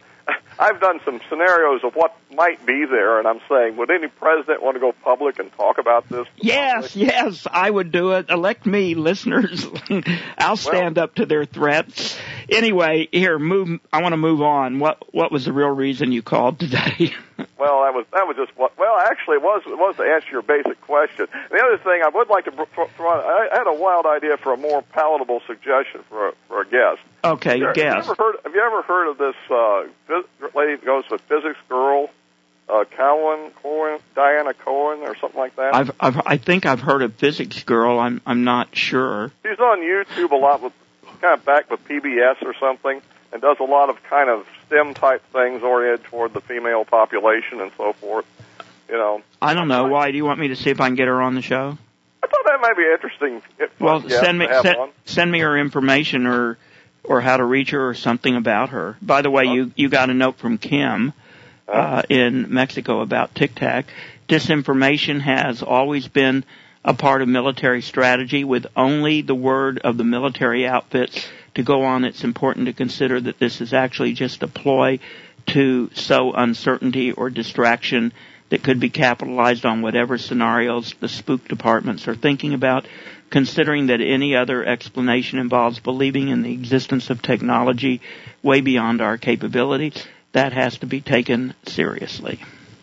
I've done some scenarios of what might be there, and I'm saying, would any president want to go public and talk about this? Yes, public? yes, I would do it. Elect me, listeners. I'll stand well, up to their threats. Anyway, here, move. I want to move on. What What was the real reason you called today? Well, that was that was just what. Well, actually, it was it was to answer your basic question. The other thing I would like to throw on, I had a wild idea for a more palatable suggestion for a, for a guest. Okay, have you, guess. Have you ever heard, have you ever heard of this uh, lady that goes with Physics Girl, uh, Cohen, Cohen, Diana Cohen, or something like that? I've, I've, I think I've heard of Physics Girl. I'm, I'm not sure. She's on YouTube a lot with, kind of back with P B S or something, and does a lot of kind of STEM type things oriented toward the female population and so forth. You know. I don't know. Why do you want me to see if I can get her on the show? I thought that might be interesting. Well, send me send, send me her information or. or how to reach her or something about her. By the way, you, you got a note from Kim uh, in Mexico about Tic Tac. Disinformation has always been a part of military strategy. With only the word of the military outfits to go on, it's important to consider that this is actually just a ploy to sow uncertainty or distraction that could be capitalized on whatever scenarios the spook departments are thinking about. Considering that any other explanation involves believing in the existence of technology way beyond our capabilities, that has to be taken seriously.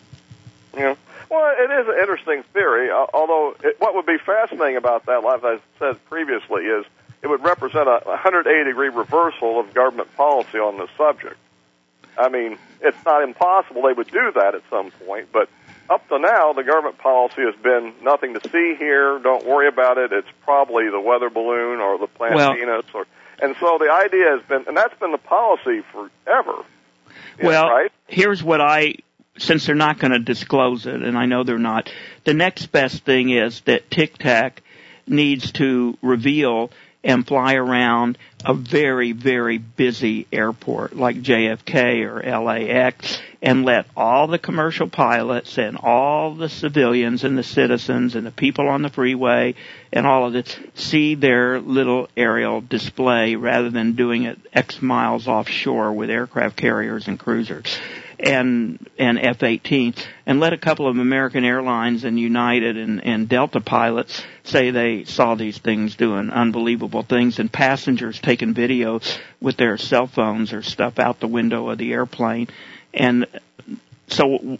Yeah. Well, it is an interesting theory, although it, what would be fascinating about that, like I said previously, is it would represent a one hundred eighty degree reversal of government policy on this subject. I mean, it's not impossible they would do that at some point, but up to now, the government policy has been nothing to see here, don't worry about it, it's probably the weather balloon or the plant well, Venus. Or, and so the idea has been, and that's been the policy forever. Well, know, right? Here's what I, since they're not going to disclose it, and I know they're not, the next best thing is that Tic Tac needs to reveal and fly around a very, very busy airport like J F K or L A X and let all the commercial pilots and all the civilians and the citizens and the people on the freeway and all of this see their little aerial display rather than doing it X miles offshore with aircraft carriers and cruisers and and F eighteen, and let a couple of American Airlines and United and, and Delta pilots say they saw these things doing unbelievable things, and passengers taking videos with their cell phones or stuff out the window of the airplane. And so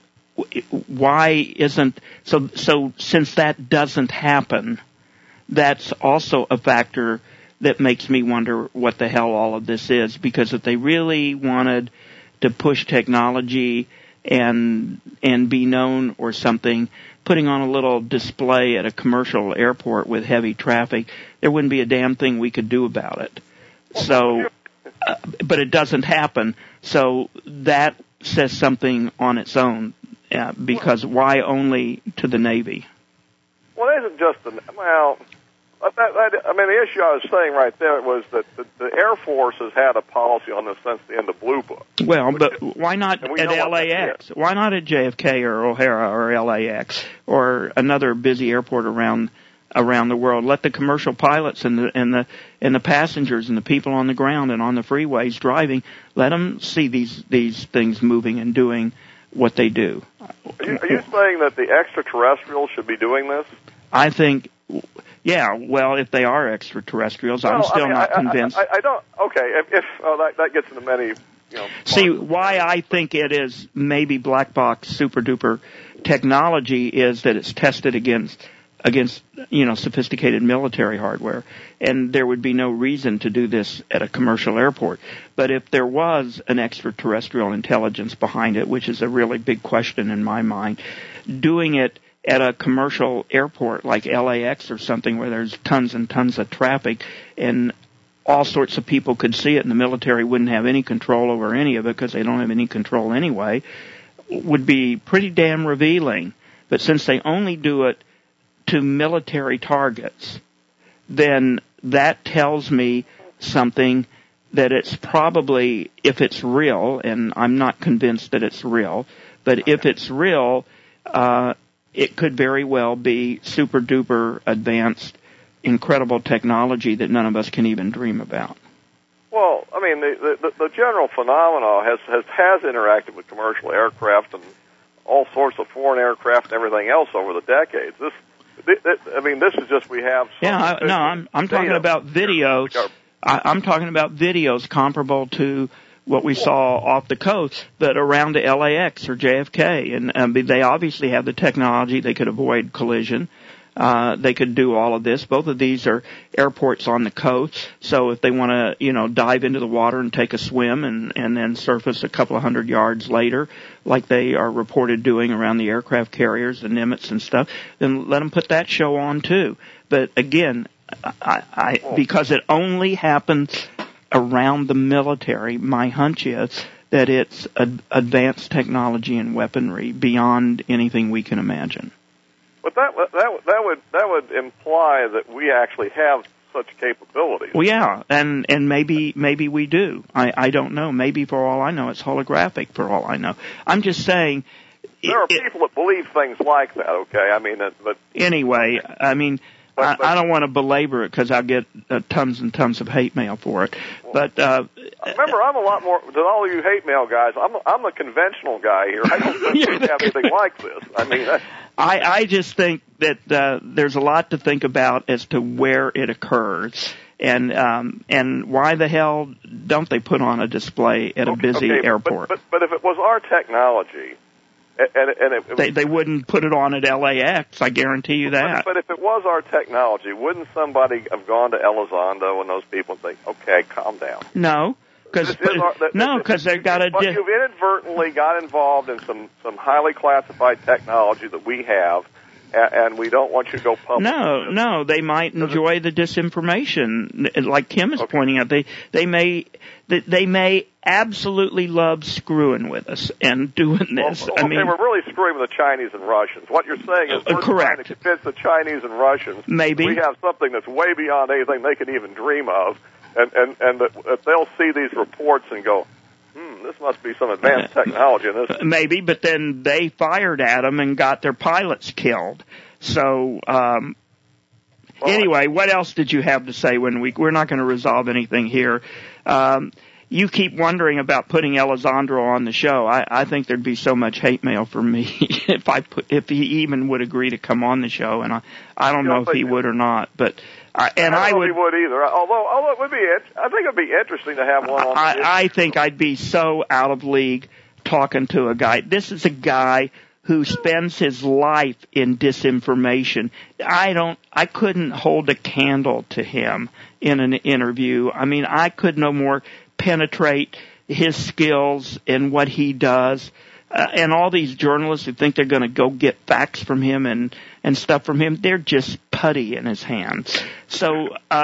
why isn't so so since that doesn't happen, that's also a factor that makes me wonder what the hell all of this is, because if they really wanted to push technology and and be known or something, putting on a little display at a commercial airport with heavy traffic, there wouldn't be a damn thing we could do about it. So, uh, but it doesn't happen. So that says something on its own, uh, because why only to the Navy? Well, it isn't just the, well, that, that, I mean, the issue I was saying right there was that the, the Air Force has had a policy on this since the end of Blue Book. Well, but is, why not at L A X? Is. Why not at J F K or O'Hara or L A X or another busy airport around around the world? Let the commercial pilots and the and the and the passengers and the people on the ground and on the freeways driving, let them see these these things moving and doing what they do. Are you, are you saying that the extraterrestrials should be doing this? I think, yeah. Well, if they are extraterrestrials, well, I'm still I mean, not I, convinced. I, I, I don't. Okay, if, if oh, that, that gets into many. You know, see, why I think it is maybe black box super duper technology is that it's tested against against you know sophisticated military hardware, and there would be no reason to do this at a commercial airport. But if there was an extraterrestrial intelligence behind it, which is a really big question in my mind, doing it at a commercial airport like L A X or something where there's tons and tons of traffic and all sorts of people could see it and the military wouldn't have any control over any of it because they don't have any control anyway, would be pretty damn revealing. But since they only do it to military targets, then that tells me something that it's probably, if it's real, and I'm not convinced that it's real, but if it's real, uh, it could very well be super duper advanced, incredible technology that none of us can even dream about. Well, I mean, the the, the general phenomenon has, has has interacted with commercial aircraft and all sorts of foreign aircraft and everything else over the decades. This, this I mean, this is just we have. Yeah, I, no, I'm I'm talking about videos. I, I'm talking about videos comparable to what we saw off the coast, but around the L A X or J F K. And um, they obviously have the technology. They could avoid collision. Uh, they could do all of this. Both of these are airports on the coast. So if they want to, you know, dive into the water and take a swim and, and then surface a couple of hundred yards later, like they are reported doing around the aircraft carriers, the Nimitz and stuff, then let them put that show on too. But again, I, I because it only happens around the military, my hunch is that it's ad- advanced technology and weaponry beyond anything we can imagine. But that that that would that would imply that we actually have such capabilities. Well, yeah, and and maybe maybe we do. I I don't know. Maybe for all I know, it's holographic. For all I know, I'm just saying. There are it, people that believe things like that. Okay, I mean, but anyway, I mean. But, but, I, I don't want to belabor it because I'll get uh, tons and tons of hate mail for it. Well, but uh, remember, I'm a lot more than all of you hate mail guys. I'm a, I'm a conventional guy here. I don't think we have anything like this. I mean, that's, I I just think that uh, there's a lot to think about as to where it occurs. And um, and why the hell don't they put on a display at a busy okay, airport? But, but, but if it was our technology. And, and it, it they they wouldn't put it on at L A X, I guarantee you that. But, but if it was our technology, wouldn't somebody have gone to Elizondo and those people and say, "Okay, calm down"? No, because no, because they've got a. But you've inadvertently got involved in some some highly classified technology that we have, and, and we don't want you to go public. No, no, they might enjoy the disinformation, like Kim is okay. pointing out. They they may they may absolutely love screwing with us and doing this. Well, I okay, mean, we're really screwing with the Chinese and Russians. What you're saying is we're uh, correct. trying to convince the Chinese and Russians maybe we have something that's way beyond anything they can even dream of, and and and that, that they'll see these reports and go, hmm, this must be some advanced technology in this. Maybe, but then they fired at them and got their pilots killed. So. um Well, anyway, what else did you have to say when we, we're not going to resolve anything here. Um, you keep wondering about putting Elizondo on the show. I, I think there'd be so much hate mail for me if I put, if he even would agree to come on the show. And I, I don't know if he would or not, but, uh, and I, I don't would. know if he would either. Although, although it would be, I think it'd be interesting to have one on. I, I think I'd be so out of league talking to a guy. This is a guy who spends his life in disinformation. I don't, I couldn't hold a candle to him in an interview. I mean, I could no more penetrate his skills and what he does. Uh, and all these journalists who think they're going to go get facts from him and, and stuff from him, they're just putty in his hands. So, uh,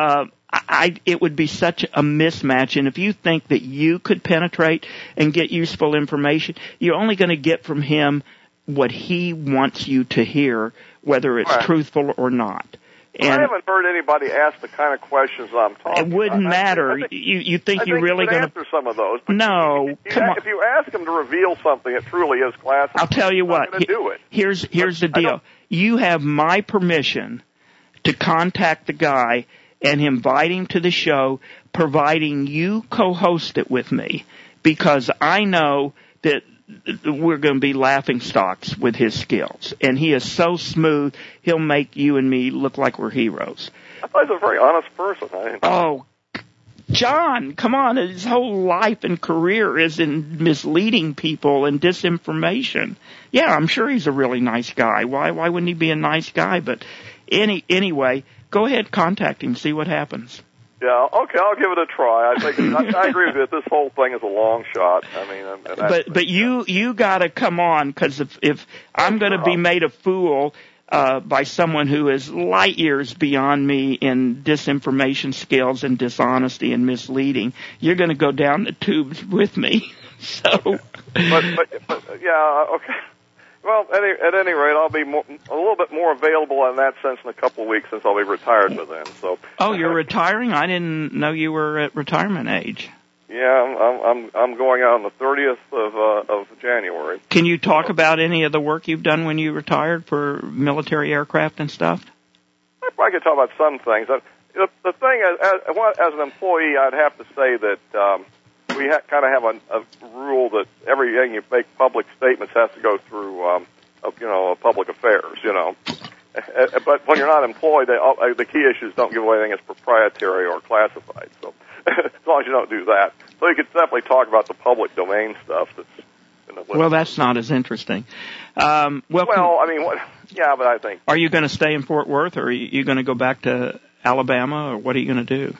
I, it would be such a mismatch. And if you think that you could penetrate and get useful information, you're only going to get from him what he wants you to hear, whether it's right. truthful or not. Well, And I haven't heard anybody ask the kind of questions I'm talking it wouldn't about. matter. I think, you you think I you're think really going to answer some of those? But no, you, you, come you, on. If you ask him to reveal something, it truly is classified. I'll tell you what. He, do it. Here's here's the deal. You have my permission to contact the guy and invite him to the show, providing you co-host it with me, because I know that we're going to be laughing stocks with his skills. And he is so smooth, he'll make you and me look like we're heroes. I thought he was a very honest person. I didn't oh, John, come on. His whole life and career is in misleading people and disinformation. Yeah, I'm sure he's a really nice guy. Why why wouldn't he be a nice guy? But any anyway, go ahead, contact him, see what happens. Yeah, okay, I'll give it a try. I think I, I agree with you. This whole thing is a long shot. I mean, and that's, but but you you got to come on, because if if I'm going to be made a fool uh by someone who is light years beyond me in disinformation skills and dishonesty and misleading, you're going to go down the tubes with me. So, okay. but, but but yeah, okay. Well, any, at any rate, I'll be more, a little bit more available in that sense in a couple of weeks, since I'll be retired by then. So. Oh, you're retiring? I didn't know you were at retirement age. Yeah, I'm I'm I'm going out on the thirtieth of uh, of January. Can you talk about any of the work you've done when you retired for military aircraft and stuff? I probably could talk about some things. The, the thing is, as, as an employee, I'd have to say that um, we ha- kind of have a, a rule that everything you make public statements has to go through, um, you know, public affairs. You know, but when you're not employed, they, all, the key issues don't give away anything as proprietary or classified. So. As long as you don't do that. So you could definitely talk about the public domain stuff that's in the list. Well, that's not as interesting. Um, well, well, I mean, what, yeah, but I think... Are you going to stay in Fort Worth, or are you going to go back to Alabama, or what are you going to do?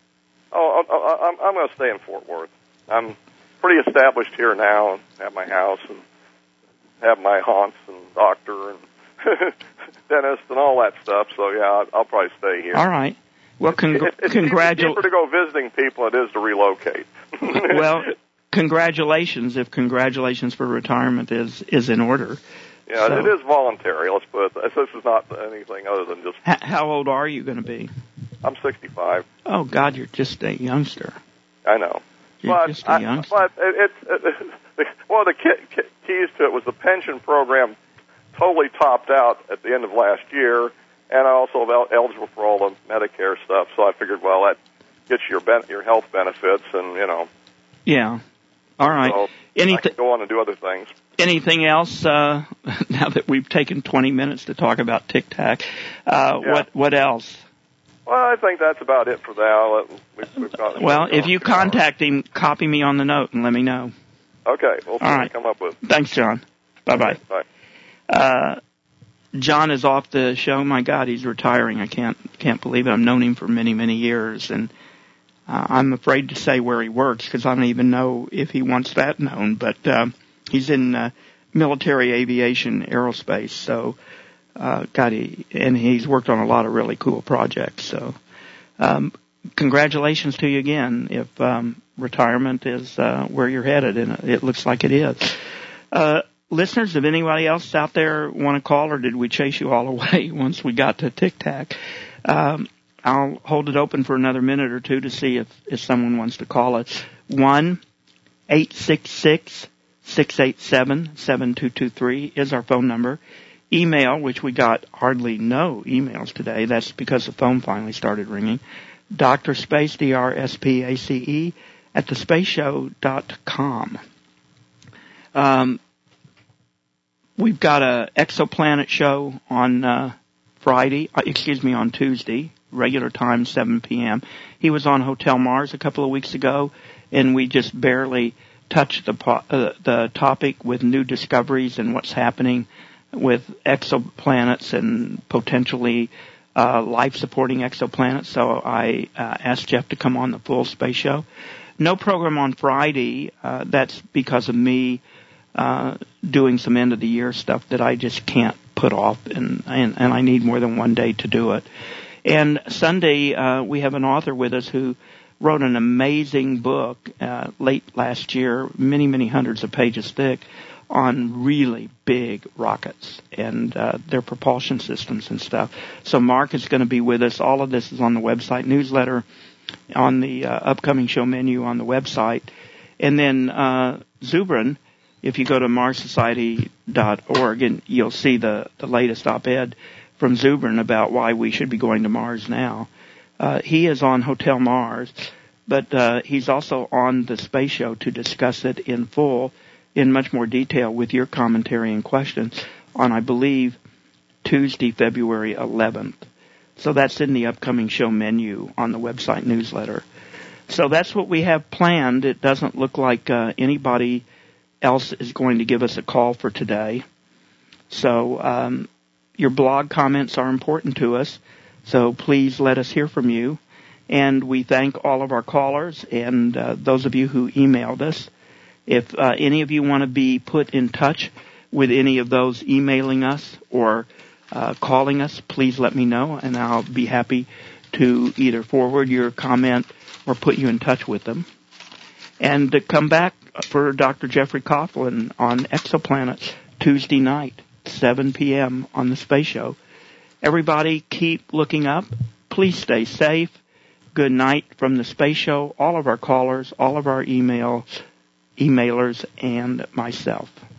Oh, I'm, I'm going to stay in Fort Worth. I'm pretty established here now, and have my house, and have my haunts, and doctor, and dentist, and all that stuff. So, yeah, I'll, I'll probably stay here. All right. Well, congr- it, it's congratulations. It's cheaper to go visiting people than it is to relocate. Well, congratulations if congratulations for retirement is, is in order. Yeah, so, it is voluntary. Let's put it. This is not anything other than just. H- how old are you going to be? I'm sixty-five. Oh God, you're just a youngster. I know. You're but just a youngster. I, but it, it's it, one of the key, keys to it was the pension program totally topped out at the end of last year. And I also am eligible for all the Medicare stuff, so I figured, well, that gets your ben- your health benefits, and you know. Yeah. All right. So Anything? I can go on and do other things. Anything else? Uh, now that we've taken twenty minutes to talk about Tic Tac, uh, yeah. what what else? Well, I think that's about it for now. We've, we've got well, if you contact him, copy me on the note and let me know. Okay. We'll see all what right. we come up with. Thanks, John. Bye bye. Okay, bye. Uh, John is off the show. My God, he's retiring. I can't can't believe it. I've known him for many, many years, and uh, I'm afraid to say where he works because I don't even know if he wants that known. But uh, he's in uh, military aviation, aerospace. So, uh, God, he, and he's worked on a lot of really cool projects. So, um, congratulations to you again. If um, retirement is uh, where you're headed, and it looks like it is. Uh, Listeners, if anybody else out there want to call, or did we chase you all away once we got to Tic Tac? Um, I'll hold it open for another minute or two to see if, if someone wants to call us. one eight six six, six eight seven, seven two two three is our phone number. Email, which we got hardly no emails today. That's because the phone finally started ringing. Doctor Space, D R S P A C E, at the space show dot com. Um, We've got a exoplanet show on uh, Friday, uh, excuse me, on Tuesday, regular time, seven p.m. He was on Hotel Mars a couple of weeks ago, and we just barely touched the po- uh, the topic with new discoveries and what's happening with exoplanets and potentially uh, life-supporting exoplanets. So I uh, asked Jeff to come on the full space show. No program on Friday. Uh, that's because of me Uh, doing some end of the year stuff that I just can't put off, and, and and I need more than one day to do it. And Sunday, uh, we have an author with us who wrote an amazing book uh, late last year, many, many hundreds of pages thick, on really big rockets and uh, their propulsion systems and stuff. So Mark is going to be with us. All of this is on the website newsletter, on the uh, upcoming show menu on the website. And then uh, Zubrin, if you go to mars society dot org, and you'll see the, the latest op-ed from Zubrin about why we should be going to Mars now. Uh, he is on Hotel Mars, but uh, he's also on the Space Show to discuss it in full, in much more detail with your commentary and questions on, I believe, Tuesday, February eleventh. So that's in the upcoming show menu on the website newsletter. So that's what we have planned. It doesn't look like uh, anybody else is going to give us a call for today. So um, your blog comments are important to us, so please let us hear from you. And we thank all of our callers and uh, those of you who emailed us. If uh, any of you want to be put in touch with any of those emailing us or uh, calling us, please let me know, and I'll be happy to either forward your comment or put you in touch with them. And to come back for Doctor Jeffrey Coughlin on Exoplanets Tuesday night, seven p.m. on the Space Show. Everybody keep looking up. Please stay safe. Good night from the Space Show, all of our callers, all of our email emailers, and myself.